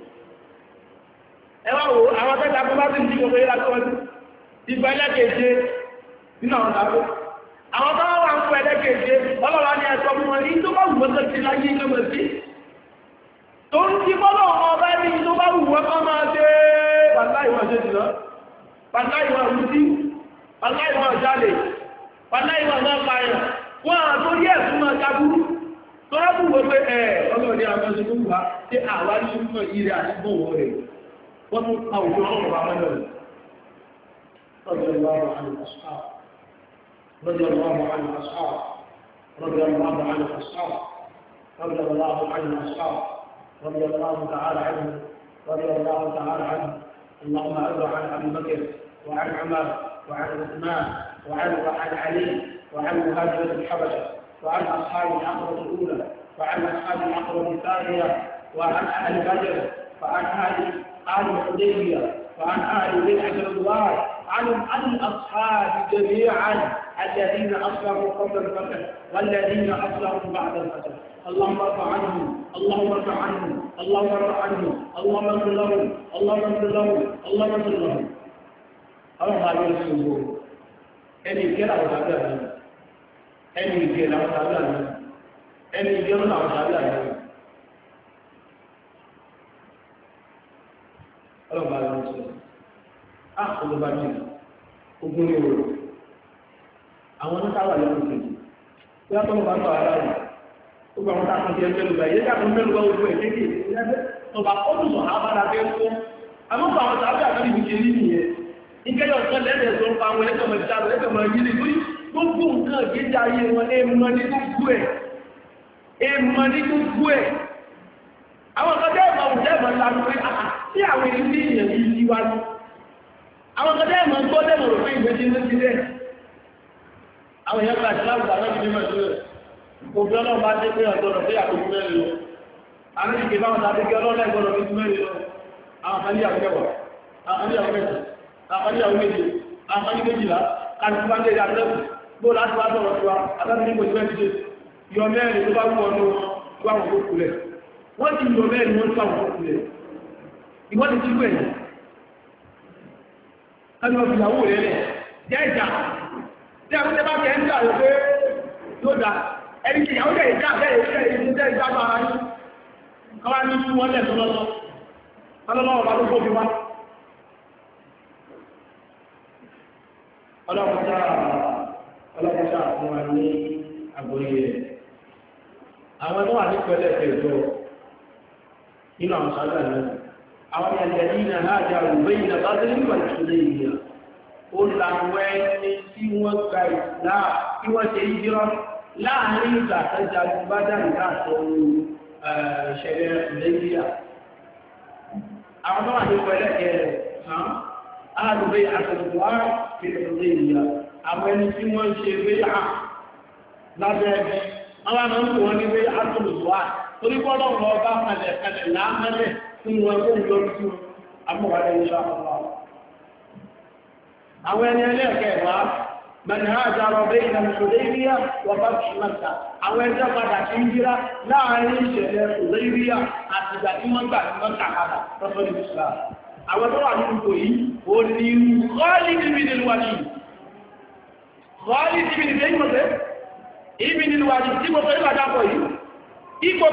ẹ wá wo àwọn ẹ̀sẹ̀ jagun bá sì ń jí gbogbo yẹn láti wọ́n ìgbà ẹlẹ́kẹ̀ẹ́jẹ nínú àwọn tàbí àwọn tó wà ń fún ẹlẹ́kẹ̀ẹ́jẹ ọlọ́wà ní ẹ̀sọ́ fún wọn ní tó bá wù wọ́n ti láyé lọ́mọ sí tó ń tí bọ́lọ̀ ọba ní tó bá wù wọ́n kọ́ máa ṣe pàtàkìwọ̀n ṣe jùlọ pàtàkìwọ̀n rúdí pàtàkìwọ̀n jálè pàtàkìwọ̀n náà pààyàn wọ́n àtórí ẹ̀sùn máa jábúrú tó rábù wọ́n pé ọlọ́ọ̀dẹ́ àmọ́sí tó wà tí àwá ní ṣúgbọ́ ìrẹ́ àdúgbò rẹ̀ wọ́n mú àwùjọ ọ̀rọ̀ àmọ́lẹ̀ رضي الله عن الأصحاب رضي الله عن الأصحاب رضي الله عن الأصحاب رضي الله عن الأصحاب رضي الله تعالى عنه رضي الله تعالى عنه اللهم أرضى عن أبي بكر وعن عمر وعن عثمان وعن علي وعن مهاجرة الحبشة وعن أصحاب العقبة الأولى وعن أصحاب العقبة الثانية وعن أهل بدر وعن أهل الحديبية وعن أهل بيعة الرضوان عن الأصحاب جميعا الذين أصلحوا قبل الفتح والذين أصلحوا بعد الفتح اللهم ارفع عنهم اللهم ارفع عنهم اللهم ارفع عنهم اللهم اغفر لهم اللهم اغفر لهم اللهم اغفر لهم اللهم عليه الصبور ẹni ìkẹ́lá àwọn tàbí àná ẹni ìkẹ́lá àwọn tàbí àná ẹni ìkẹ́lá àwọn tàbí àná ọlọ́pàá ló ń sọ olùbá jù ogun ní òòrùn àwọn onítàwà lẹ́nu kejì tí wọ́n tọ́lọ̀ bá tọ́ ara rẹ̀ ó gba àwọn tàkùn tí ẹ mẹ́lú bá yẹ́ kàkùn mẹ́lú bá ojú ẹ̀ kéèké ọba ọdún àbára fẹ́ fún àmúkọ àwọn tàbí àkàrí ìbùkẹ́ nínú yẹn ìkẹyọ̀ kan lẹ́lẹ̀ tó ń pa àwọn ẹlẹ́kọ̀ọ́ ìjábọ̀ ẹlẹ́kọ̀ọ́ yìí lórí gbogbo nǹkan ìgbéjà ayé wọn èèmọ̀ ní gbogbo ẹ̀ àwọn kan dẹ́ ìmọ̀ òjẹ́ ìmọ̀ ńlá pé tí àwọn èyí tí èèyàn yìí ti wá ní àwọn kan dẹ́ ìmọ̀ tó dẹ́mọ̀ rò pé ìwé tí ó ti dẹ́ àwọn èèyàn gba ìṣẹ́lá ìgbà náà ti mọ̀ sí rẹ̀ òbí ọlọ́run bá dé pé ọ̀dọ́rọ̀ pé àkókò mẹ́rin lọ àwọn ìgbé báwọn tàbí kí ọlọ́run ẹgbọ́rọ̀ ní mẹ́rin lọ àwọn kan níyàwó mẹ́wàá àwọn kan níyàwó mẹ́ta àwọn kan níyàwó méje àwọn kan ní méjìlá káàkiri bá ń lé àtẹ́kù gbó láti wá sọ̀rọ̀ tiwa àtàkùn nígbò tí wọ́n ti ṣe yọ mẹ́rin tó bá wù ọ́nú tó àwọn tó kulẹ̀ wọ́n ti yọ mẹ́rin wọ́n tó àwọn tó kulẹ̀ ìwọ́n ti tíkú ẹ̀yìn káàkiri wọ́n fi ìyàwó rẹ̀ lẹ̀ jẹ́ ìjà tí àwọn tẹ́bá kẹ́ ń jà rẹ̀ pé yóò dá ẹni tí ìyàwó jẹ́ ìjà bẹ́ẹ̀ ìjẹ́ ìjà bá ara yìí káwá ní fún wọn lẹ̀ tọ́lọ́tọ́ ọlọ́lọ́wọ́ bá ló kó fi wá ọlọ́pàá fún wa ní àgbóyé rẹ̀. Àwọn tó wà ní pẹ̀lẹ̀ ẹ̀jọ́ nínú àwọn sáájú àná. Àwọn ẹ̀jẹ̀ ní àájá òwe ìlà bá dé nígbà ìṣúlẹ̀ ìyà. Ó làwọn ẹni tí wọ́n gba ìsìlá tí wọ́n ṣe ìjírọ́ láàárín ìgbà àtẹ́jà bá dá ìdá àtọ́rù ìṣẹ̀lẹ̀ ìlẹ́yìíyà. Àwọn tó wà ní pẹ̀lẹ̀ ẹ̀jọ́ àádùgbé àtẹ̀jọ́ ìlẹ́yìíyà. Àwọn ẹni tí wọ́n ṣe wéyà lábẹ́ ẹbí, àwọn àmọ́ ń kò wọ́n ní wéyà átùlùwà, torí gbọ́dọ̀ lọ bá kalẹ̀ láàmẹ́lẹ̀ fún wọn tó ń lọ sí àmúwàlẹ̀ iṣẹ́ àwọn. Àwọn ẹni ẹlẹ́ẹ̀kẹ́wàá, mẹ́rin àjárọ̀ bẹ́ ìlànà Ṣùdẹ́ríyà wọ́n bá fi mẹ́ta. Àwọn ẹjọ́ padà kí ń jíra láàárín ìṣẹ̀lẹ̀ Ṣùdẹ́ríyà àti ìgbà tí wọ́n gbà ní mọ́ta padà tọ́tọ́ ní Ìsìlá. Àwọn tó wà nínú kò yìí, ò ní kọ́lì níbi nínú wà ní Ghalid ibn al-Walid tí mo fẹ́ ìbàdàpọ̀ yìí, ipò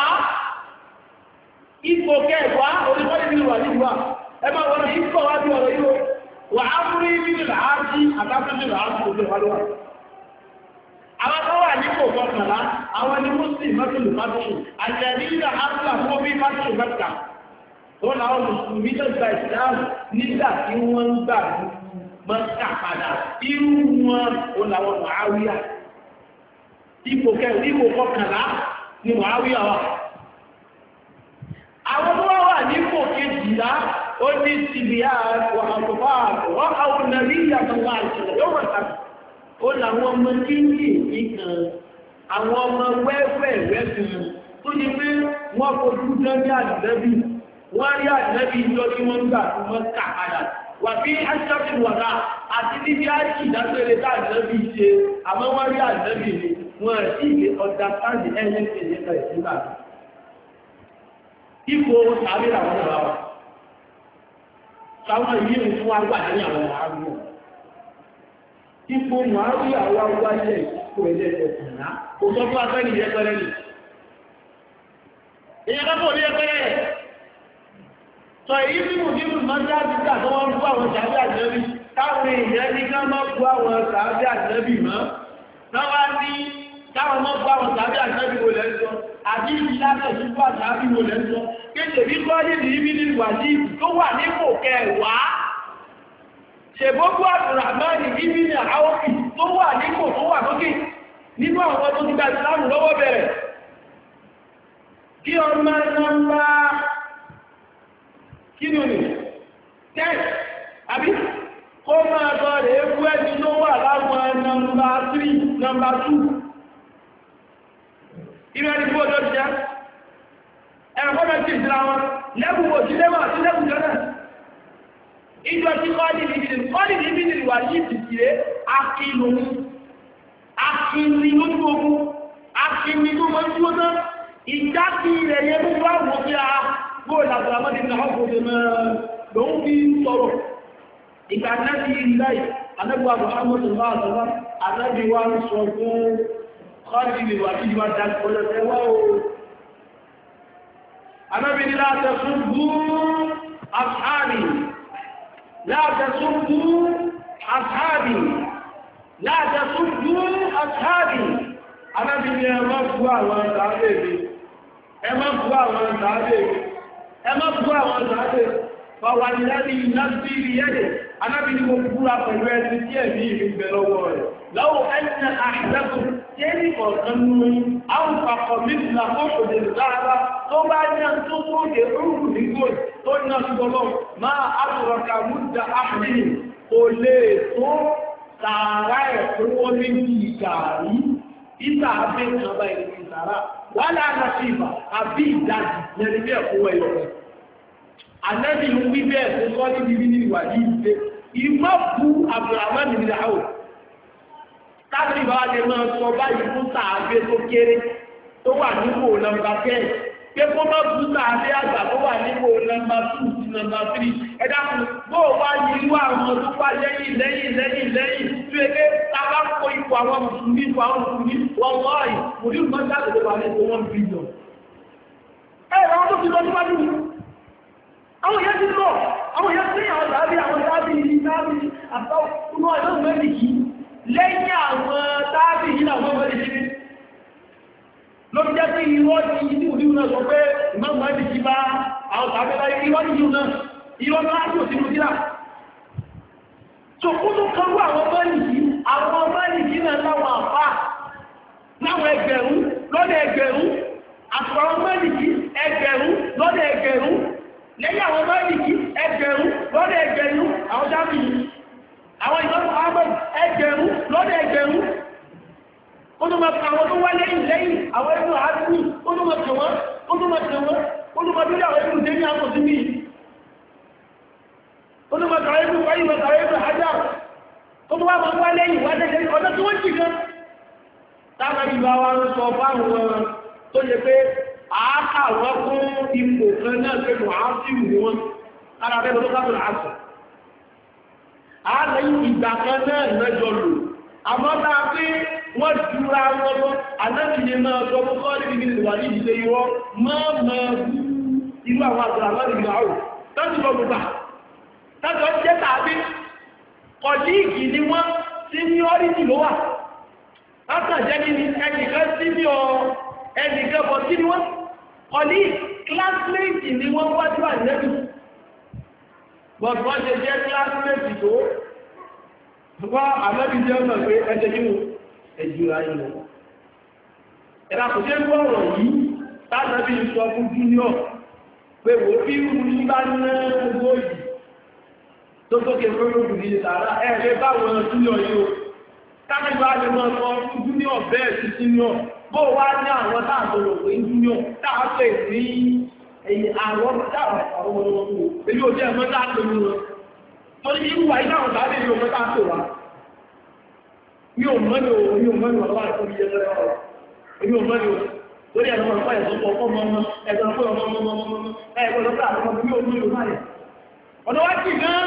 kẹwàá orílẹ̀ ibn al-Walid wà, ẹ máa wọ́n ní ipò wá bí ọ̀rọ̀ yíò, wà á múrí ibn al-As àtàkùn al-As òjò wà. Àwọn tó wà ní kò kọkànlá, àwọn ni Muslim mẹ́tòlù mẹ́tòlù, àjẹ̀rí ìlà ápùlà fún bí mẹ́tòlù mẹ́ta. Ó làwọn Mùsùlùmí tó gba ìsìláàmù nígbà tí wọ́n ń gbà mọ́ta padà irú wọn o làwọn Muawiya ipò kọkànlá ni Muawiya wà. Àwọn tó wà nípò kejìlá ó ní tìbíyà wàhálùfà wọ́n àwọn nàrí ìyàtọ̀wà ìṣẹ̀lẹ̀ yóò wọ́n tàbí ó làwọn ọmọ kíńkì nìkan àwọn ọmọ wẹ́fẹ̀ẹ́wẹ́fẹ̀ tó ní pé wọ́n fojú dán ní àdìlẹ́bì wọ́n rí àdìlẹ́bì ìjọ tí wọ́n gbà fún wọn kà padà wà bí aṣáájú wàdà àti níbi àìsí ìdágbére tá àdìlẹ́bì ṣe àmọ́ wọ́n rí àdìlẹ́bì ni wọ́n rẹ̀ sí ìgbé ọjà sáàdì ẹ̀yẹ́fẹ̀ nípa ìsìnbà ipò tàbí àwọn ọ̀rọ̀ wa sáwọn yìí ń fún wa gbà ní àwọn àrùn ipò mọ̀hárí àwọn wáyé ìpò ẹ̀lẹ́ ọ̀kùnrin kò sọ fún afẹ́ nìyẹn pẹ́rẹ́ nì èyàn kápọ̀ ní ẹgbẹ́rẹ́ sọ èyí tí mo ní mọ́já títà tó wọ́n fún àwọn sàábí àjẹ́bí táwọn èèyàn ní ká mọ́ fún àwọn sàábí àjẹ́bí mọ́ náà wá ní táwọn mọ́ fún àwọn sàábí àjẹ́bí wò lẹ́sọ àbí ìlànà ìṣúgbà sàábí wò lẹ́sọ kéde bí kọ́lé ní ibi ní ìwàdí tó wà nípò kẹwàá ṣègbógbó àtùràmọ́ni ibi ní àwọ́kì tó wà nípò tó wà lókè nínú àwọn tó ti gba ìsìlámù lọ́wọ́ bẹ̀rẹ̀ kí ọmọ nọ́mbà kí ni òní 10 àbí kó máa bọ̀ rẹ̀ ewu ẹni tó wà láwọn nọ́mbà 3 nọ́mbà 2 inú ẹni fún ọjọ́ jẹ́ ẹ̀kọ́ mẹ́tí ìsìnra wọn lẹ́bùn òjí lẹ́wọ̀n àti lẹ́bùn jẹ́ náà ìjọ tí kọ́lì níbi ní wà ní ìtìsìrẹ́ akínú lójú ogun akínú tó mọ́ tí ó náà ìjákí rẹ̀ yẹ mú wá wọ́n tí a gbóò làbàmọ́dé ní ọkùnrin mẹ́rin lòun fi sọ̀rọ̀ ìgbà náà ti láì anẹ́gbà Muhammadu láàtọ́lá anẹ́bí wá ń sọ fún kọ́lì níbi wà ní ìwà dákọ̀ọ́lẹ́wọ́ anẹ́bí ní látẹ̀sùn gún àṣàrí لا تسبوا أصحابي لا تسبوا أصحابي أنا بني أمفوا وأنتابي أمفوا وأنتابي أمفوا وأنتابي فوالذي نفسي بيده أنا بني مفوا فالوالد تيمي من بلوه lọ́wọ́ ẹ̀yìn àṣẹ́kù tí ní ọ̀sán mú àwọn pàpọ̀ mílùú àkókòdè lára tó bá ní tó tó dé rúrù ní gold tó ní ọ̀sán máa àtùrọ̀kà múdà áfìlì kò lè tó tààrà ẹ̀kúnwọ́ méjì ìgàrí ìta àbẹ́ ìjọba ìlú ìsàrà wà láàrín sí ìbà àbí ìdájì lẹ́ni bí ẹ̀kúnwọ́ ẹ̀yọ̀ rẹ̀ ànẹ́bí ń wí bẹ́ẹ̀ tó kọ́ níbi ní ìwà yìí ṣe ìmọ̀ bu Abdulrahman bin Auf tábìlì bá wà lè máa sọ báyìí fún sàábé tó kéré tó wà nípò nọ́mbà 10 pé kó má bú sàábé àgbà tó wà nípò nọ́mbà 2 sí nọ́mbà 3 ẹ̀dá kù bó wá ní irú àwọn tó wà lẹ́yìn tó yẹ pé tábà kó ipò àwọn mùsùlùmí wọ́n wọ́ọ̀yì mùsùlùmí máa jáde tó wà nípò 1 billion. ẹ̀rọ tó ti lọ síwájú àwọn èèyàn ti lọ àwọn èèyàn tí àwọn tàbí àtàwọn ọmọ ẹ̀lọ́ mẹ́rin yìí lẹ́yìn àwọn tàbí yìí náà wọ́n mẹ́rin ṣe ló fi jẹ́ sí irọ́ ní ìdí òdí náà sọ pé ìmọ̀ mẹ́rin jí bá àwọn tàbí láyé irọ́ ní yìí náà irọ́ náà tí ò sínú síra tó kú tó kọrú àwọn mẹ́rin yìí náà láwọn àpá láwọn ẹgbẹ̀rún lọ́dẹ̀ ẹgbẹ̀rún àtàwọn mẹ́rin yìí ẹgbẹ̀rún lọ́dẹ̀ ẹgbẹ̀rún lẹ́yìn àwọn mẹ́rìnkì ẹgbẹ̀rún lọ́dẹ̀ ẹgbẹ̀rún àwọn jábì àwọn ìmọ̀mù ahmed ẹgbẹ̀rún lọ́dẹ̀ ẹgbẹ̀rún ó tó máa àwọn tó wá lẹ́yìn àwọn ẹgbẹ̀rún àádúrú ó tó máa tẹ̀wọ́n ó tó máa bí àwọn ẹgbẹ̀rún tẹ́lẹ̀ àwọn sí mi ó tó máa kàwé ẹgbẹ̀rún wáyé máa kàwé ẹgbẹ̀rún ajá ó tó wá lẹ́yìn wá lẹ́yìn ọjọ́ tí wọ́n jì gan táwọn ìlú àwọn sọ fáwọn tó yẹ pé àákàwọ́ fún ipò kan náà pé mọ̀ á sí ìwò wọn ara rẹ̀ lọ́dọ́ káàkiri àṣà àálẹ́yìn ìgbà kan náà lẹ́jọ lò àmọ́ta pé wọ́n jùra wọn lọ anábìyẹ náà sọ fún kọ́ọ̀lì bí i wà ní ìdílé ìwọ́ máa irú àwọn àgbà aláàrẹ̀ àwọ̀ tọ́jú lọ gbogbo tọ́jú jẹ́ tàbí kọ̀líìkì ni wọ́n sí ní ọ́rìjì ló wà látàjẹ́ ní ẹnìkan sí ní ẹnìkan bọ̀ sí ni wọ́n ọ̀ní classmate ni wọ́n wájú àjẹ́bì but wọ́n ṣe jẹ́ classmate tó wọ́n àmẹ́bí jẹ́ ọ̀nà pé ẹjẹ́ yíò ẹjúra yìí ẹ̀dà kò jẹ́ gbọ́rọ̀ yìí tánàbí sọ fún junior pé wò bí rú ní bá ná góòlì tó tókè fẹ́rọ̀gùn ní ìtàrà ẹ̀rẹ́ báwọn junior yìí tánàbí bá lè mọ́ sọ fún junior bẹ́ẹ̀ sí senior bó wá ní àwọn táàtọ̀lọ̀ pé junior táàpẹ̀ ní ẹ̀yìn àwọn táàpẹ̀ àwọn ọmọ èyí ò jẹ́ ẹ̀mọ́ táàpẹ̀ ní wọn tó ní ìwà ìdáhùn tàbí ìlú ọmọ táàpẹ̀ wá ní òmọ́ni ọlọ́wà ìfọ́ bí jẹ́ lọ́rọ̀ èmi òmọ́ni ò lórí ẹ̀rọ ọmọ ẹ̀sọ́pọ̀ ọmọ ẹ̀sọ́ fún ọmọ ẹgbẹ́ lọ́pàá àwọn ọmọ bí ó ní òmọ́ni ọ̀nà wá jì gan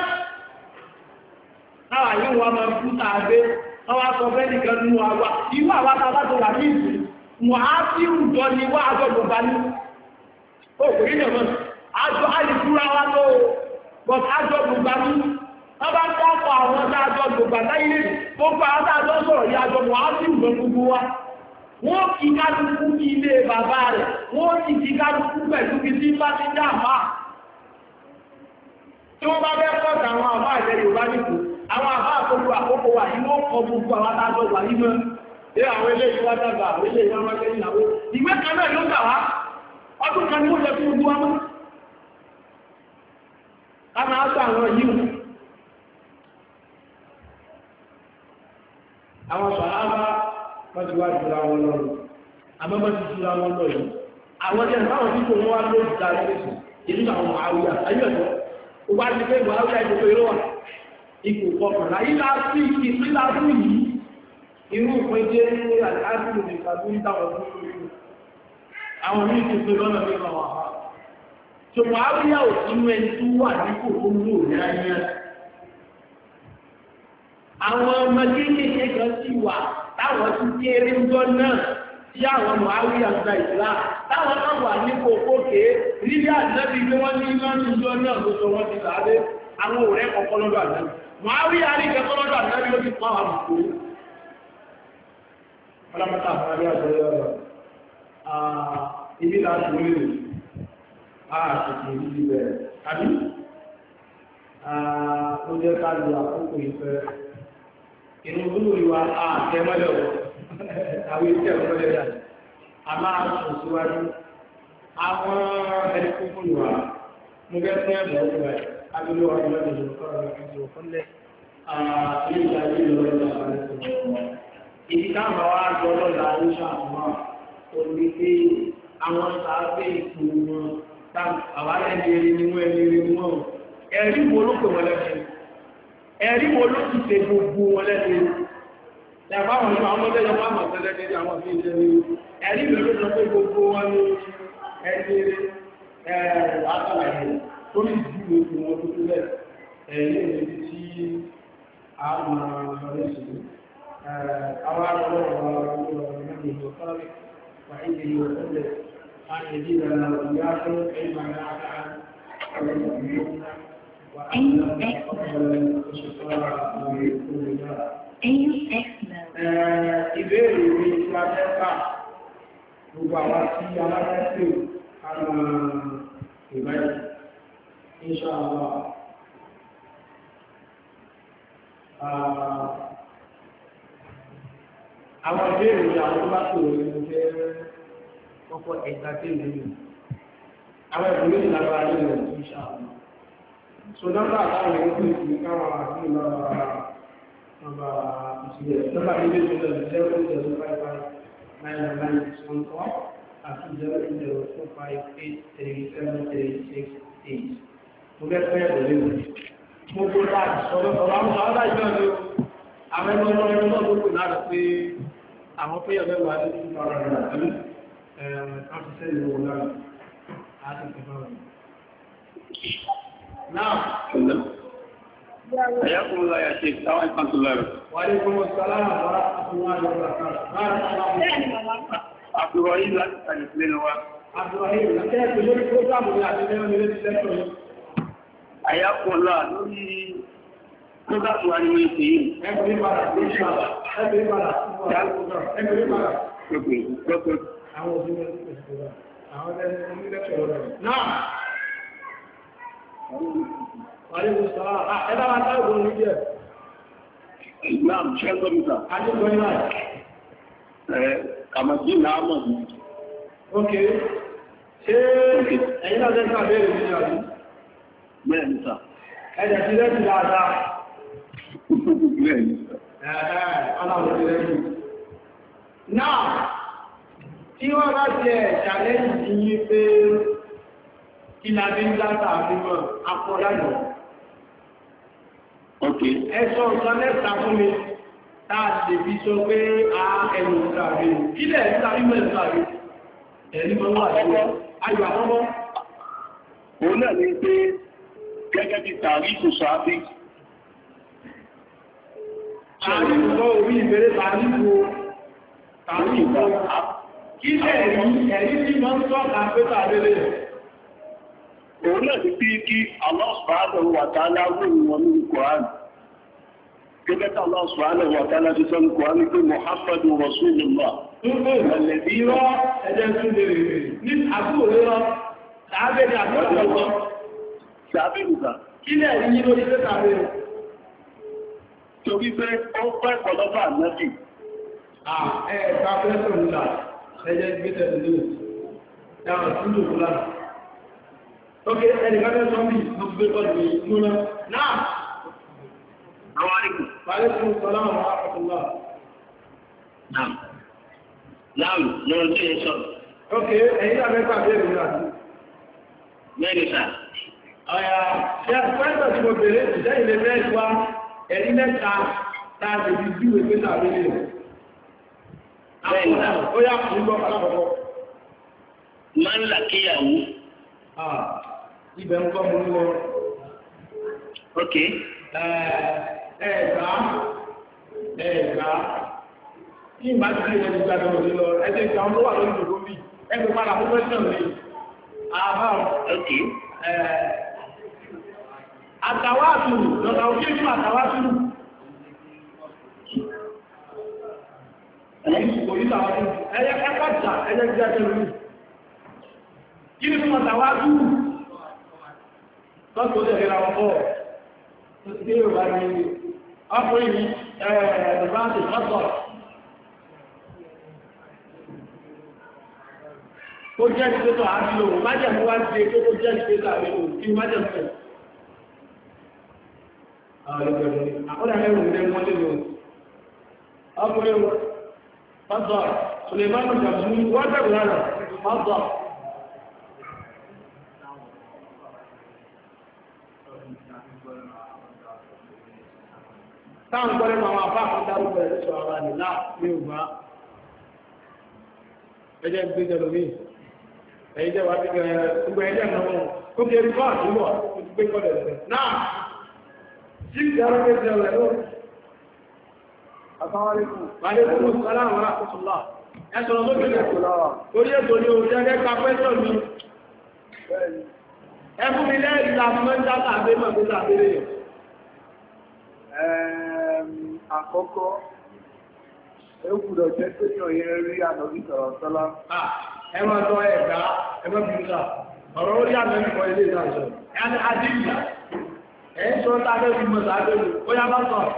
náà yíò wá máa fún tàbí wọ́n wá sọ fẹ́ nìkan nínú àwà ìwà àwà tàbá tó wà ní ìsìn wọ́n á sí ìrùjọ ní wá àjọ gbogbo ní òkèrè ìjọba àjọ àìsúra wá tó bọ̀t àjọ gbogbo ní wọ́n bá tọ́pọ̀ àwọn àjọ gbogbo láyé gbogbo àwọn àjọ sọ̀rọ̀ yí àjọ wọ́n á sí ìrùjọ gbogbo wa wọ́n kí kálukú kí ilé bàbá rẹ̀ wọ́n sì kí kálukú pẹ̀lú kí sí bá ti dá àmà tí wọ́n bá bẹ́ pọ̀tà àwọn àmà ìlẹ̀ Yorùbá nìkú àwọn àbá àkókò wà ní wọ́n kọ gbogbo àwọn adájọ́ wà nínú ẹ̀ àwọn ilé ìwá dàgbà àwọn ilé ìwá máa tẹ́lẹ̀ ìyàwó ìwé kan náà ló gbà wá ọdún kan ní ó jẹ́ fún ojú ọmọ ká máa sọ àwọn yìí àwọn sọ̀rọ̀ wọ́n ti wá jùlọ àwọn lọ́rùn àmọ́ wọ́n ti jùlọ àwọn lọ́rùn àwọn jẹ́ àwọn tí kò wọ́n wá lóòjì dáa lẹ́sùn ìlú àwọn àwùyà ayélujára ó bá ti pé àwùyà ìjọba ìrọ́wà ipò kọkànlá ìlà sí ìpínlẹ̀ àdúrú yìí irú ìpín jẹ́ ní àdúrú ìpàdú ìdáwọ̀ fún orí àwọn ní ìpínlẹ̀ lọ́nà ní ọmọ àwá tó wà á rí àwọ̀ sínú ẹni tó wà nípò tó ń lò ní ayé àwọn ọmọ kéékèèké kan sì wà táwọn tún kéré ń jọ náà tí àwọn ọmọ àwí àgbà ìlà táwọn náà wà nípò kókè rírí àjẹ́bí pé wọ́n ní iná ní ìjọ náà ló sọ wọ́n ti sáré àwọn òrẹ́ kọ̀ọ̀kan lọ́dọ̀ àjẹ́bí Màárí àríkẹ́ tọ́lọ́dọ̀ àtàrí ló ti pa àwọn àmùkú. Ọlọ́pàá àfàrí àjọyọ̀ ọ̀rọ̀. Ibi láti orí rẹ̀, ààtìkì ìdí bẹ̀rẹ̀. Àbí? Ó jẹ́ ká lọ àkókò ìfẹ́. inú gbúrú ìwà àtẹ́mọ́lẹ̀ ọ̀rọ̀ àwọn ìṣẹ́ ọ̀rọ̀ rẹ̀ a máa sùn síwájú àwọn ẹni kúkú ìwà mo fẹ́ fún ẹ̀bùn ọ̀rọ̀ rẹ̀ abúlé ọdún lọ́dún ìlú kọ́rọ̀ rẹ̀ kí o fúnlẹ̀ ilé ìdájí ìlọ́rọ̀ rẹ̀ ìdí táwọn wá gbọ́ lọ́la ń ṣàfihàn òní pé àwọn sàáfẹ́ ìkú wọn àwọn ẹni ni wọ́n ẹni rí wọn ẹ̀rí wo ló pè wọ́n lẹ́sẹ̀ ẹ̀rí wo ló ti ṣe gbogbo wọn lẹ́sẹ̀ ẹ̀fọ́ àwọn ọmọ ọmọdé yọ máa mọ̀ tẹ́lẹ̀ ní àwọn fi ṣe ní ẹ̀rí wo ló sọ pé gbogbo wọn ní ẹni rí àtàlàyé tó ní ìdí gbogbo wọn tó túlẹ̀ ẹ̀rí èdè tí a máa lọ sí àwọn ọmọ وعنده وسلم أن يزيدنا وإياكم علما نافعا ويؤمنون وأن نتقبل الشفاعة ويكون الله. ìbéèrè mi tí a fẹ́ kà gbogbo àwọn tí aláfẹ́fẹ́ àwọn ìbáyìí inṣàlá àwọn ìbéèrè ní àwọn tó bá tòrò ní mo fẹ́ kọ́kọ́ ẹ̀ka tí ìlú mi àwọn ìbúlé ìlànà ayé rẹ̀ tó ṣàwọn so nọ́mbà àtàwọn ẹ̀rọ tó ìsìn káwọn àti nọ́mbà ìsìlẹ̀ nọ́mbà ilé ìjọba 080559961 àti 08045837368 mo fẹ́ fẹ́ ẹ̀rọ léwu mo kó láti sọ́dọ̀ àwọn ọ̀dọ́ ìjọba ní àwọn ẹgbẹ́ ọlọ́run náà ló kò lára pé àwọn pé ọ̀rẹ́ wà ní ìpínlẹ̀ ọ̀rọ̀ rẹ̀ pẹ̀lú káfíṣẹ́ ìlú wọn lára àti ìpínlẹ̀ ọ̀rọ̀. Náà, Ayakum Allah ya Sheikh, táwọn ìpàtò lẹ́rẹ̀. Wa alaykum assalam wa rahmatullahi wa barakatuh. Abdurrahim láti Tàníṣílẹ̀ lọ wá. Abdurrahim, láti ẹ̀kọ́ lórí prógámù ní àti ẹ̀rọ ilé ti lẹ́tọ̀ yìí. Ayakum Allah lórí prógámù wa ni wọ́n ṣe yìí. Ẹgbẹ̀rẹ̀ padà, ẹgbẹ̀rẹ̀ padà, ẹgbẹ̀rẹ̀ padà. Gbọ́gbọ́. Àwọn òbí wọn ti pèsè rẹ̀. Àwọn ẹni lẹ́tọ̀ rẹ̀. Náà. Wàlẹ́kùn sọ́lá. Ẹ̀dá wa táwọn òbí ní jẹ́. Naam, ṣẹ́ńtọ́ mi sà. Adékọ́ ní láì. Kàmàdí náà mọ̀ ní. Ok. Ṣé ẹ̀yin náà lẹ́sà bẹ́ẹ̀rẹ̀ ní ìyàwó? Bẹ́ẹ̀ ni sà. Ẹ̀dẹ̀ ti lẹ́sì dáadáa. Bẹ́ẹ̀ ni sà. Ọlọ́run ti lẹ́sì. Náà, tí wọ́n bá ti ẹ̀ ṣàlẹ́yìn sí yí pé kí la bí ń látà àfihàn apọ̀láyọ̀. Ok. Ẹ̀sọ́ ọ̀sán mẹ́ta fún mi, táà lè fi sọ pé a ẹnu ìtàrí. Kílẹ̀ ìtàrí mẹ́rin tàrí. Ẹ̀rí mọ́ wà sí ayọ̀ àkọ́kọ́. Òun náà ní pé gẹ́gẹ́ bí tàrífù sàábí. Tàrífù orí ìbẹ̀rẹ̀ tàrífù kílẹ̀ ẹ̀rí tí mọ́ ń tọ́ka pé tàrí lè. Òun náà ti bí kí Allah subhanahu wa ta'ala wọ́n wọn ní Kùránì. Gẹ́gẹ́ tí Allah subhanahu wa ta'ala ti sọ ní Kùránì pé Muhammadu Rasulullah. Ẹ̀lẹ̀bí rọ́ ẹjẹ́ tún lè rí ní àbúrò rọ́, tàbí ní àbúrò rọ́. Tàbí nìkan. Kílẹ̀ rí yí lórí pé tàbí rọ́. Torí pé ó pẹ́ pọ̀lọ́bà náàbì. Ẹ̀ẹ̀ká pẹ́sọ̀ nílà, ẹjẹ́ gbé tẹ̀lé dáwọn sílò fúlá. Ok, ẹnìkan tẹ́ sọ́mbì ló gbé tọ́jú ìmúná. Náà! Àwọn Wàlékún sọ́lámù wa rahmatullah. Naam. Naam, lọ́rọ̀ tí ẹ sọ. Ok, ẹ̀yìn àmẹ́kà bẹ́ẹ̀rẹ̀ rẹ̀ àti. Mẹ́rin sà. Ọ̀yà, ṣe pẹ́sọ̀ tí mo bèèrè ìṣẹ́ ilé mẹ́rin wá ẹ̀rí mẹ́ta tàbí fi júwe pé tàbí lè. Bẹ́ẹ̀ni sà. Ó yá fún gbọ́ alákọ̀ọ́kọ́. Máa ń là kíyàwó. Ibẹ̀ ń kọ́ mú lọ. Ok. Ẹ̀ẹ̀gbá kí ìbá ti lè ẹni gbàgbọ́ òní lọ ẹgbẹ́ ìgbà ọmọ wà lórí ìdòdó bí ẹgbẹ́ padà fún pẹ́sàn lè àbá Ok. àtàwátùrù lọ́nà òkè fún àtàwátùrù ẹ̀yẹ kápátà ẹ̀yẹ gbẹ́gbẹ́ kí ni fún àtàwátùrù tọ́tò lè rẹ̀ ọkọ̀ tó ti dé Yorùbá ní ọkùnrin الراتب خطر tó jẹ́ ìpétọ̀ àbílò májẹ̀mú wá dé tó jẹ́ ìpétọ̀ àbílò kí májẹ̀mú ẹ̀ àkọ́dàmẹ́rù rẹ̀ wọ́n lè lò ọkùnrin fọ́dọ̀ Suleiman jàmù wọ́n bẹ̀rù rárá fọ́dọ̀ táwọn gbọ́rẹ̀ máa wà fáwọn dárúkọ ẹ̀ lẹ́sọ̀ ara nìlá ní ògbà ẹjẹ́ gbé lórí ẹ̀yí jẹ́ wà ní gbogbo ẹjẹ́ náà ó kéré kọ́ àtúbọ̀ ó ti gbé kọ́lẹ̀ rẹ̀ náà sí ìdára pé jẹ́ rẹ̀ lórí àtàwálékún sálàmù àkùsùlá ẹ̀sọ̀rọ̀ ló gbé orí ètò ní òjẹ́ ẹgbẹ́ pẹ́sọ̀ mi ẹkùn mi lẹ́yìn ìlànà mẹ́ta tàbí mọ̀ àkọ́kọ́ ẹkùdọ̀ jẹ́ pé ní ọ̀yẹ́ rí ànàbí sọ̀rọ̀ sọ́lá. ẹwọ́n tọ́ ẹ̀dá ẹgbẹ́ bíúsà ọ̀rọ̀ orí ànàbí kọ́ ilé ìdájọ́ ẹni àdíjà ẹ̀yìn sọ tàbí bí mọ̀ tàbí ó yá bá sọ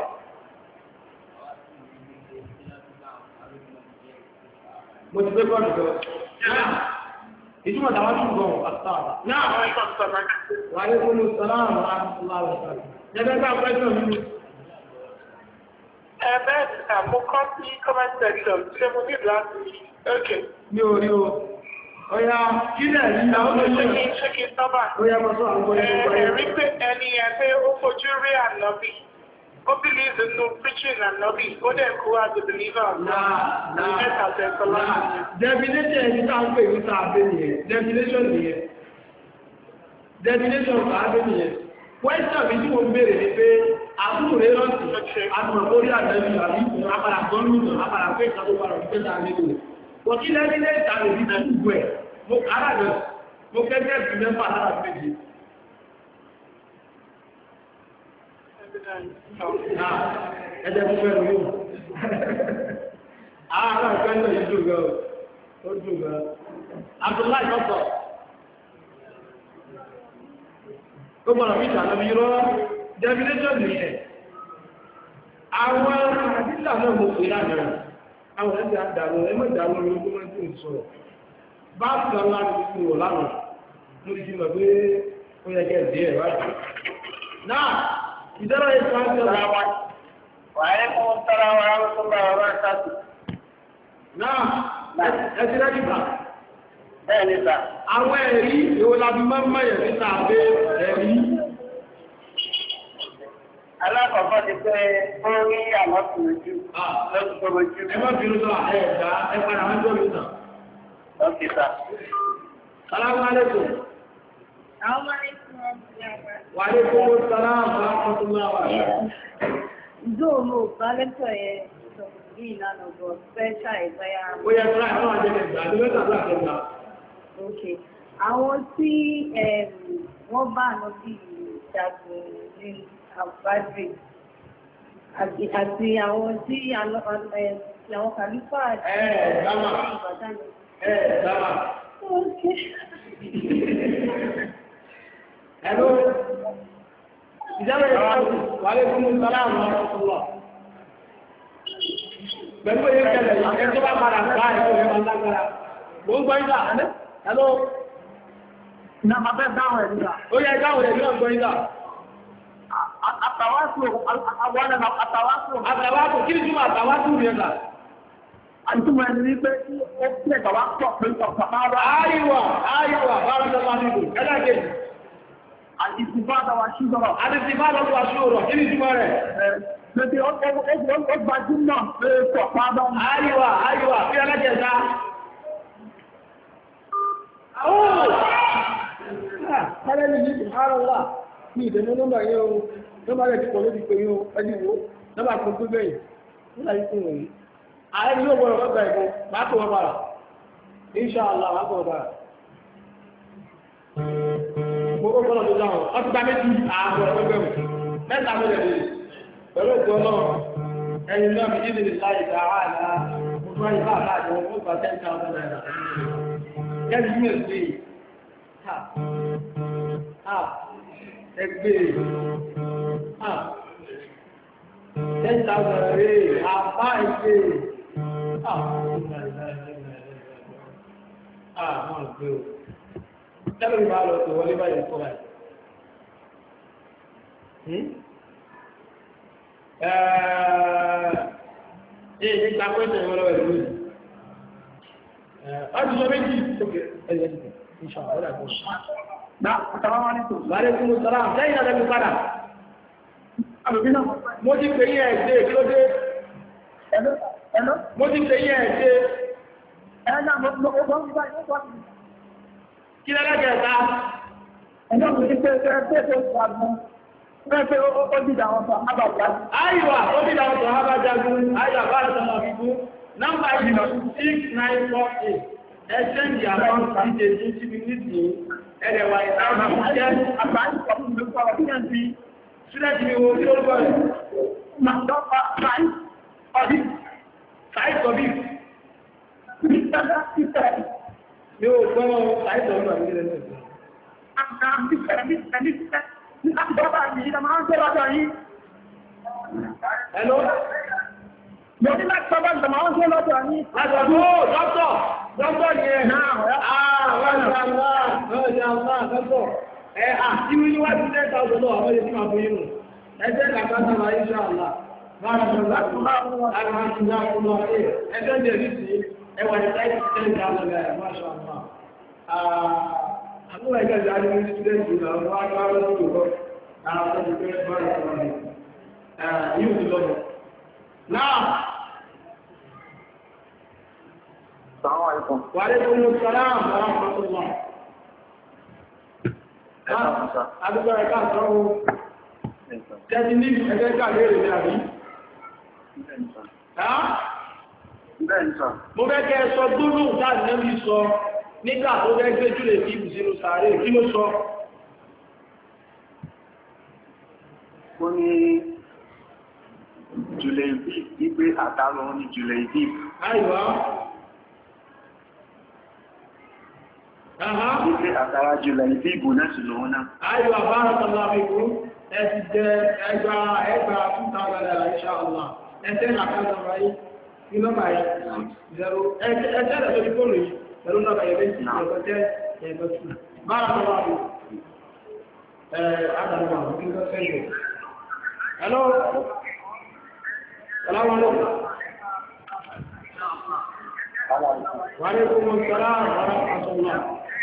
mo ti gbé bọ́ọ̀lù lọ ìtumọ̀ tàwọn tún gbọ́n àtàwà náà wà ní kúrò sọ́láàmù àti àmúkọ́ sí comment section ṣe mo ní láti okay. Mi ò rí o. Ọya kílẹ̀ ní àwọn olóṣèlú. Ṣé kí n sábà? Ó yẹ mọ́ sọ àwọn olóṣèlú. Ẹ̀rí pé ẹni ẹgbẹ́ ó fojú rí ànábì. Ó believe nínú preaching ànábì. Ó dẹ̀ kú as a believer. Definition ẹni tá ń pè ní sáàbẹ̀ nìyẹn. Definition nìyẹn. Definition sáàbẹ̀ nìyẹn. Question mi tí mo ń béèrè ni pé àbúrò rẹ̀ rántí àtùmọ̀ lórí àjẹ́bí àbí àpàdà gọ́ọ̀mù àpàdà pé ìtàkó wà lọ́pẹ́ pẹ́ta nílò. Kò kí lẹ́ni lẹ́ ìtàkó ní gbogbo ẹ̀. Mo kàrà lọ, mo kẹ́kẹ́ sí mẹ́fà lára méjì. Ẹjẹ́ fún fẹ́ lórí. Àwọn ọ̀pẹ́ náà yìí dùn gan. Ó dùn gan. Abdullahi Kọ́sọ̀. Ó gbọ́dọ̀ fi ìtànà mi rọ́ definition nìyẹn. Àwọn àdílà náà mo pè lánàá. Àwọn ẹ̀sẹ̀ àdàlù ẹmọ́ ìdàlù orí ogun máa ń tí ń sọ̀rọ̀. Bá sọ láti fi wò lánàá. Mo ti mọ̀ pé ó yẹ kẹ́ ẹ̀dẹ́ ẹ̀ wájú. Náà, ìdẹ́rọ̀ yẹn kan ṣe ọ̀rọ̀ wa. Wàhálà kò ń tọ́ra wa tó bá wa bá sáàtì. Náà, ẹ ti rẹ́ nípa. Bẹ́ẹ̀ ni sà. Àwọn ẹ̀rí èwo la fi máa ń mọ̀ yẹn níta àbẹ́ ẹ̀rí. Alákọ̀ọ́kọ́ ti pé ó rí àwọn tòrójú. Lọ́sọ̀rọ̀jú. Ẹ má bínú sọ ẹ̀dá ẹ padà wọ́n tó lùtàn. Ókè sà. Salamu alaikum. Àwọn máa ń fún wọn sí àwọn. Wa alaikum salaam wa rahmatullahi wa barakatuh. Zóòmù bálẹ́tọ̀ yẹn sọ̀rọ̀ bí ìlànà ọ̀dọ̀ fẹ́ṣà ìgbáyà. Ó yẹ fúnra ẹ̀fọ́n àjẹ́kẹ̀ ìgbà tó mẹ́ta tó àkẹ́gbà. Ok. Àwọn tí wọ́n bá àná bí ìjagun ní àbájì àti àwọn tí àwọn kàlífà àti Ìbàdàn. Dáma. Ok. Ẹ̀lú, ìjábẹ̀ ìpàdé wà lè fún ìsàlámù ọ̀rọ̀sọ̀lọ̀. Pẹ̀lú èyí kẹlẹ̀ ìyẹn tó bá padà bá ẹ̀kọ́ rẹ̀ máa lágbára. Mo ń gbọ́ ìgbà, ẹ̀lú. Ní a máa bẹ́ dáhùn ẹ̀ nígbà. Ó yẹ dáhùn rẹ̀ ní ọgbọ́ ìgbà. Àtàwásù, kí ni túnmọ̀ àtàwásù rẹ̀ gbà? Àìtúmọ̀ ẹni ní pé ó pẹ́ ìgbàwá pọ̀ pé ọ̀pọ̀ máa rá. Áyíwà, bá rọ́jọ́ máa nílò, ẹlẹ́gẹ̀ẹ́. Àìsìnbáta wa ṣúgbọ́n. Àdìsìnbáta wa ṣúgbọ́n, kí ni túnmọ̀ rẹ̀? Lẹ́tí ó gbajúmọ̀ pé pọ̀pá bá ń. Áyíwà, bí ẹlẹ́gẹ̀ẹ́ta. Kọ́lẹ́ ní ní ìhárọ̀lá ní ìdẹ̀mọ́ nọ́mbà yẹn o, nọ́mbà rẹ̀ ti pọ̀ lórí pé yóò ẹdínwó, nọ́mbà kan tó bẹ́yìn, nígbà yìí fún òun. Ààrẹ ni yóò gbọ́rọ̀ lọ́gbà ẹ̀kọ́, máa tó wọn bára. Inshallah, máa tó wọn bára. Mo kó gbọ́nà tó dáhùn, wọ́n ti bá méjì ààbọ̀ ẹgbẹ̀rún, mẹ́ta mẹ́lẹ̀ lè pẹ̀lú òkú ọlọ́run, ẹni náà fi jíde láì dá ààlá, mo tún wáyé bá àláàjọ wọn fún ìgbà 10,000 naira. Kẹ́lì yìí mẹ́ sí ẹgbẹ́ 10,000 rẹ̀ àbá ìgbé àwọn ìgbé o tẹ́lẹ̀ ìbá lọ tó wọlé báyìí kọ́ báyìí ní gbàgbẹ́sẹ̀ ìwọ́n lọ́wọ́ ìlú ọdún méjì tókè ẹ̀yẹ́ ìṣàwọ̀ ọ̀dà tó Wàlé fún Mùsùlùmí, lẹ́yìn ọ̀dọ́ mi padà. Mo ti pè yí ẹ̀ẹ́dẹ́ kí ló dé? Mo ti pè yí ẹ̀ẹ́dẹ́. Kí lẹ́lẹ́gẹ̀ẹ́ ta? Àyíwá, ó dìdà wọn sọ Hábájágún, àyíwá bá rẹ̀ sọ́nà fífún, nọ́mbà yìí 6948, ẹ̀ṣẹ́ ìyàwó ìdè tí mi nìdí. Ẹ̀rẹ̀wà ìtàwọn àmújẹ́ àbáyé ọdún ìlú pàwọ̀ tí wọ́n ti ṣúlẹ̀tì mi wo tí ó gbọ́ rẹ̀. Màtọ́pàá fàáyí ọdí, fàáyí sọ̀bí. Ní ṣẹ́gbẹ́ ìtẹ̀. Ní ó gbọ́nà fàáyí sọ̀bí wà ní ilẹ̀ náà. Àmì ìfẹ́ ní láti bọ́bá ní ìdá máa ń tẹ́ lọ́jọ́ yìí. Hello? Mo ní láti bọ́bá ní ìdá máa ń tẹ́ lọ́jọ́ yìí. Dọ́tọ̀ ni ẹ̀ náà, àti wíwájú 10,000 lọ àwọn èdè máa fún yínú. Ẹjẹ́ kàkàtà máa yí ṣáàlá. Ẹjẹ́ jẹ́ rí sí ẹwà ìtàkì 10,000 lẹ́yìn máa ṣáàlá. Àmúwà ẹgbẹ́ ìjá ní ṣúdẹ́ntì náà wọ́n á gbá lọ́wọ́ lọ́wọ́ àwọn ọmọdé pẹ́ bá rẹ̀ yíò ti lọ́wọ́. Náà, وعليكم السلام ورحمة الله. Adúgbò ẹ̀ká sọ́rọ̀ jẹ́jì ní ẹgbẹ́gbà lérè ní àrí. Mo bẹ́ kẹ́ sọ gbóòrò dáàdì lẹ́bí sọ nígbà tó bẹ́ gbé jùlẹ̀ sí ìbùsínú sàárè kí ló sọ? Ó ní jùlẹ̀ ìbí ìgbé àtàrà ní jùlẹ̀ ìbí. Àìwá. Ìgbé àtàrà jùlọ ìbí ìbò náà sì lòun náà. Ayọ̀ àbára tọ́lá fíkú, ẹ ti jẹ ẹgbà 2,000 inshallah. Ẹjẹ́ àkàtà ráyé, ní nọ́bà yìí, ẹjẹ́ rẹ̀ tó ní fóònù yìí, pẹ̀lú nọ́bà yìí méjì, ẹgbẹ̀jẹ́ ẹgbẹ̀tù. Bára tọ́lá fíkú, Adàmà, kí ló sẹ́yìn. Hello? Salaam alaikum. Wa alaikum assalam wa rahmatullah.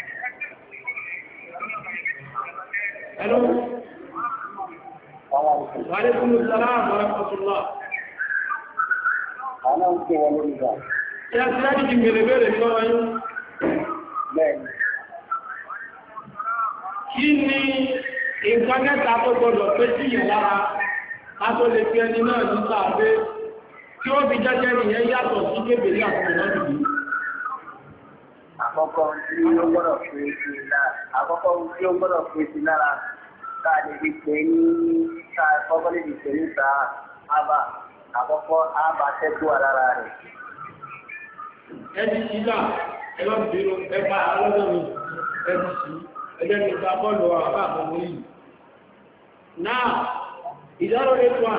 Hello? Wa alaikum assalam wa rahmatullah. Àwọn ń pè wọ́n lórí ìgbà. Ṣé a ti láti jí mèrèbèrè lọ́wọ́ yín? Bẹ́ẹ̀ni. Kí ni nǹkan mẹ́ta tó gbọdọ̀ pé sí yẹn lára ká tó lè fi ẹni náà ní sáàbé tí ó fi jẹ́jẹ́ nìyẹn yàtọ̀ sí kébèrè àwọn ìrọ́dù yìí? Àkọ́kọ́ tí ó gbọ́dọ̀ pé sí lára káà lè fi pè ní káà kọ́kọ́ lè fi pè ní sa ábà àkọ́kọ́ ábà tẹ́tù alára rẹ̀. Ẹni sílá ẹgbẹ́ bínú ẹgbà alọ́dọ̀ mi ẹni sí ẹgbẹ́ mi gba bọ́ọ̀lù àbá àbọ̀mọ́ yìí. Náà 081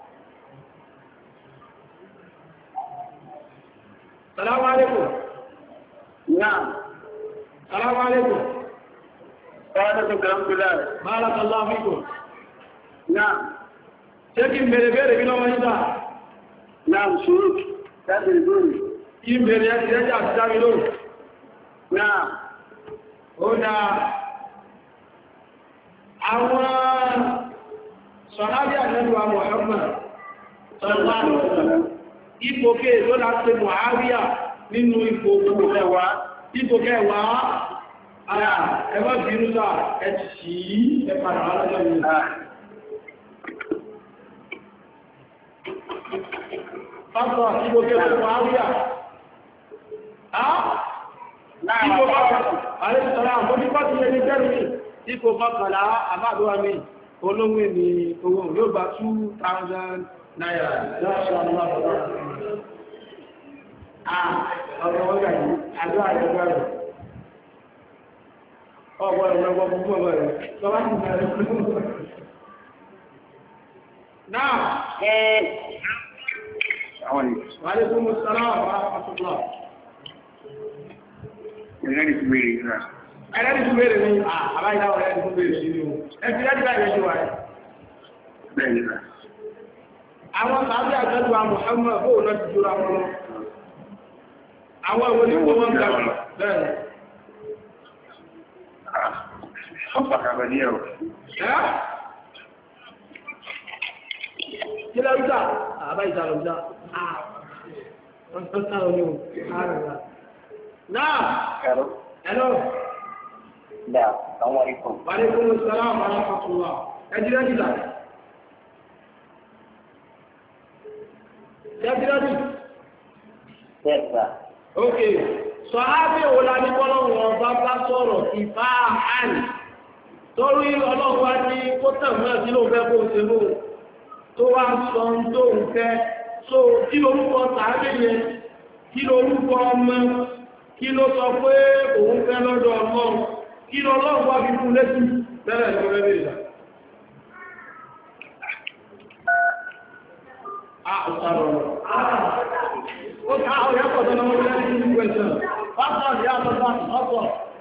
Salamu alaikum. Náà. Salamu alaikum. Wàhálàkùn kàrámkùlá. Barakallahu fikum. Náà. Ṣé kí n bèèrè bí lọ́wọ́ yíta? Náà ṣúrù. Dábìrì lórí. Kí n bèèrè ẹjẹ́ àti dámi lórí. Náà. Ó dáa. Àwọn sọ̀hábí àjẹ́lúwà Muhammad sallallahu alaihi wasallam. Ipò kéè ló láti Muawiya nínú ipò kẹwàá. Ara ẹwà bínú sáà ẹ̀tì sí ẹ̀pàdà alájọ́ ìlú. Pásọ̀ ipò kẹwàá Muawiya. Ipò kọkànlá, àrẹ́sọ̀rọ̀ àmójúkọ́ ti yẹ ní jẹ́rìí. Ipò kọkànlá àbádọ́wà mi, olóngbé ni owó yóò bá 2,000 naira. Lọ́ṣọ́ àwọn ọ̀pọ̀lọpọ̀. Ọ̀rọ̀ ọ̀gá yìí, àjọ́ àjọ́gbà rẹ̀. Ọgbọ̀n ìgbẹ̀gbọ̀ gbogbo ọgbọ̀ rẹ̀, lọ́wọ́ ti bẹ̀rẹ̀ náà wa alaikum assalam wa rahmatullah. Ẹ̀rẹ́ ìfúnbèrè náà. Ẹ̀rẹ́ ìfúnbèrè ní àbáyíláwọ̀ ẹ̀rẹ́ ìfúnbèrè nínú ẹ̀fí láti bá ìrẹ́jú wa rẹ̀. Bẹ́ẹ̀ni náà. Àwọn sàábí àjọ́jọ́ Muhammad bóò náà ti jùra wọn lọ. Àwọn ìwọ̀n ní wọ́n gbà bẹ́ẹ̀. Ọ̀pàkàbẹ̀ ní ẹ̀rọ. Kí lọ́rùsà? Àbáyíta lọ́rùsà. Wọ́n tọ́ sáà ní òun. Náà. Hello. Da, assalamu alaikum. Wa alaikum assalam wa rahmatullah. Ejira. Yes, sir. Okay. Sọ̀hábí wo la ní kọ́lọ́wọ́ bá sọ̀rọ̀ ìfáàhàn. Torí ọlọ́run wá ní kó tàn mọ́ sí ló fẹ́ kó ṣe mú. Tó wá sọ tó ń fẹ́. So, kí lorúkọ sàábé yẹn? Kí lorúkọ ọmọ? Kí ló sọ pé òun fẹ́ lọ́dọ̀ ọlọ́run? Kí lọ lọ́run wá fi fún létí bẹ́rẹ̀ ní ọ̀rẹ́ ìjà? Ọ̀sàrọ̀. Ó ká ọ̀yá pọ̀tọ́ lọ́wọ́ lẹ́yìn ní ìgbẹ̀sẹ̀. Pásọ̀ ìyá àtọ́lá ọ̀pọ̀.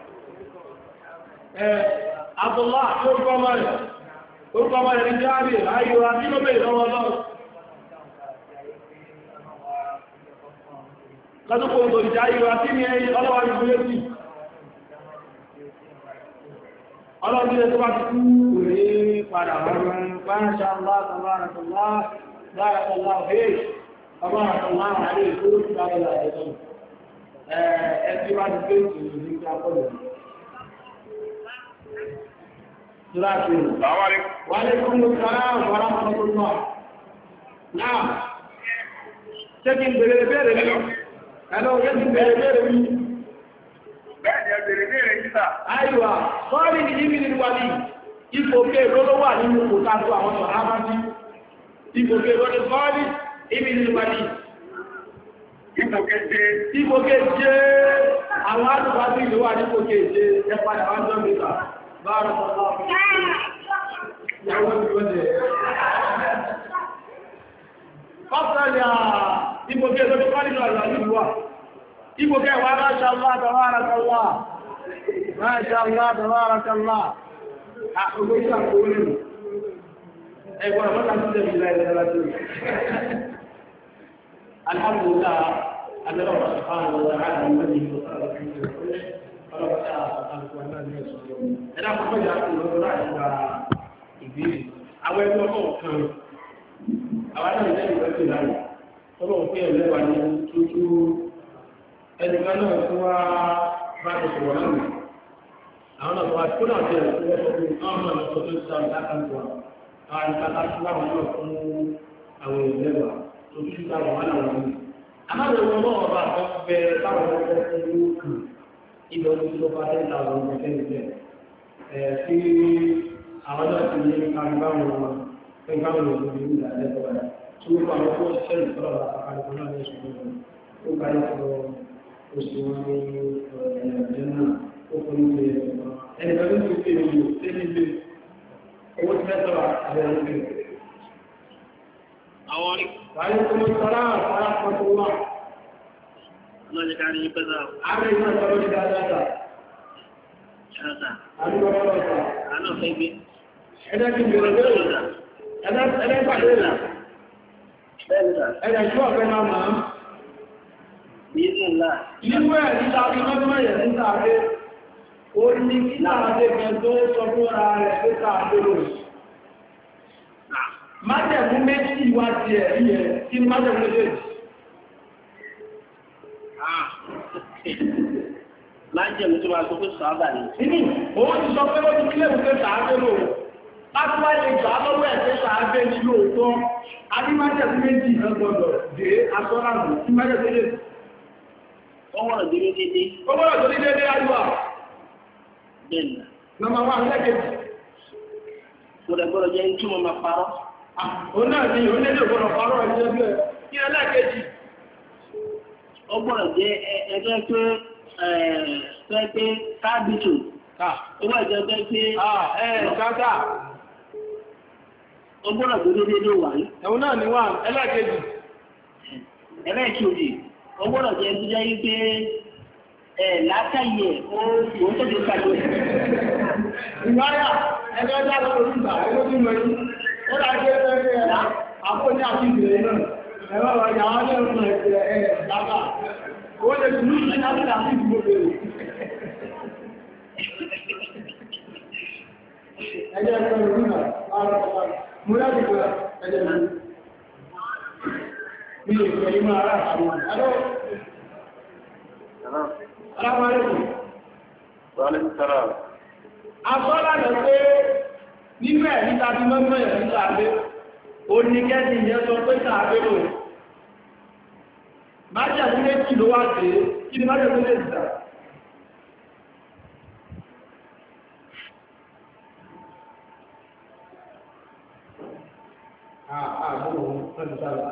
Àtọ́lá tó kọ́mọ̀ rẹ̀. Ó kọ́mọ̀ rẹ̀ ní jáàrí ayò àti lóbẹ̀ ìrọwọ́ lọ́rùn. Lọ́dúnkò tó ìjà ayò àti ní ọlọ́wà ìgbẹ̀lẹ́sì. Ọlọ́dún tó bá ti kú rí padà wọ́n Masha Allah, tabarakallah, barakallahu fiik, tabarakallahu alayhi tó rí padà láìsọ́nù. Ẹgbẹ́ wá ti gbé ìrìn ní àpọ̀lọ̀. Ṣúráṣì. Wa alaykum assalam wa rahmatullah. Náà, ṣé kí n bèèrè bèèrè mi? Ẹ̀lọ́, ṣé kí n bèèrè bèèrè mi? Àìwà, sọ́rí ní ibi ní wàlí, ipòkè ló wà nínú kò tàbí àwọn sọ̀hábá sí. Ipòkè ló ní sọ́rí ibi ní wàlí. Ipòkè jẹ́ àwọn àdùbábí ìlú wà ní ipòkè jẹ́ ẹpadà wá jọ mẹ́ta. Bára sọ́lá. Ìyàwó ìgbọ́dẹ̀. Ọ́sẹ̀lẹ̀ ipòkè ló ní sọ́rí ìlú Ibo kẹwàá Masha Allah, tabarakallah. Masha Allah, tabarakallah. Àkókò ìṣàkóòrò. Ẹgbọ́n àwọn láti jẹ́ ìlà ìlẹ́lẹ́ láti rí. Alhamdulillah, adẹ́rọ̀ subhanahu wa ta'ala mẹ́rin ìlú ọ̀rọ̀ ìlú ọlọ́pàá àtàkùn àmà ní ẹ̀sùn. Ẹ̀dá púpọ̀ yà kò lọ́rọ̀ láti gba ìbéèrè. Àwọn ẹgbẹ́ ọmọ kan, àwọn náà jẹ́ ìwẹ́sẹ̀ láyé. Ọlọ́run pé ẹ̀lẹ́wà ní tútù ẹnìkan náà tó wá bá ti sọ̀rọ̀ lánàá àwọn náà tó wá tó náà tẹ̀ tó wọ́n sọ pé káwọn náà lọ sọ tó sá ìdákàtúwà àwọn ìkàtà tó láwọn náà fún àwọn ìlẹ́wà tó tún ká wọn náà wọn ní. àmàlẹ́ wọn náà bá tó bẹ táwọn ọkọ̀ fún lóòkù ibẹ̀ ó ti lọ bá tẹ́ ta àwọn ọmọ tẹ́lẹ̀ tí àwọn náà ti ní kárí báwọn ọmọ fẹ́ káwọn ọmọ ní ìlú àlẹ́kọ̀ọ́ rẹ̀ tó wọ́n àwọn tó ṣẹlẹ̀ fọ́lọ́ àkàkọ́ náà ní ìṣòro ó kárí fọ́lọ́ oṣù wọn ní ẹ̀rẹ̀ náà ó fún ní ẹnìkan tó ti fi èyí tẹ́lẹ̀ ilé owó tí mẹ́tọ́ àbẹ̀rẹ̀ ilé. Àwọn wáyé tó mọ́ sọ́rọ̀ àpárá pọ̀tó wà. ọlọ́jẹ́ ká ní pẹ́sà Ààrẹ ìgbà sọ́rọ̀ ní dáadáa. ṣáàtà. Àdúgbò ọlọ́ta. Àánà fẹ́ gbé. Ẹ̀dẹ́ ti bèèrè bẹ́ẹ̀. Ẹ̀dẹ́ pàdé rẹ̀. Ẹ̀dẹ́ tí ọ̀fẹ́ máa máa. Ìlú ẹ̀ níta bí mọ́tọ́ yẹ̀ ní tàbí ó ní kí láàájẹ́ gan tó sọ fún ara rẹ̀ pé tàbí rò. Májẹ̀mú méjì wá ti ẹ̀ rí ẹ̀ kí májẹ̀mú méjì. Májẹ̀mú tó máa sọ pé sọ́ọ́bà ni. Inú, òun ti sọ pé ó ti kílẹ̀ pé tàbí rò. Láti wá lè gbà lọ́wọ́ ẹ̀ pé tàbí ní lóòótọ́. A ní májẹ̀mú méjì kan gbọdọ̀ dé asọ́rànù tí májẹ̀mú méjì. Ọwọ́ ìdílé dédé. Ọwọ́ ìdílé dédé ayúwà. Bẹ́ẹ̀ni. Nọmba wá lẹ́gẹ̀ẹ́jì. Mo dẹ̀ gbọ́dọ̀ jẹ́ tí mo máa parọ́. Òun náà ni òun lẹ́jọ́ gbọ́dọ̀ parọ́ ẹ̀jẹ̀ bẹ́ẹ̀. Kí ẹlẹ́gẹ̀ẹ́jì. Ó gbọ́dọ̀ jẹ́ ẹgbẹ́ pé káàbìtò. Ó wà jẹ́ pé káàkà. ó gbọ́dọ̀ tó dédé ló wà ní. ẹ̀hún náà ni wà ẹlẹ́ẹ̀kejì. ẹlẹ́ẹ̀kejì ó gbọ́dọ̀ jẹ́ tó jẹ́ yí pé látàyè ó tètè pàdé. ìwáyà ẹgbẹ́ ọjà lọ́wọ́ ìgbà ẹgbẹ́ tó lọ yìí ó dà gbé ẹgbẹ́ ẹ̀rá àpò ní àti ìgbèrè náà ẹ̀rọ ọ̀yà wọn lè fún ẹgbẹ́ ẹ̀ẹ́dàgbà ó lè tún ní ìṣẹ́ láti àti ìgbò bèrè. ẹjẹ́ ẹgbẹ́ ìlú náà mo láti gbé ẹjẹ́ ìlú mi lè fẹ́ ìmọ̀ ara àwọn àdó aláwọ̀ Asọ́lá lọ pé nínú ẹ̀ níta bí mọ́mọ́ ẹ̀ níta àgbé, ó ní kẹ́sì ìyẹn sọ pé tààgbé lò. Májẹ̀ tó méjì ló wá dé, kí ni májẹ̀ tó méjì dà? Àgbọ̀n òun pẹ̀lú sára.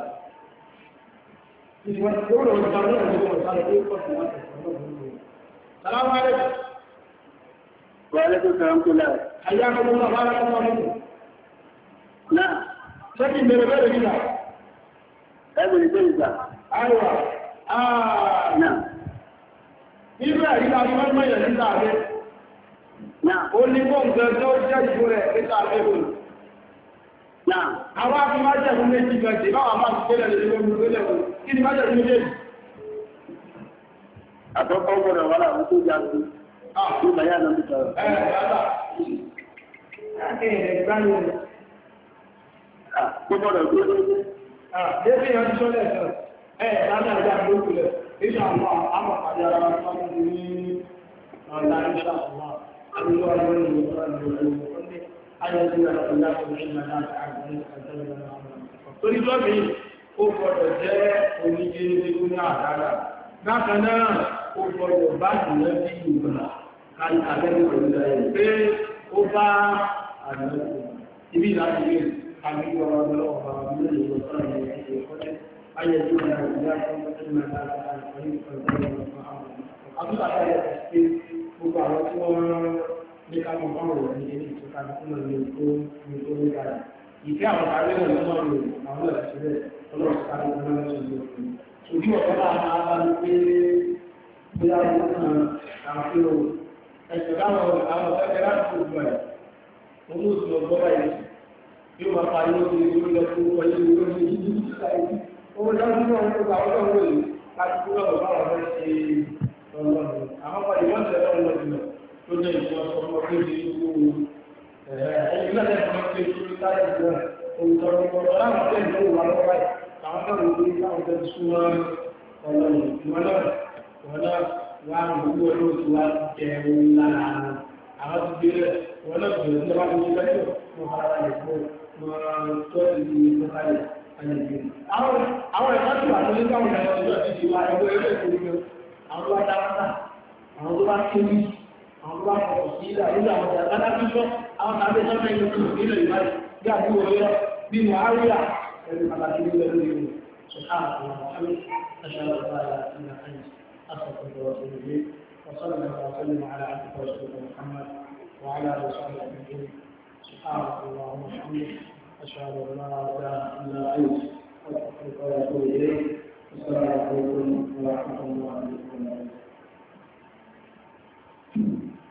Ìwọ̀n tí ó rọ̀ ìgbà náà ní ọ̀sán lè pọ̀ sí láti ọ̀sán. وعليكم السلام كله. حياكم الله بارك الله فيكم. نعم. لكن من غير كده. ابن جلسة. ايوه. نعم. Ibẹ̀ ìgbà tí wọ́n mọ̀ yẹ̀ níta rẹ̀. Náà. Ó ní kó nǹkan tó jẹ́ ìfún rẹ̀ níta rẹ̀ lò. Náà. Àwọn afi máa jẹ́ fún méjì gbẹ̀jẹ̀ báwọn máa ti tẹ́lẹ̀ lè lórí lórí lẹ́wọ̀n. Kí ni máa jẹ́ fún méjèèjì? Àkọ́kọ́ gbọ́dọ̀ wà láwọn tó jáde. Ní bàyá náà ti sọ̀rọ̀. Gbogbo ọ̀rọ̀ tó lóde. Débí ìyàn ti sọ́lẹ̀ sọ. Láti àjá lókùlẹ̀. Ìṣà àwọn àmàpàdé ara wọn tó ní ọ̀la ìṣà àwọn àríwá lórí ìwọ̀n lórí ayẹyẹ ìrọ̀lá ìrìnà láti àgbẹ̀ ìṣàjẹ́ torí lọ́bí ó gbọ́dọ̀ jẹ́ oníjẹ́ ní àdára. Bákan náà, ó gbọ́dọ̀ bá jùlọ bí ìgbà káyí àgbẹ̀rẹ̀ ìrọ̀lẹ́ pé ó bá àdára ibi láti rí àmì ọ̀rọ̀ ọlọ́ọ̀bá nílé ìwọ̀sán ìrìnàjò ìkọ́lẹ̀ ayẹyẹ ìrìnà láti àgbẹ̀ ìfẹ́ àwọn ààrẹ wọn lọ́wọ́ rẹ̀ àwọn ẹ̀sẹ̀rẹ̀ ọlọ́ọ̀sáré ọlọ́ọ̀sáré ọlọ́ọ̀sáré ojú ọ̀pọ̀ láàá bá ní pé bóyá wọ́n kan àfihàn ẹ̀sẹ̀ láwọn ọ̀fẹ́ láti gbogbo ẹ̀ wọ́n mú sí ọgbọ́ báyìí yóò máa parí ó ti rí lọ fún ọyẹ́ ìwé ní ìlú ìsáyé owó dájú náà ń gbà ọjọ́ ìwé láti kúrò ọ̀bá ọ̀fẹ́ ṣe ọlọ́run àwọn pàdé wọ́n tẹ̀lé ọ̀rọ̀ jùlọ tó jẹ́ ìṣọ́ ọmọ pé ní ìlú ẹ̀yìn náà tẹ̀lé ọmọ pé ní ìlú táyé ìlú òǹtọ̀rọ̀ láwọn tẹ̀lé ìlú wà lọ́wọ́ báyìí àwọn tẹ̀lé ìlú láwọn tẹ̀lé súnmọ́ ọlọ́run ìwọ́n náà wà gbogbo ọdún tí wà jẹun lára àwọn ti gbé rẹ̀ wọ́n náà bẹ̀rẹ̀ sí ọba tó ti lẹ́jọ́ mọ́ ara rẹ̀ fún mọ́ tó ti di mọ́kálẹ̀ ayẹyẹ. àwọn ẹ̀ka tí wà tó ní káwọn ẹ̀rọ ìjọ ti di wa ẹgbẹ́ ẹgbẹ́ ìfowópamọ́ àwọn tó bá dáwọ́ta àwọn tó bá kéwì àwọn tó bá kọ̀ọ̀ sí ilẹ̀ ìlú àwọn ọ̀dà adájọ́ àwọn tàbí sọ́nà ìlú tó nílẹ̀ ìbáyìí bí àbúrò rẹ̀ bí muharia ẹni pàtàkì nílẹ̀ lórí ìlú سبحانك اللهم وبحمدك أشهد أن لا إله إلا أنت أستغفرك وأتوب إليك وصلى الله وسلم على عبدك ورسولك محمد وعلى آله وصحبه أجمعين سبحانك اللهم وبحمدك أشهد أن لا إله إلا أنت أستغفرك وأتوب إليك السلام عليكم ورحمة الله وبركاته